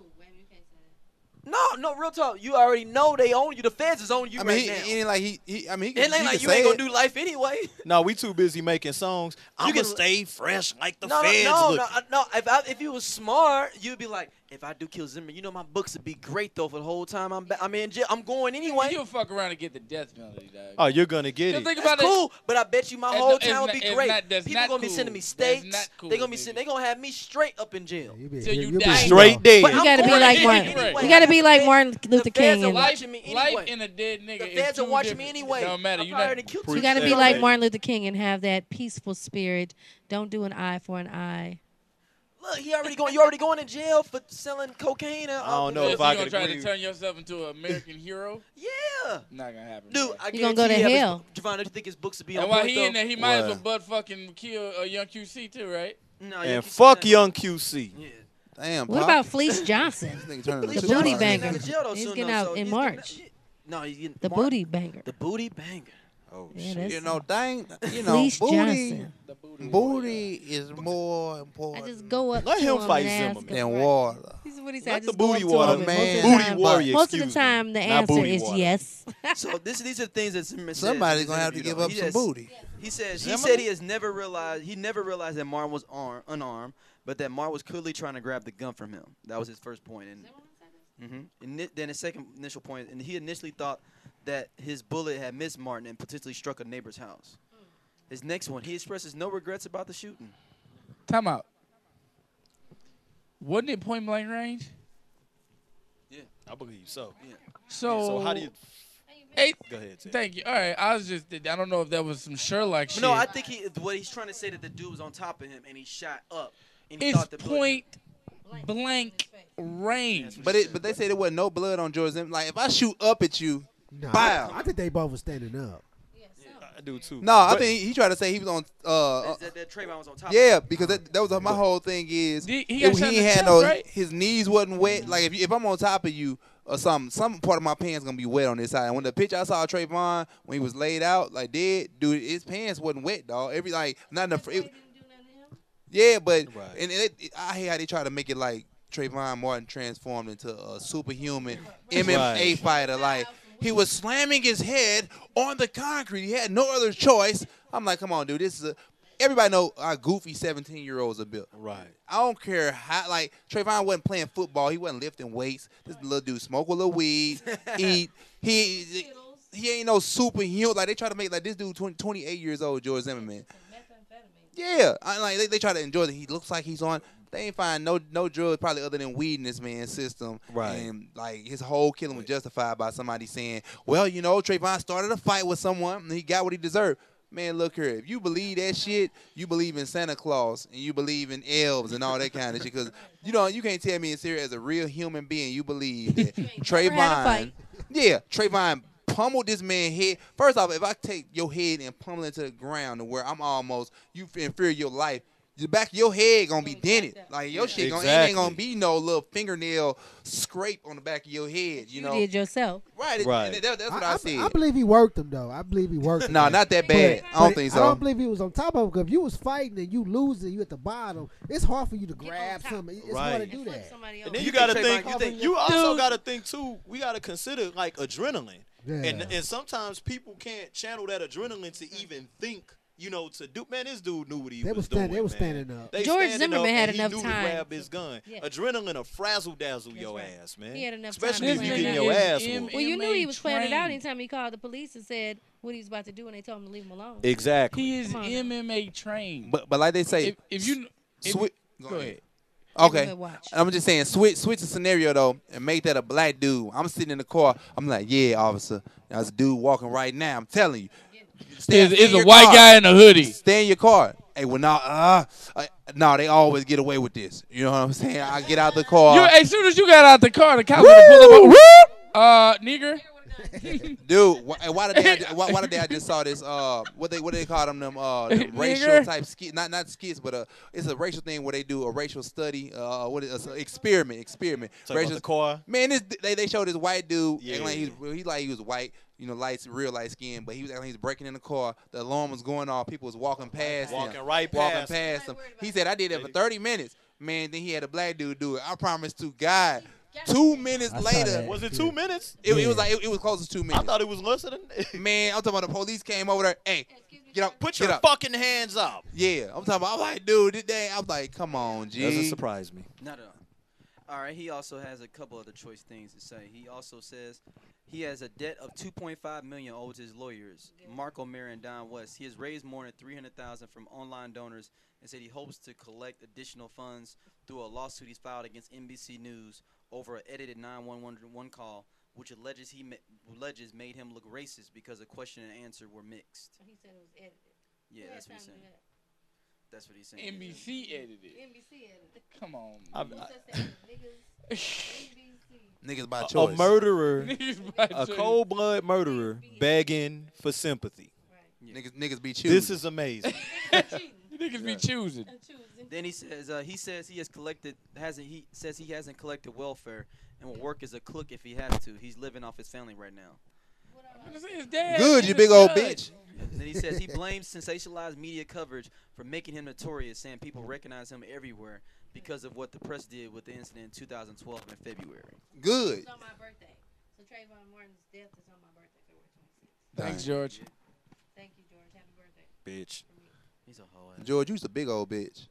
No, no, real talk. You already know they own you. The feds is on you I mean, right he, now. he ain't like he, he. I mean, he, It ain't he like can you say ain't gonna it. do life anyway. No, we too busy making songs. I'm can- gonna stay fresh like the No, no, feds no, look. no, uh, no. If I, if you was smart, you'd be like, if I do kill Zimmerman, you know my books would be great though for the whole time I'm ba- I'm in jail. I'm going anyway. You'll fuck around and get the death penalty, dog. Oh, you're gonna get Just it. think That's about cool, but I bet you my It's whole not- it's time would not- be it's great. not- that's People not gonna be cool. sending me That's steaks. not cool, they gonna be nigga. sending. They gonna have me straight up in jail. You be- Till you you be- die. Straight dead. But You I'm gotta be going like in Martin. anyway. You gotta be like The Martin feds- Luther the feds King. are And watching me Life anyway. in a dead nigga. The is feds are two watching me different- anyway. It don't matter. I You probably not. already killed you two gotta be people. like Martin Luther King and have that peaceful spirit. Don't do an eye for an eye. Look, he already going. You already going to jail for selling cocaine. And I don't know So if I you could gonna try agree. to turn yourself into an American hero? Yeah. Not gonna happen. Dude, bro. I You gonna go to guarantee you have his- hell. Javon, do you think his books would be And on while point, he in though? there, he might as well Wow. butt fucking kill a young Q C too, right? No, And can see fuck that. young Q C. Yeah. Damn. What Pop. about Fleece Johnson? This nigga turning The into booty somebody. banger. He's getting out of jail, though, He's soon, getting though, out so in he's March. getting- No, he's getting The March. booty banger. The booty banger. Oh Yeah, shit. that's- You know, dang. You know, Fleece booty. Johnson. Booty is more I important just go up Let to him him fight and ask Zimmerman. him, than right. water. This is what he said. I Let the just go booty up to water, him, and man. most of the Booty time- warrior, Most of the excuse me. time, the Not answer booty is water. yes. So this, these are things that Zimmerman said in Somebody's his gonna have to interview, give though. up He some has- booty. He says he Zimmerman? said he has never realized he never realized that Martin was arm, unarmed, but that Martin was clearly trying to grab the gun from him. That was his first point. And, hmm and ni- then his second initial point, and he initially thought that his bullet had missed Martin and potentially struck a neighbor's house. His next one, he expresses no regrets about the shooting. Time out. Wasn't it point blank range? Yeah, I believe so. yeah. So, So how do you? Hey, Go ahead. Ted. thank you. All right, I was just, I don't know if that was some Sherlock shit. No, I think he what he's trying to say that the dude was on top of him and he shot up. And he it's thought the bullet- point blank range. But it, but they said there wasn't no blood on George Zimmerman. Like if I shoot up at you, Nah, Bow. I think they both were standing up. I do too. no, I But- think he, he tried to say he was on. Uh, that, that, that Trayvon was on top. yeah, of him. because that, that was my whole thing is He- he got if shot in he the had chest, no right? his knees wasn't wet. Like if you, if I'm on top of you or something, some part of my pants gonna be wet on this side. And when the picture I saw of Trayvon when he was laid out like dead, dude, his pants wasn't wet, dog. Every like not in the fr- it, yeah, but Right. and it, it, I hate how they try to make it like Trayvon Martin transformed into a superhuman M M A Right. fighter. Like he was slamming his head on the concrete. He had no other choice. I'm like, come on, dude. This is a. Everybody know how goofy seventeen year olds are built. Right. I don't care how. Like Trayvon wasn't playing football. He wasn't lifting weights. This little dude smoke a little weed, eat. He he ain't no superhuman. Like they try to make like this dude twenty, twenty-eight years old, George Zimmerman. Yeah, I like they, they try to enjoy it. He looks like he's on. They ain't find no no drugs probably other than weed in this man's system. Right. And like his whole killing was justified by somebody saying, well, you know, Trayvon started a fight with someone and he got what he deserved. Man, look here. If you believe that shit, you believe in Santa Claus and you believe in elves and all that kind of shit. Because you know you can't tell me it's here as a real human being. You believe that Trayvon, yeah, Trayvon pummeled this man's head. First off, if I take your head and pummel it to the ground to where I'm almost, you in fear of your life, the back of your head gonna be dented. Like your shit gonna, Exactly. it ain't gonna be no little fingernail scrape on the back of your head. You You know, did yourself. right? it- Right. and that- that's what I, I, I, said. I believe he worked him though. I believe he worked him. No, not that bad. But- I don't but think I so. don't believe he was on top of him. 'Cause if you was fighting and you losing, you at the bottom. It's hard for you to grab something. It's hard to Right. do that. And then you, You gotta think think. Trayvon- You, you think- you also Dude. gotta think too. We gotta consider like adrenaline, Yeah. and and sometimes people can't channel that adrenaline to even think. You know, to do. Man, this dude knew what he They was was stand- doing. they was man. standing up. They George standing Zimmerman up had and he enough knew time to grab to- his gun. yeah. Adrenaline will frazzle dazzle your right. ass, man. He had enough time Especially to if you plan getting it your out. ass M- whooped. Well, you knew he was planning it out trained. anytime he called the police and said what he was about to do, and they told him to leave him alone. Exactly. He is Come on. M M A trained. But but like they say, if, if you if, swi- go ahead. Okay. Neighborhood watch. I'm just saying, switch switch the scenario though, and make that a black dude. I'm sitting in the car. I'm like, yeah, officer. There's a dude walking right now. I'm telling you. Stay- It's, stay it's in a your white car. guy in a hoodie. Stay in your car. Hey, well now, uh, uh, no, they always get away with this. You know what I'm saying? I get out the car, You, as soon as you got out the car, the cop would pull up. on- Uh, nigger. dude. Why, and why did they? Why, why did they? I just saw this. Uh, what they what they call them? Them uh, them racial Nigger. type skits. Not not skits, but uh, it's a racial thing where they do a racial study. Uh, what is uh, experiment? Experiment. Talking about Racial the car. Man, this they they showed this white dude. Yeah. acting like he was he like he was white, you know, light, real light skin, but he was acting like he was breaking in the car. The alarm was going off. People was walking past Walking him, right walking past past him. He said, "I did it for thirty minutes." Man, then he had a black dude do it. I promise to God. Two minutes I saw later, that. Was it two minutes? it, it Yeah. was like it, it was close to two I minutes. thought it was less than. Man, I'm talking about the police came over there. Hey, get up, Put get your up. fucking hands up. Yeah, I'm talking about. I'm like, dude, this day, I'm like, come on, G. Doesn't surprise me. Not at all. All right, he also has a couple other choice things to say. He also says he has a debt of two point five million dollars owed to his lawyers, Marco Mayer and Don West. He has raised more than three hundred thousand dollars from online donors and said he hopes to collect additional funds through a lawsuit he's filed against N B C News over an edited nine one one call, which alleges he ma- alleges made him look racist because the question and answer were mixed. He said it was edited. Yeah, that's what he's saying. That's what he's saying. N B C edited. N B C edited. Come on. I- man. Niggas by A, a choice. murderer, Niggas by a choice. cold blood murderer, begging for sympathy. Niggas, niggas be choosing. This is amazing. You niggas be choosing. Then he says uh, he says he has collected hasn't he says he hasn't collected welfare and will work as a cook if he has to. He's living off his family right now. His dad Good, is you a big old judge. bitch. And then he says he blames sensationalized media coverage for making him notorious, saying people recognize him everywhere because of what the press did with the incident in two thousand twelve in February. Good. It's on my birthday. So Trayvon Martin's death is on my birthday, February twenty-sixth. Thanks, George. Thank you, George. Happy birthday. Bitch. He's a hoe. ass. George, you's a big old bitch.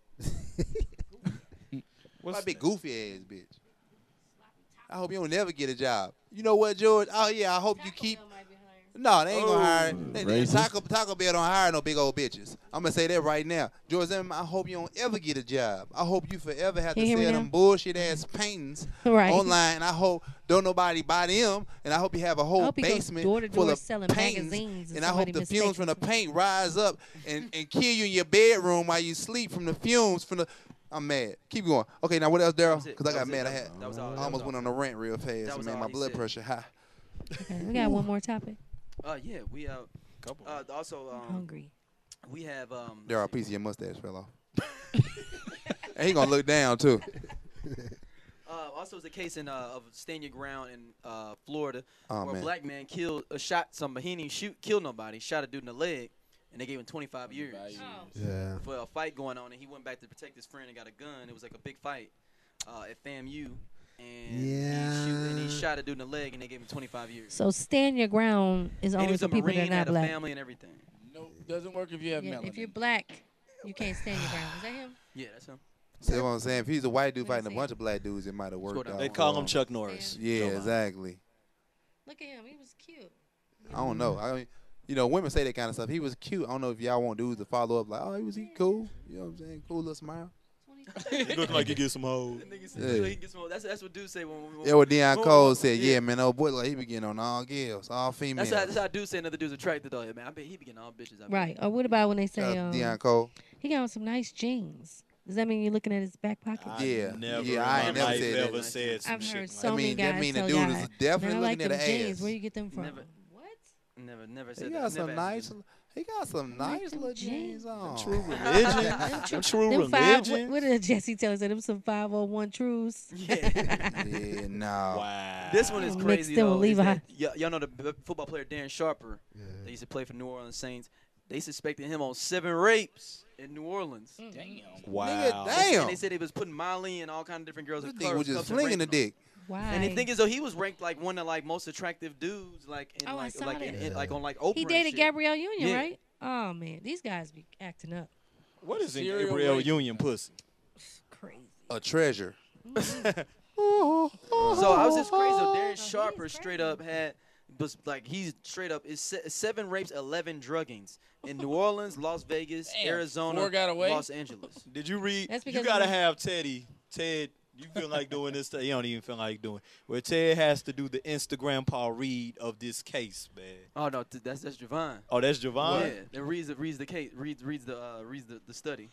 What's My big goofy ass bitch. I hope you don't never get a job. You know what, George? Oh yeah, I hope you keep. No, they ain't gonna hire. They, they, racist. Taco, Taco Bell don't hire no big old bitches. I'm gonna say that right now, George Zimmerman. I hope you don't ever get a job. I hope you forever have Can to you sell hear me them now? bullshit ass paintings Right. online. I hope don't nobody buy them, and I hope you have a whole hope he goes basement door to full door of selling paintings. magazines and And I hope somebody the fumes from the paint rise up and, and kill you in your bedroom while you sleep from the fumes from the. I'm mad. Keep going. Okay, now what else, Daryl? was it. Because I That got was it. mad. I That had. was- that was all- I that almost was went on a rant real fast. That and was made all my he blood said. pressure high. Okay, we got one more topic. Uh, yeah, we uh, Couple. uh also um, Hungry. we have um. Daryl, a piece of your mustache fell off. And he gonna look down too. Uh, also, was a case in uh, of Stand Your Ground in uh, Florida Oh, where man. a black man killed, uh, shot somebody. He didn't shoot, kill nobody. Shot a dude in the leg, and they gave him twenty-five years Yeah. for a fight going on. And he went back to protect his friend and got a gun. It was like a big fight uh, at FAMU, and Yeah. he shoot, and he shot a dude in the leg, and they gave him twenty-five years. So stand your ground is And he only was for a people that are Marine, not had a black. family and everything. Nope, doesn't work if you have Yeah, melanin. if you're black, you can't stand your ground. Is that him? Yeah, that's him. See what I'm saying? If he's a white dude Let me fighting a see. bunch of black dudes, it might have worked down. out. They for call him Chuck Norris. Yeah, Don't mind. exactly. Look at him. He was cute. I don't know. I mean, you know, women say that kind of stuff. He was cute. I don't know if y'all want dudes to follow up like, oh, he was he cool. You know what I'm saying? Cool little smile. He look like he get some hoes. Yeah. He gets some, that's, that's what dudes say. When, when, Yeah, what Deion when- Cole when- said. Yeah, man, old boy, like he be getting on all girls, all females. That's how, that's how dudes say another dude's attracted though. Yeah, man, I bet he be getting all bitches. I bet. Right. Or what about when they say Uh, um, Deion Cole. he got on some nice jeans? Does that mean you're looking at his back pocket? Yeah, Never yeah, I in ain't my never life said ever that. said some I've shit heard like so I many mean, guys that mean the tell dude y'all, is definitely "Man, I like looking at them the jeans. ass. Where you get them from?" Never, never, never said He that. got some Never asked nice. me. He got some nice little jeans on. True religion. Them true Them five, what, religion. what did Jesse tell us? Them some five oh one trues. Yeah, no. Wow. This one is Mixed crazy in with though. is Levi. that- y- y'all know the b- football player Darren Sharper. They used to play for New Orleans Saints. They suspected him on seven rapes in New Orleans. Damn. Wow. Nigga, damn. And they said he was putting Molly and all kind of different girls This in nigga clubs. was just clubs and flinging the raping them. dick. Why? And the thing is, though, he was ranked like one of like most attractive dudes, like in Oh, I like saw like in, that. in- like on like Oprah. he and dated shit. Gabrielle Union, Yeah. right? Oh man, these guys be acting up. What is in Serial Gabrielle rape. Union pussy? Crazy. A treasure. So I was just crazy. though. Darren Oh, he Sharper is straight up had, was like he's straight up is se- seven rapes, eleven druggings in New Orleans, Las Vegas, Damn, Arizona, four got away? Los Angeles. Did you read? That's You because gotta of- have Teddy. Ted, you feel like doing this? You don't even feel like doing. Where Ted has to do the Instagram Paul read of this case, man. Oh no, th- that's that's Javon. Oh, that's Javon. Yeah, that reads the reads the case, reads reads the uh, reads the, the study.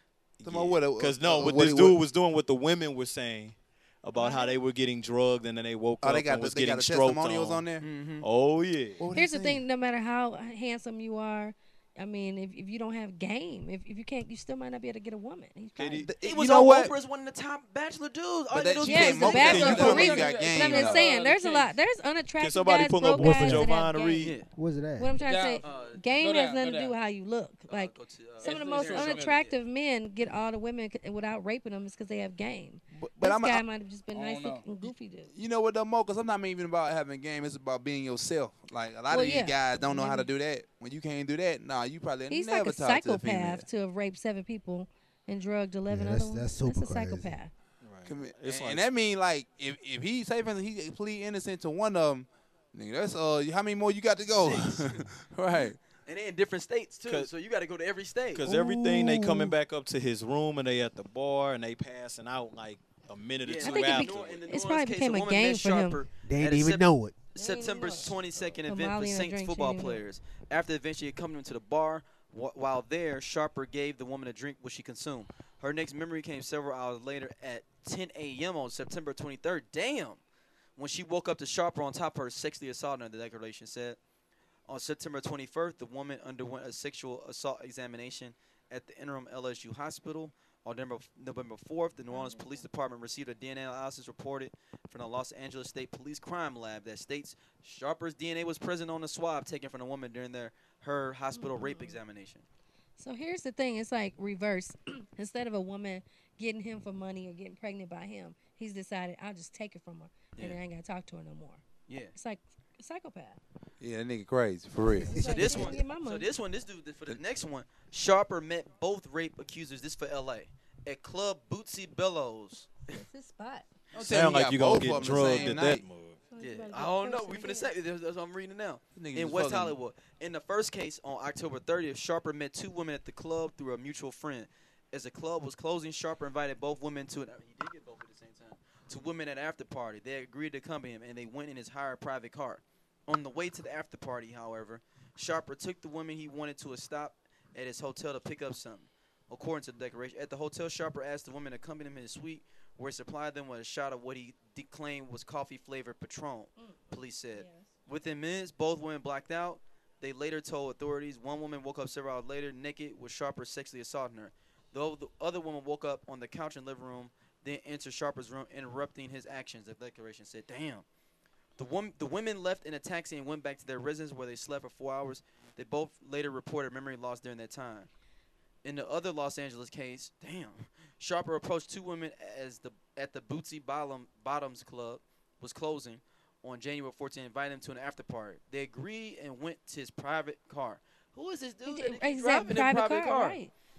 Because no, uh, what what this he- dude what- was doing, what the women were saying about how they were getting drugged and then they woke Oh, up they got and the, was they getting got the stroked testimonials on. on there. Mm-hmm. Oh yeah. What were they Here's the saying? thing: no matter how handsome you are, I mean, if, if you don't have game, if, if you can't, you still might not be able to get a woman. He's Did trying he- to- He You was know on what? Oprah as one of the top bachelor dudes. All But you that- do is you Yes, can't the mo- bachelor can you for tell me real. you got But game, I'm just though? saying, there's a Case. lot. There's unattractive Can somebody guys, pull up broke one guys for that have Javon to game. read? Yeah. What's it at? What I'm trying Down, to say, uh, game go down, has nothing go to do with down. how you look. Like go to, uh, some of the It's most social media. unattractive men get all the women c- without raping them is because they have game. But, but This I'm, guy I, might have just been I nice don't know. looking, goofy dude. you know what though, Mo? Because I'm not even about having game. It's about being yourself. Like a lot Well, of these yeah. guys don't know how to Mhm. do that. When you can't do that, nah, you probably He's never like a talk to a female. psychopath to have raped seven people and drugged eleven Yeah, other that's- ones. that's super a crazy. psychopath. Commi- It's and, like- and that mean like if if he say for instance he plead innocent to one of them, nigga, that's uh how many more you got to go? Right. And they in different states too, 'Cause- so you got to go to every state. Because everything they coming back up to his room and they at the bar and they passing out like a minute or Yeah, two I think it after. be- Nor- in the New it's Orleans probably case, became a woman game met for him. Sharper They at ain't a even Sep- know it. September know it. twenty-second Put event for Molly in her Saints drink, she football didn't even know it. players. After eventually coming to the bar, wh- while there, Sharper gave the woman a drink which she consumed. Her next memory came several hours later at ten a.m. on September twenty-third. Damn. When she woke up to Sharper on top of her sexually assaulting her, the declaration said. On September twenty-first, the woman underwent a sexual assault examination at the interim L S U hospital. On November November fourth, the New Orleans Police Department received a D N A analysis reported from the Los Angeles State Police Crime Lab that states Sharper's D N A was present on the swab taken from the woman during their her hospital rape examination. So here's the thing: it's like reverse. Instead of a woman getting him for money or getting pregnant by him, he's decided I'll just take it from her, and Yeah. then I ain't gotta talk to her no more. Yeah. It's like a psychopath. Yeah, that nigga crazy for real. It's So like, this yeah, one, get my so money. this one, this dude for the next one, Sharper met both rape accusers. This for L A at Club Bootsy Bellows. It's his spot. Don't tell Sound me like got you gonna both get of them the drugged same at night. that move. Yeah, better I get don't know. closer We finna again. say that's that's what I'm reading now. Nigga In was West fucking- Hollywood. In the first case on October thirtieth, Sharper met two women at the club through a mutual friend. As the club was closing, Sharper invited both women to an he did get both at the same time. To women at after party. They agreed to accompany him and they went in his hired private car. On the way to the after party, however, Sharper took the woman he wanted to a stop at his hotel to pick up something. According to the declaration, at the hotel, Sharper asked the woman to accompany him in his suite, where he supplied them with a shot of what he de- claimed was coffee-flavored Patron. Police said. Within minutes, both women blacked out. They later told authorities one woman woke up several hours later naked with Sharper sexually assaulting her. Though the other woman woke up on the couch in the living room, then entered Sharper's room, interrupting his actions. The declaration said, damn. The, wom- the women left in a taxi and went back to their residence where they slept for four hours. They both later reported memory loss during that time. In the other Los Angeles case, damn, Sharper approached two women as the at the Bootsy Bottom, Bottoms Club was closing on January fourteenth, invited them to an after party. They agreed and went to his private car. Who is this dude? He that did- he he said driving in a private private car, car? right.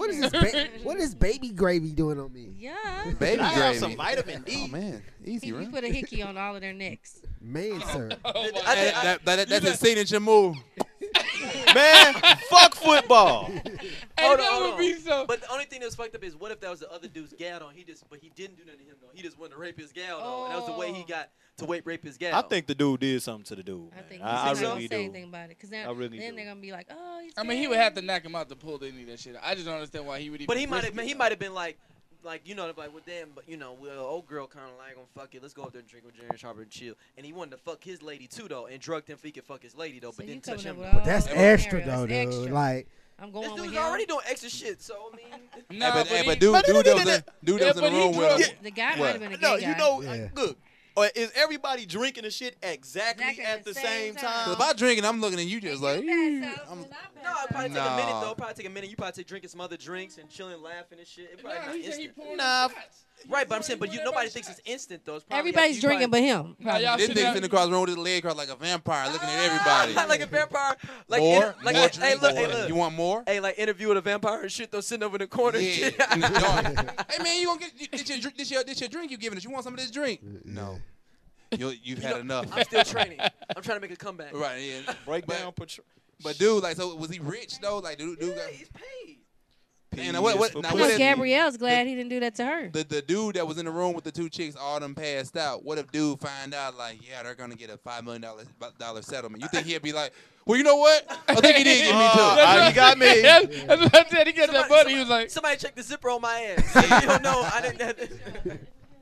What is this? Ba- what is baby gravy doing on me? Yeah. Baby I have gravy. some vitamin D. Oh man, easy, He, right? he put a hickey on all of their necks. Man, sir. Oh, my That- that- that- that's a signature move. Man, fuck football. Hey, Hold that on, would hold be on. so. But the only thing that was fucked up is what if that was the other dude's gal on? He just, but he didn't do nothing to him though. He just wanted to rape his gal though, and that was the way he got to rape rape his gal. I think the dude did something to the dude. I Man. think I, I he's not really gonna say do. anything about it, cause then, I really then do. they're gonna be like, oh, he's. I mean, he would have to knock him out to pull any of that shit. I just don't understand why he would even. But he might risk have, it, he though. might have been like, like you know, like with them, but you know, well, old girl kind of like, gonna fuck it. Let's go up there and drink with Jerry Sharper and chill. And he wanted to fuck his lady too though, and drugged him so he could fuck his lady though, So but you didn't touch coming him. up with all That's those extra though, scenarios. dude. Extra. Like, I'm going This with dude's him. already doing extra shit, so I mean. Nah, hey, but, hey, he- but dude, but- dude, that was in, dude Yeah, that was in but the he room with drunk. him. The guy What? might have been a gay No, guy. you know, Yeah. look. Or is everybody drinking the shit exactly, Exactly at the same time? Cause if I drink and I'm looking at you just like, You "Eh, pass out, I'm, and I pass No, out. it probably take a minute Nah. though. Probably take a minute. You probably take drinking some other drinks and chilling, laughing and shit. It probably Nah, not he said he instant. pouring Nah, them shots. Right, but I'm saying, but He you pouring nobody everybody thinks it's shots. instant though. It's probably Everybody's you drinking probably, but him. Nah, y'all this should nigga not- sitting across the room with his leg crossed like a vampire, looking at everybody. like a vampire. Like more, in- like more hey, drink, look, more. hey, look. You want more? Hey, like interview with a vampire and shit though, sitting over in the corner. and Yeah. shit. In the dark. Hey man, you gonna get this your, dr- this your this your drink you giving us? You want some of this drink? No. You you've had enough. I'm still training. I'm trying to make a comeback. Right. Yeah. break But- down. Patr- But dude, like, so was he rich though? Like, dude, dude Yeah, got, he's paid. and now what? What? Now I what know if Gabrielle's glad he didn't do that to her. the the dude that was in the room with the two chicks, all them passed out? What if dude find out like, yeah, they're gonna get a five million dollar dollar settlement? You think he'd be like, well, you know what? I think he did get me Uh, too. Ah, you got me. That's that's what I said. He got that Somebody- money. He was like, Somebody check the zipper on my ass. you don't know. I didn't. Have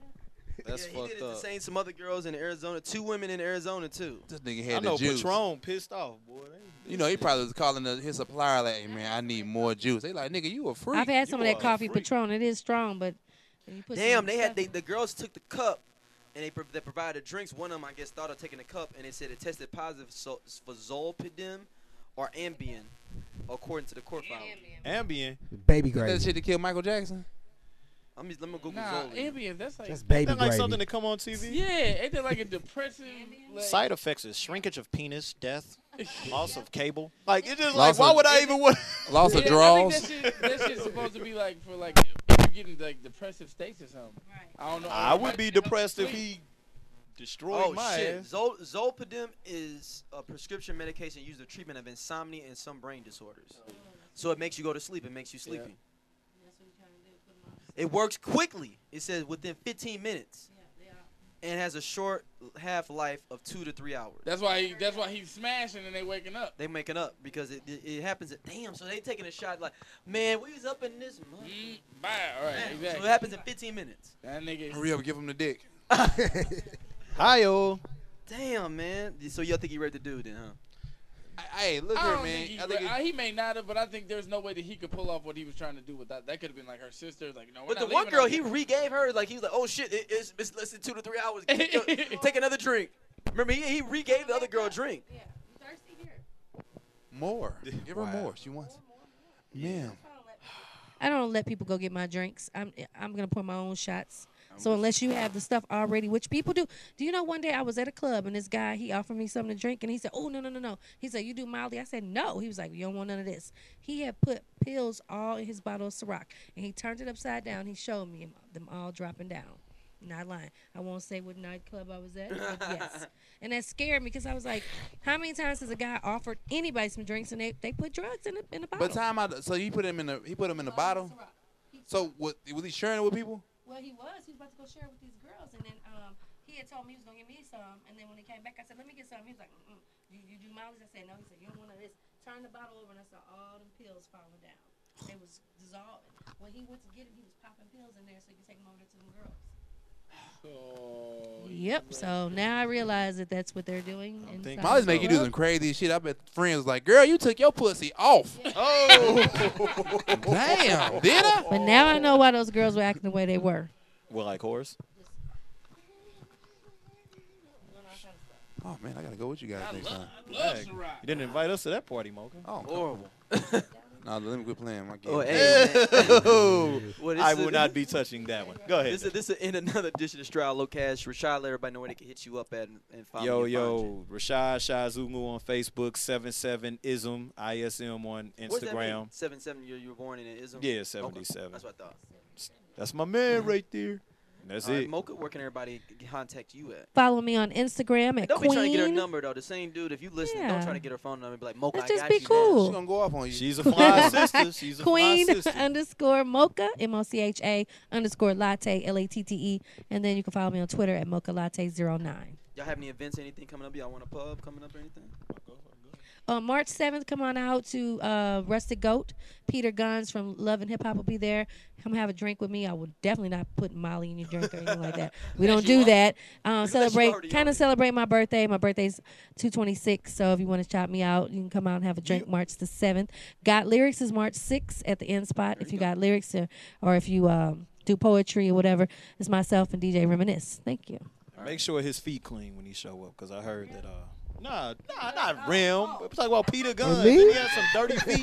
That's yeah, he fucked did it up. to same some other girls in Arizona. Two women in Arizona too. This nigga I had know the juice. Patron pissed off, boy. You know, he probably was calling the, his supplier like, hey, man, I need more juice. They like, nigga, you a freak. I've had some You of are that a coffee freak. Patron. It is strong, but when you put Damn, some they had stuff they, in- the girls took the cup, and they pro- they provided drinks. One of them, I guess, thought of taking the cup, and they said it tested positive so, for Zolpidem or Ambien, according to the court file. Ambien. baby that gravy. shit that killed Michael Jackson. Let me let me Google nah, Zol. Ambien. That's like, That's baby That like gravy. something to come on T V. yeah, ain't that like a depressive? Like, Side effects is shrinkage of penis, death, loss of cable. Like it's just Loss like, why of- would I even want? Loss yeah, of I draws. think that shit, that shit's supposed to be like for like if you getting like depressive states or something. I don't know. I would be depressed if he destroyed Oh my shit! ass. Zol, Zolpidem is a prescription medication used for treatment of insomnia and some brain disorders. So it makes you go to sleep. It makes you sleepy. It works quickly. It says within fifteen minutes, and has a short half life of two to three hours. That's why he. That's why he's smashing and they waking up. They making up because it, it, it happens at damn. So they taking a shot like, man, we was up in this month. Mm, bye. All right, So exactly. it happens in fifteen minutes. That nigga. Hurry up, give him the dick. Hi-yo. Damn, man. So y'all think he raped the dude then, huh? Hey, look I here, don't man. think he, I think ra- he may not have, but I think there's no way that he could pull off what he was trying to do with that. That could have been like her sister. Like, no, we're But the not one leaving girl, her he here. regave her. Like, he was like, oh, shit, it, it's, it's less than two to three hours. Take another drink. Remember, he, he regave the other girl a drink. more. Give her more. She wants. Man. I don't let people go get my drinks. I'm I'm gonna pour my own shots. So unless you have the stuff already, which people do. Do you know one day I was at a club and this guy, he offered me something to drink and he said, oh, no, no, no, no. He said, you do Molly? I said, no. He was like, you don't want none of this. He had put pills all in his bottle of Ciroc and he turned it upside down. He showed me them all dropping down. Not lying. I won't say what nightclub I was at. But yes. And that scared me because I was like, how many times has a guy offered anybody some drinks and they, they put drugs in the, in the bottle? But time out. So he put him in the he put him in the bottle. So what was he sharing it with people? Well, he was. He was about to go share it with these girls, and then um, he had told me he was gonna give me some. And then when he came back, I said, "Let me get some." He was like, Mm-mm. You, "You do Molly's?" I said, "No." He said, "You don't want none of this." Turned the bottle over, and I saw all them pills falling down. They was dissolving. When he went to get it, he was popping pills in there so he could take them over to them girls. Oh, Yep. So now I realize that that's what they're doing. inside Molly's the make you do club. some crazy shit. I bet friends was like, girl, you took your pussy off. Oh. Damn, did I? But now I know why those girls were acting the way they were. Well, like horse. Oh man, I gotta go with you guys next time. Hey, you didn't invite us to that party, Mocha. Oh, Horrible. no, let me quit playing my game. Oh, hey, man. Well, this I is- will not be touching that one. Go ahead. This is this is in another edition of Stroud Low Cash. Rashad, let everybody know where they can hit you up at and, and find Yo, me and find you. yo, Rashad Shazungu on Facebook, seven seven ism, I S M on What's that mean? Instagram. Seven seven. You you were born in an ism. Yeah, Okay. seventy-seven. That's what I thought. That's my man right there. That's All right, it. Mocha, where can everybody contact you at? Follow me on Instagram at Don't be trying to get her Queen. number though. The same dude, if you listen, don't Yeah. try to get her phone number and be like, Mocha, Let's I just got be you now. cool. She gonna go off on you. She's a fly sister. She's a Queen fly sister. underscore Mocha, M O C H A underscore Latte, L A T T E. And then you can follow me on Twitter at Mocha Latte zero nine. Y'all have any events, anything coming up? Y'all want a pub coming up or anything? Uh, March seventh, come on out to uh, Rusted Goat. Peter Guns from Love and Hip Hop will be there. Come have a drink with me. I will definitely not put Molly in your drink or anything like that. We don't do that. Um, celebrate, kind of celebrate my birthday. My birthday's two twenty-six, so if you want to shout me out, you can come out and have a drink March the seventh. Got Lyrics is March sixth at the End Spot. If you got lyrics or, or if you um, do poetry or whatever, it's myself and D J Reminisce. Thank you. Make sure his feet clean when he show up, because I heard that. Uh, Nah, nah, not Rim. We're talking about Peter Guns. me? He had some dirty feet.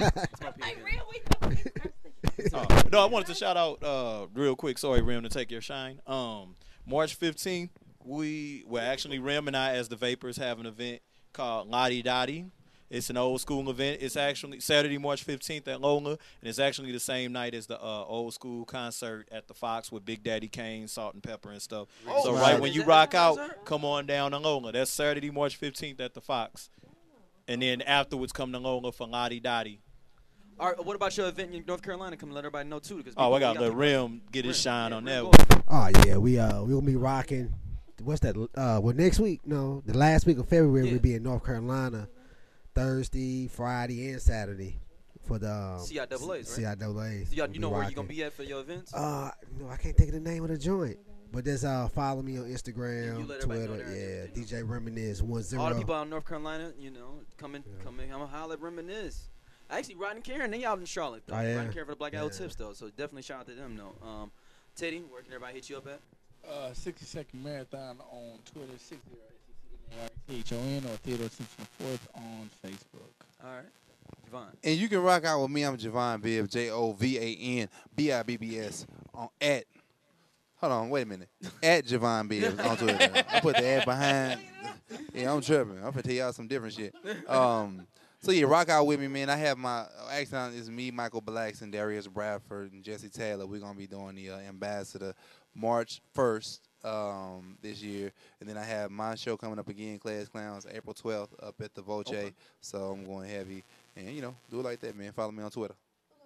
Uh, no, I wanted to shout out uh, real quick. Sorry, Rim, to take your shine. Um, March fifteenth, we well actually Rim and I, as the Vapors, have an event called Lottie Dottie. It's an old school event. It's actually Saturday, March fifteenth at Lola, and it's actually the same night as the uh, old school concert at the Fox with Big Daddy Kane, Salt and Pepper, and stuff. Oh, so wow. right when Is you that rock the out, concert? come on down to Lola. That's Saturday, March fifteenth at the Fox. And then afterwards, come to Lola for Lottie Dottie. All right, what about your event in North Carolina? Come let everybody know too. Because Oh, I people- got to we let people- Rim get his Rim. shine Yeah, on Rim, that go one. Oh yeah, we uh we'll be rocking. What's that? Uh, well, next week? No, the last week of February Yeah. we'll be in North Carolina, Thursday, Friday, and Saturday for the um, C I A As, right? C I A As. So y'all, you We'll know where rocking. you gonna be at for your events? Uh, no, I can't think of the name of the joint. But there's uh follow me on Yeah, you Instagram, let everybody know Twitter, there and yeah, everything. D J Reminisce one zero. All the people out in North Carolina, you know, come in, come in. I'm gonna holler at Reminisce. Actually, Rod and Karen, they out in Charlotte. Though. Oh, yeah? Rod and Karen for the Black Isle Yeah. Tips, though. So definitely shout out to them, though. Um, Teddy, where can everybody hit you up at? Uh, sixty second marathon on Twitter, sixty H O N or Theodore Simpson the fourth on Facebook. All right, Javon. And you can rock out with me. I'm Javon Bibbs, J O V A N B I B B S on at. Hold on, wait a minute. At Javon Bibbs on Twitter. I put the ad behind. Yeah, I'm tripping. I'm gonna tell y'all some different shit. Um, so yeah, rock out with me, man. I have my actually it's me, Michael Blacks, and Darius Bradford and Jesse Taylor. We're gonna be doing the uh, ambassador March first. Um, this year, and then I have my show coming up again, Class Clowns, April twelfth, up at the Voce. Okay. So I'm going heavy, and you know, do it like that, man. Follow me on Twitter.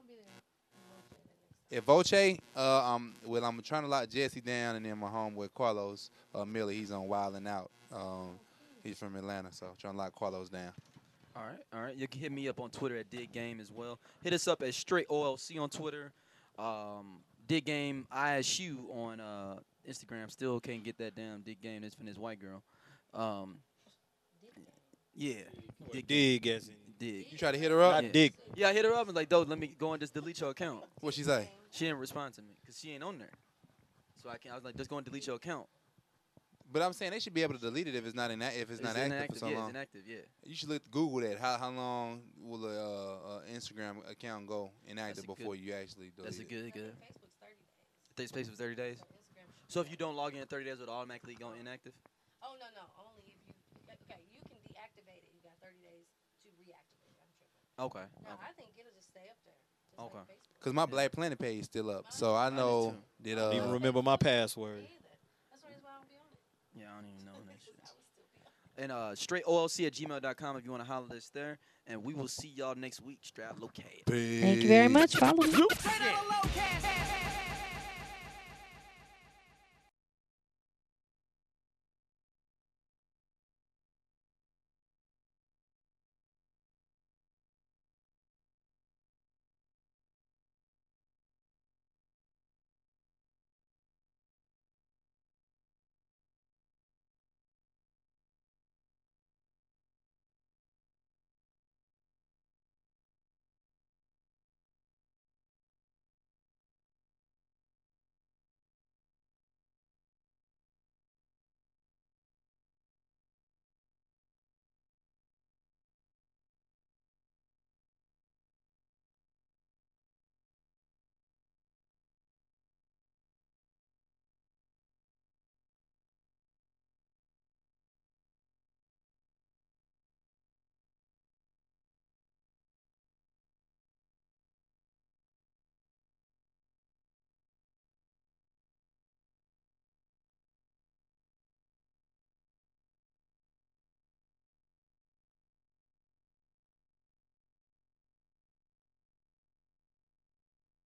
At Voce, uh, um, well, I'm trying to lock Jesse down, and then my homeboy Carlos uh, Miller, he's on Wildin' Out. Um, he's from Atlanta, so trying to lock Carlos down. All right, all right. You can hit me up on Twitter at Dig Game as well. Hit us up at Straight O L C on Twitter. Um, Dig Game I S U on uh, Instagram. Still can't get that damn Dig Game. It's from this white girl. Um, yeah, Dig. Dig as in Dig. You try to hit her up? Not Yeah. dig. Yeah, I hit her up and like, though, let me go and just delete your account. What she say? She didn't respond to me because she ain't on there. So I can I was like, just go and delete your account. But I'm saying they should be able to delete it if it's not in if it's, not active inactive, for so yeah, long. It's inactive, yeah. You should look Google that. How how long will a uh, uh, Instagram account go inactive That's a before good- you actually delete That's a it? good, good. Th- Space was thirty days. So if you don't log in in thirty days, it would automatically go inactive. Oh no no, only if you okay, you can deactivate it. You got thirty days to reactivate it. I'm tripping. Okay. No, okay. I think it'll just stay up there. Just Okay. like Facebook. Cause my Black Planet page is still up, so I know that. I don't even Uh, remember my password. That's why I don't be on it. Yeah, I don't even know that shit. And uh, straight O L C at gmail dot com if you want to holler this there. And we will see y'all next week. Strap located. Thank you very much. Follow me. Straight out of low cash.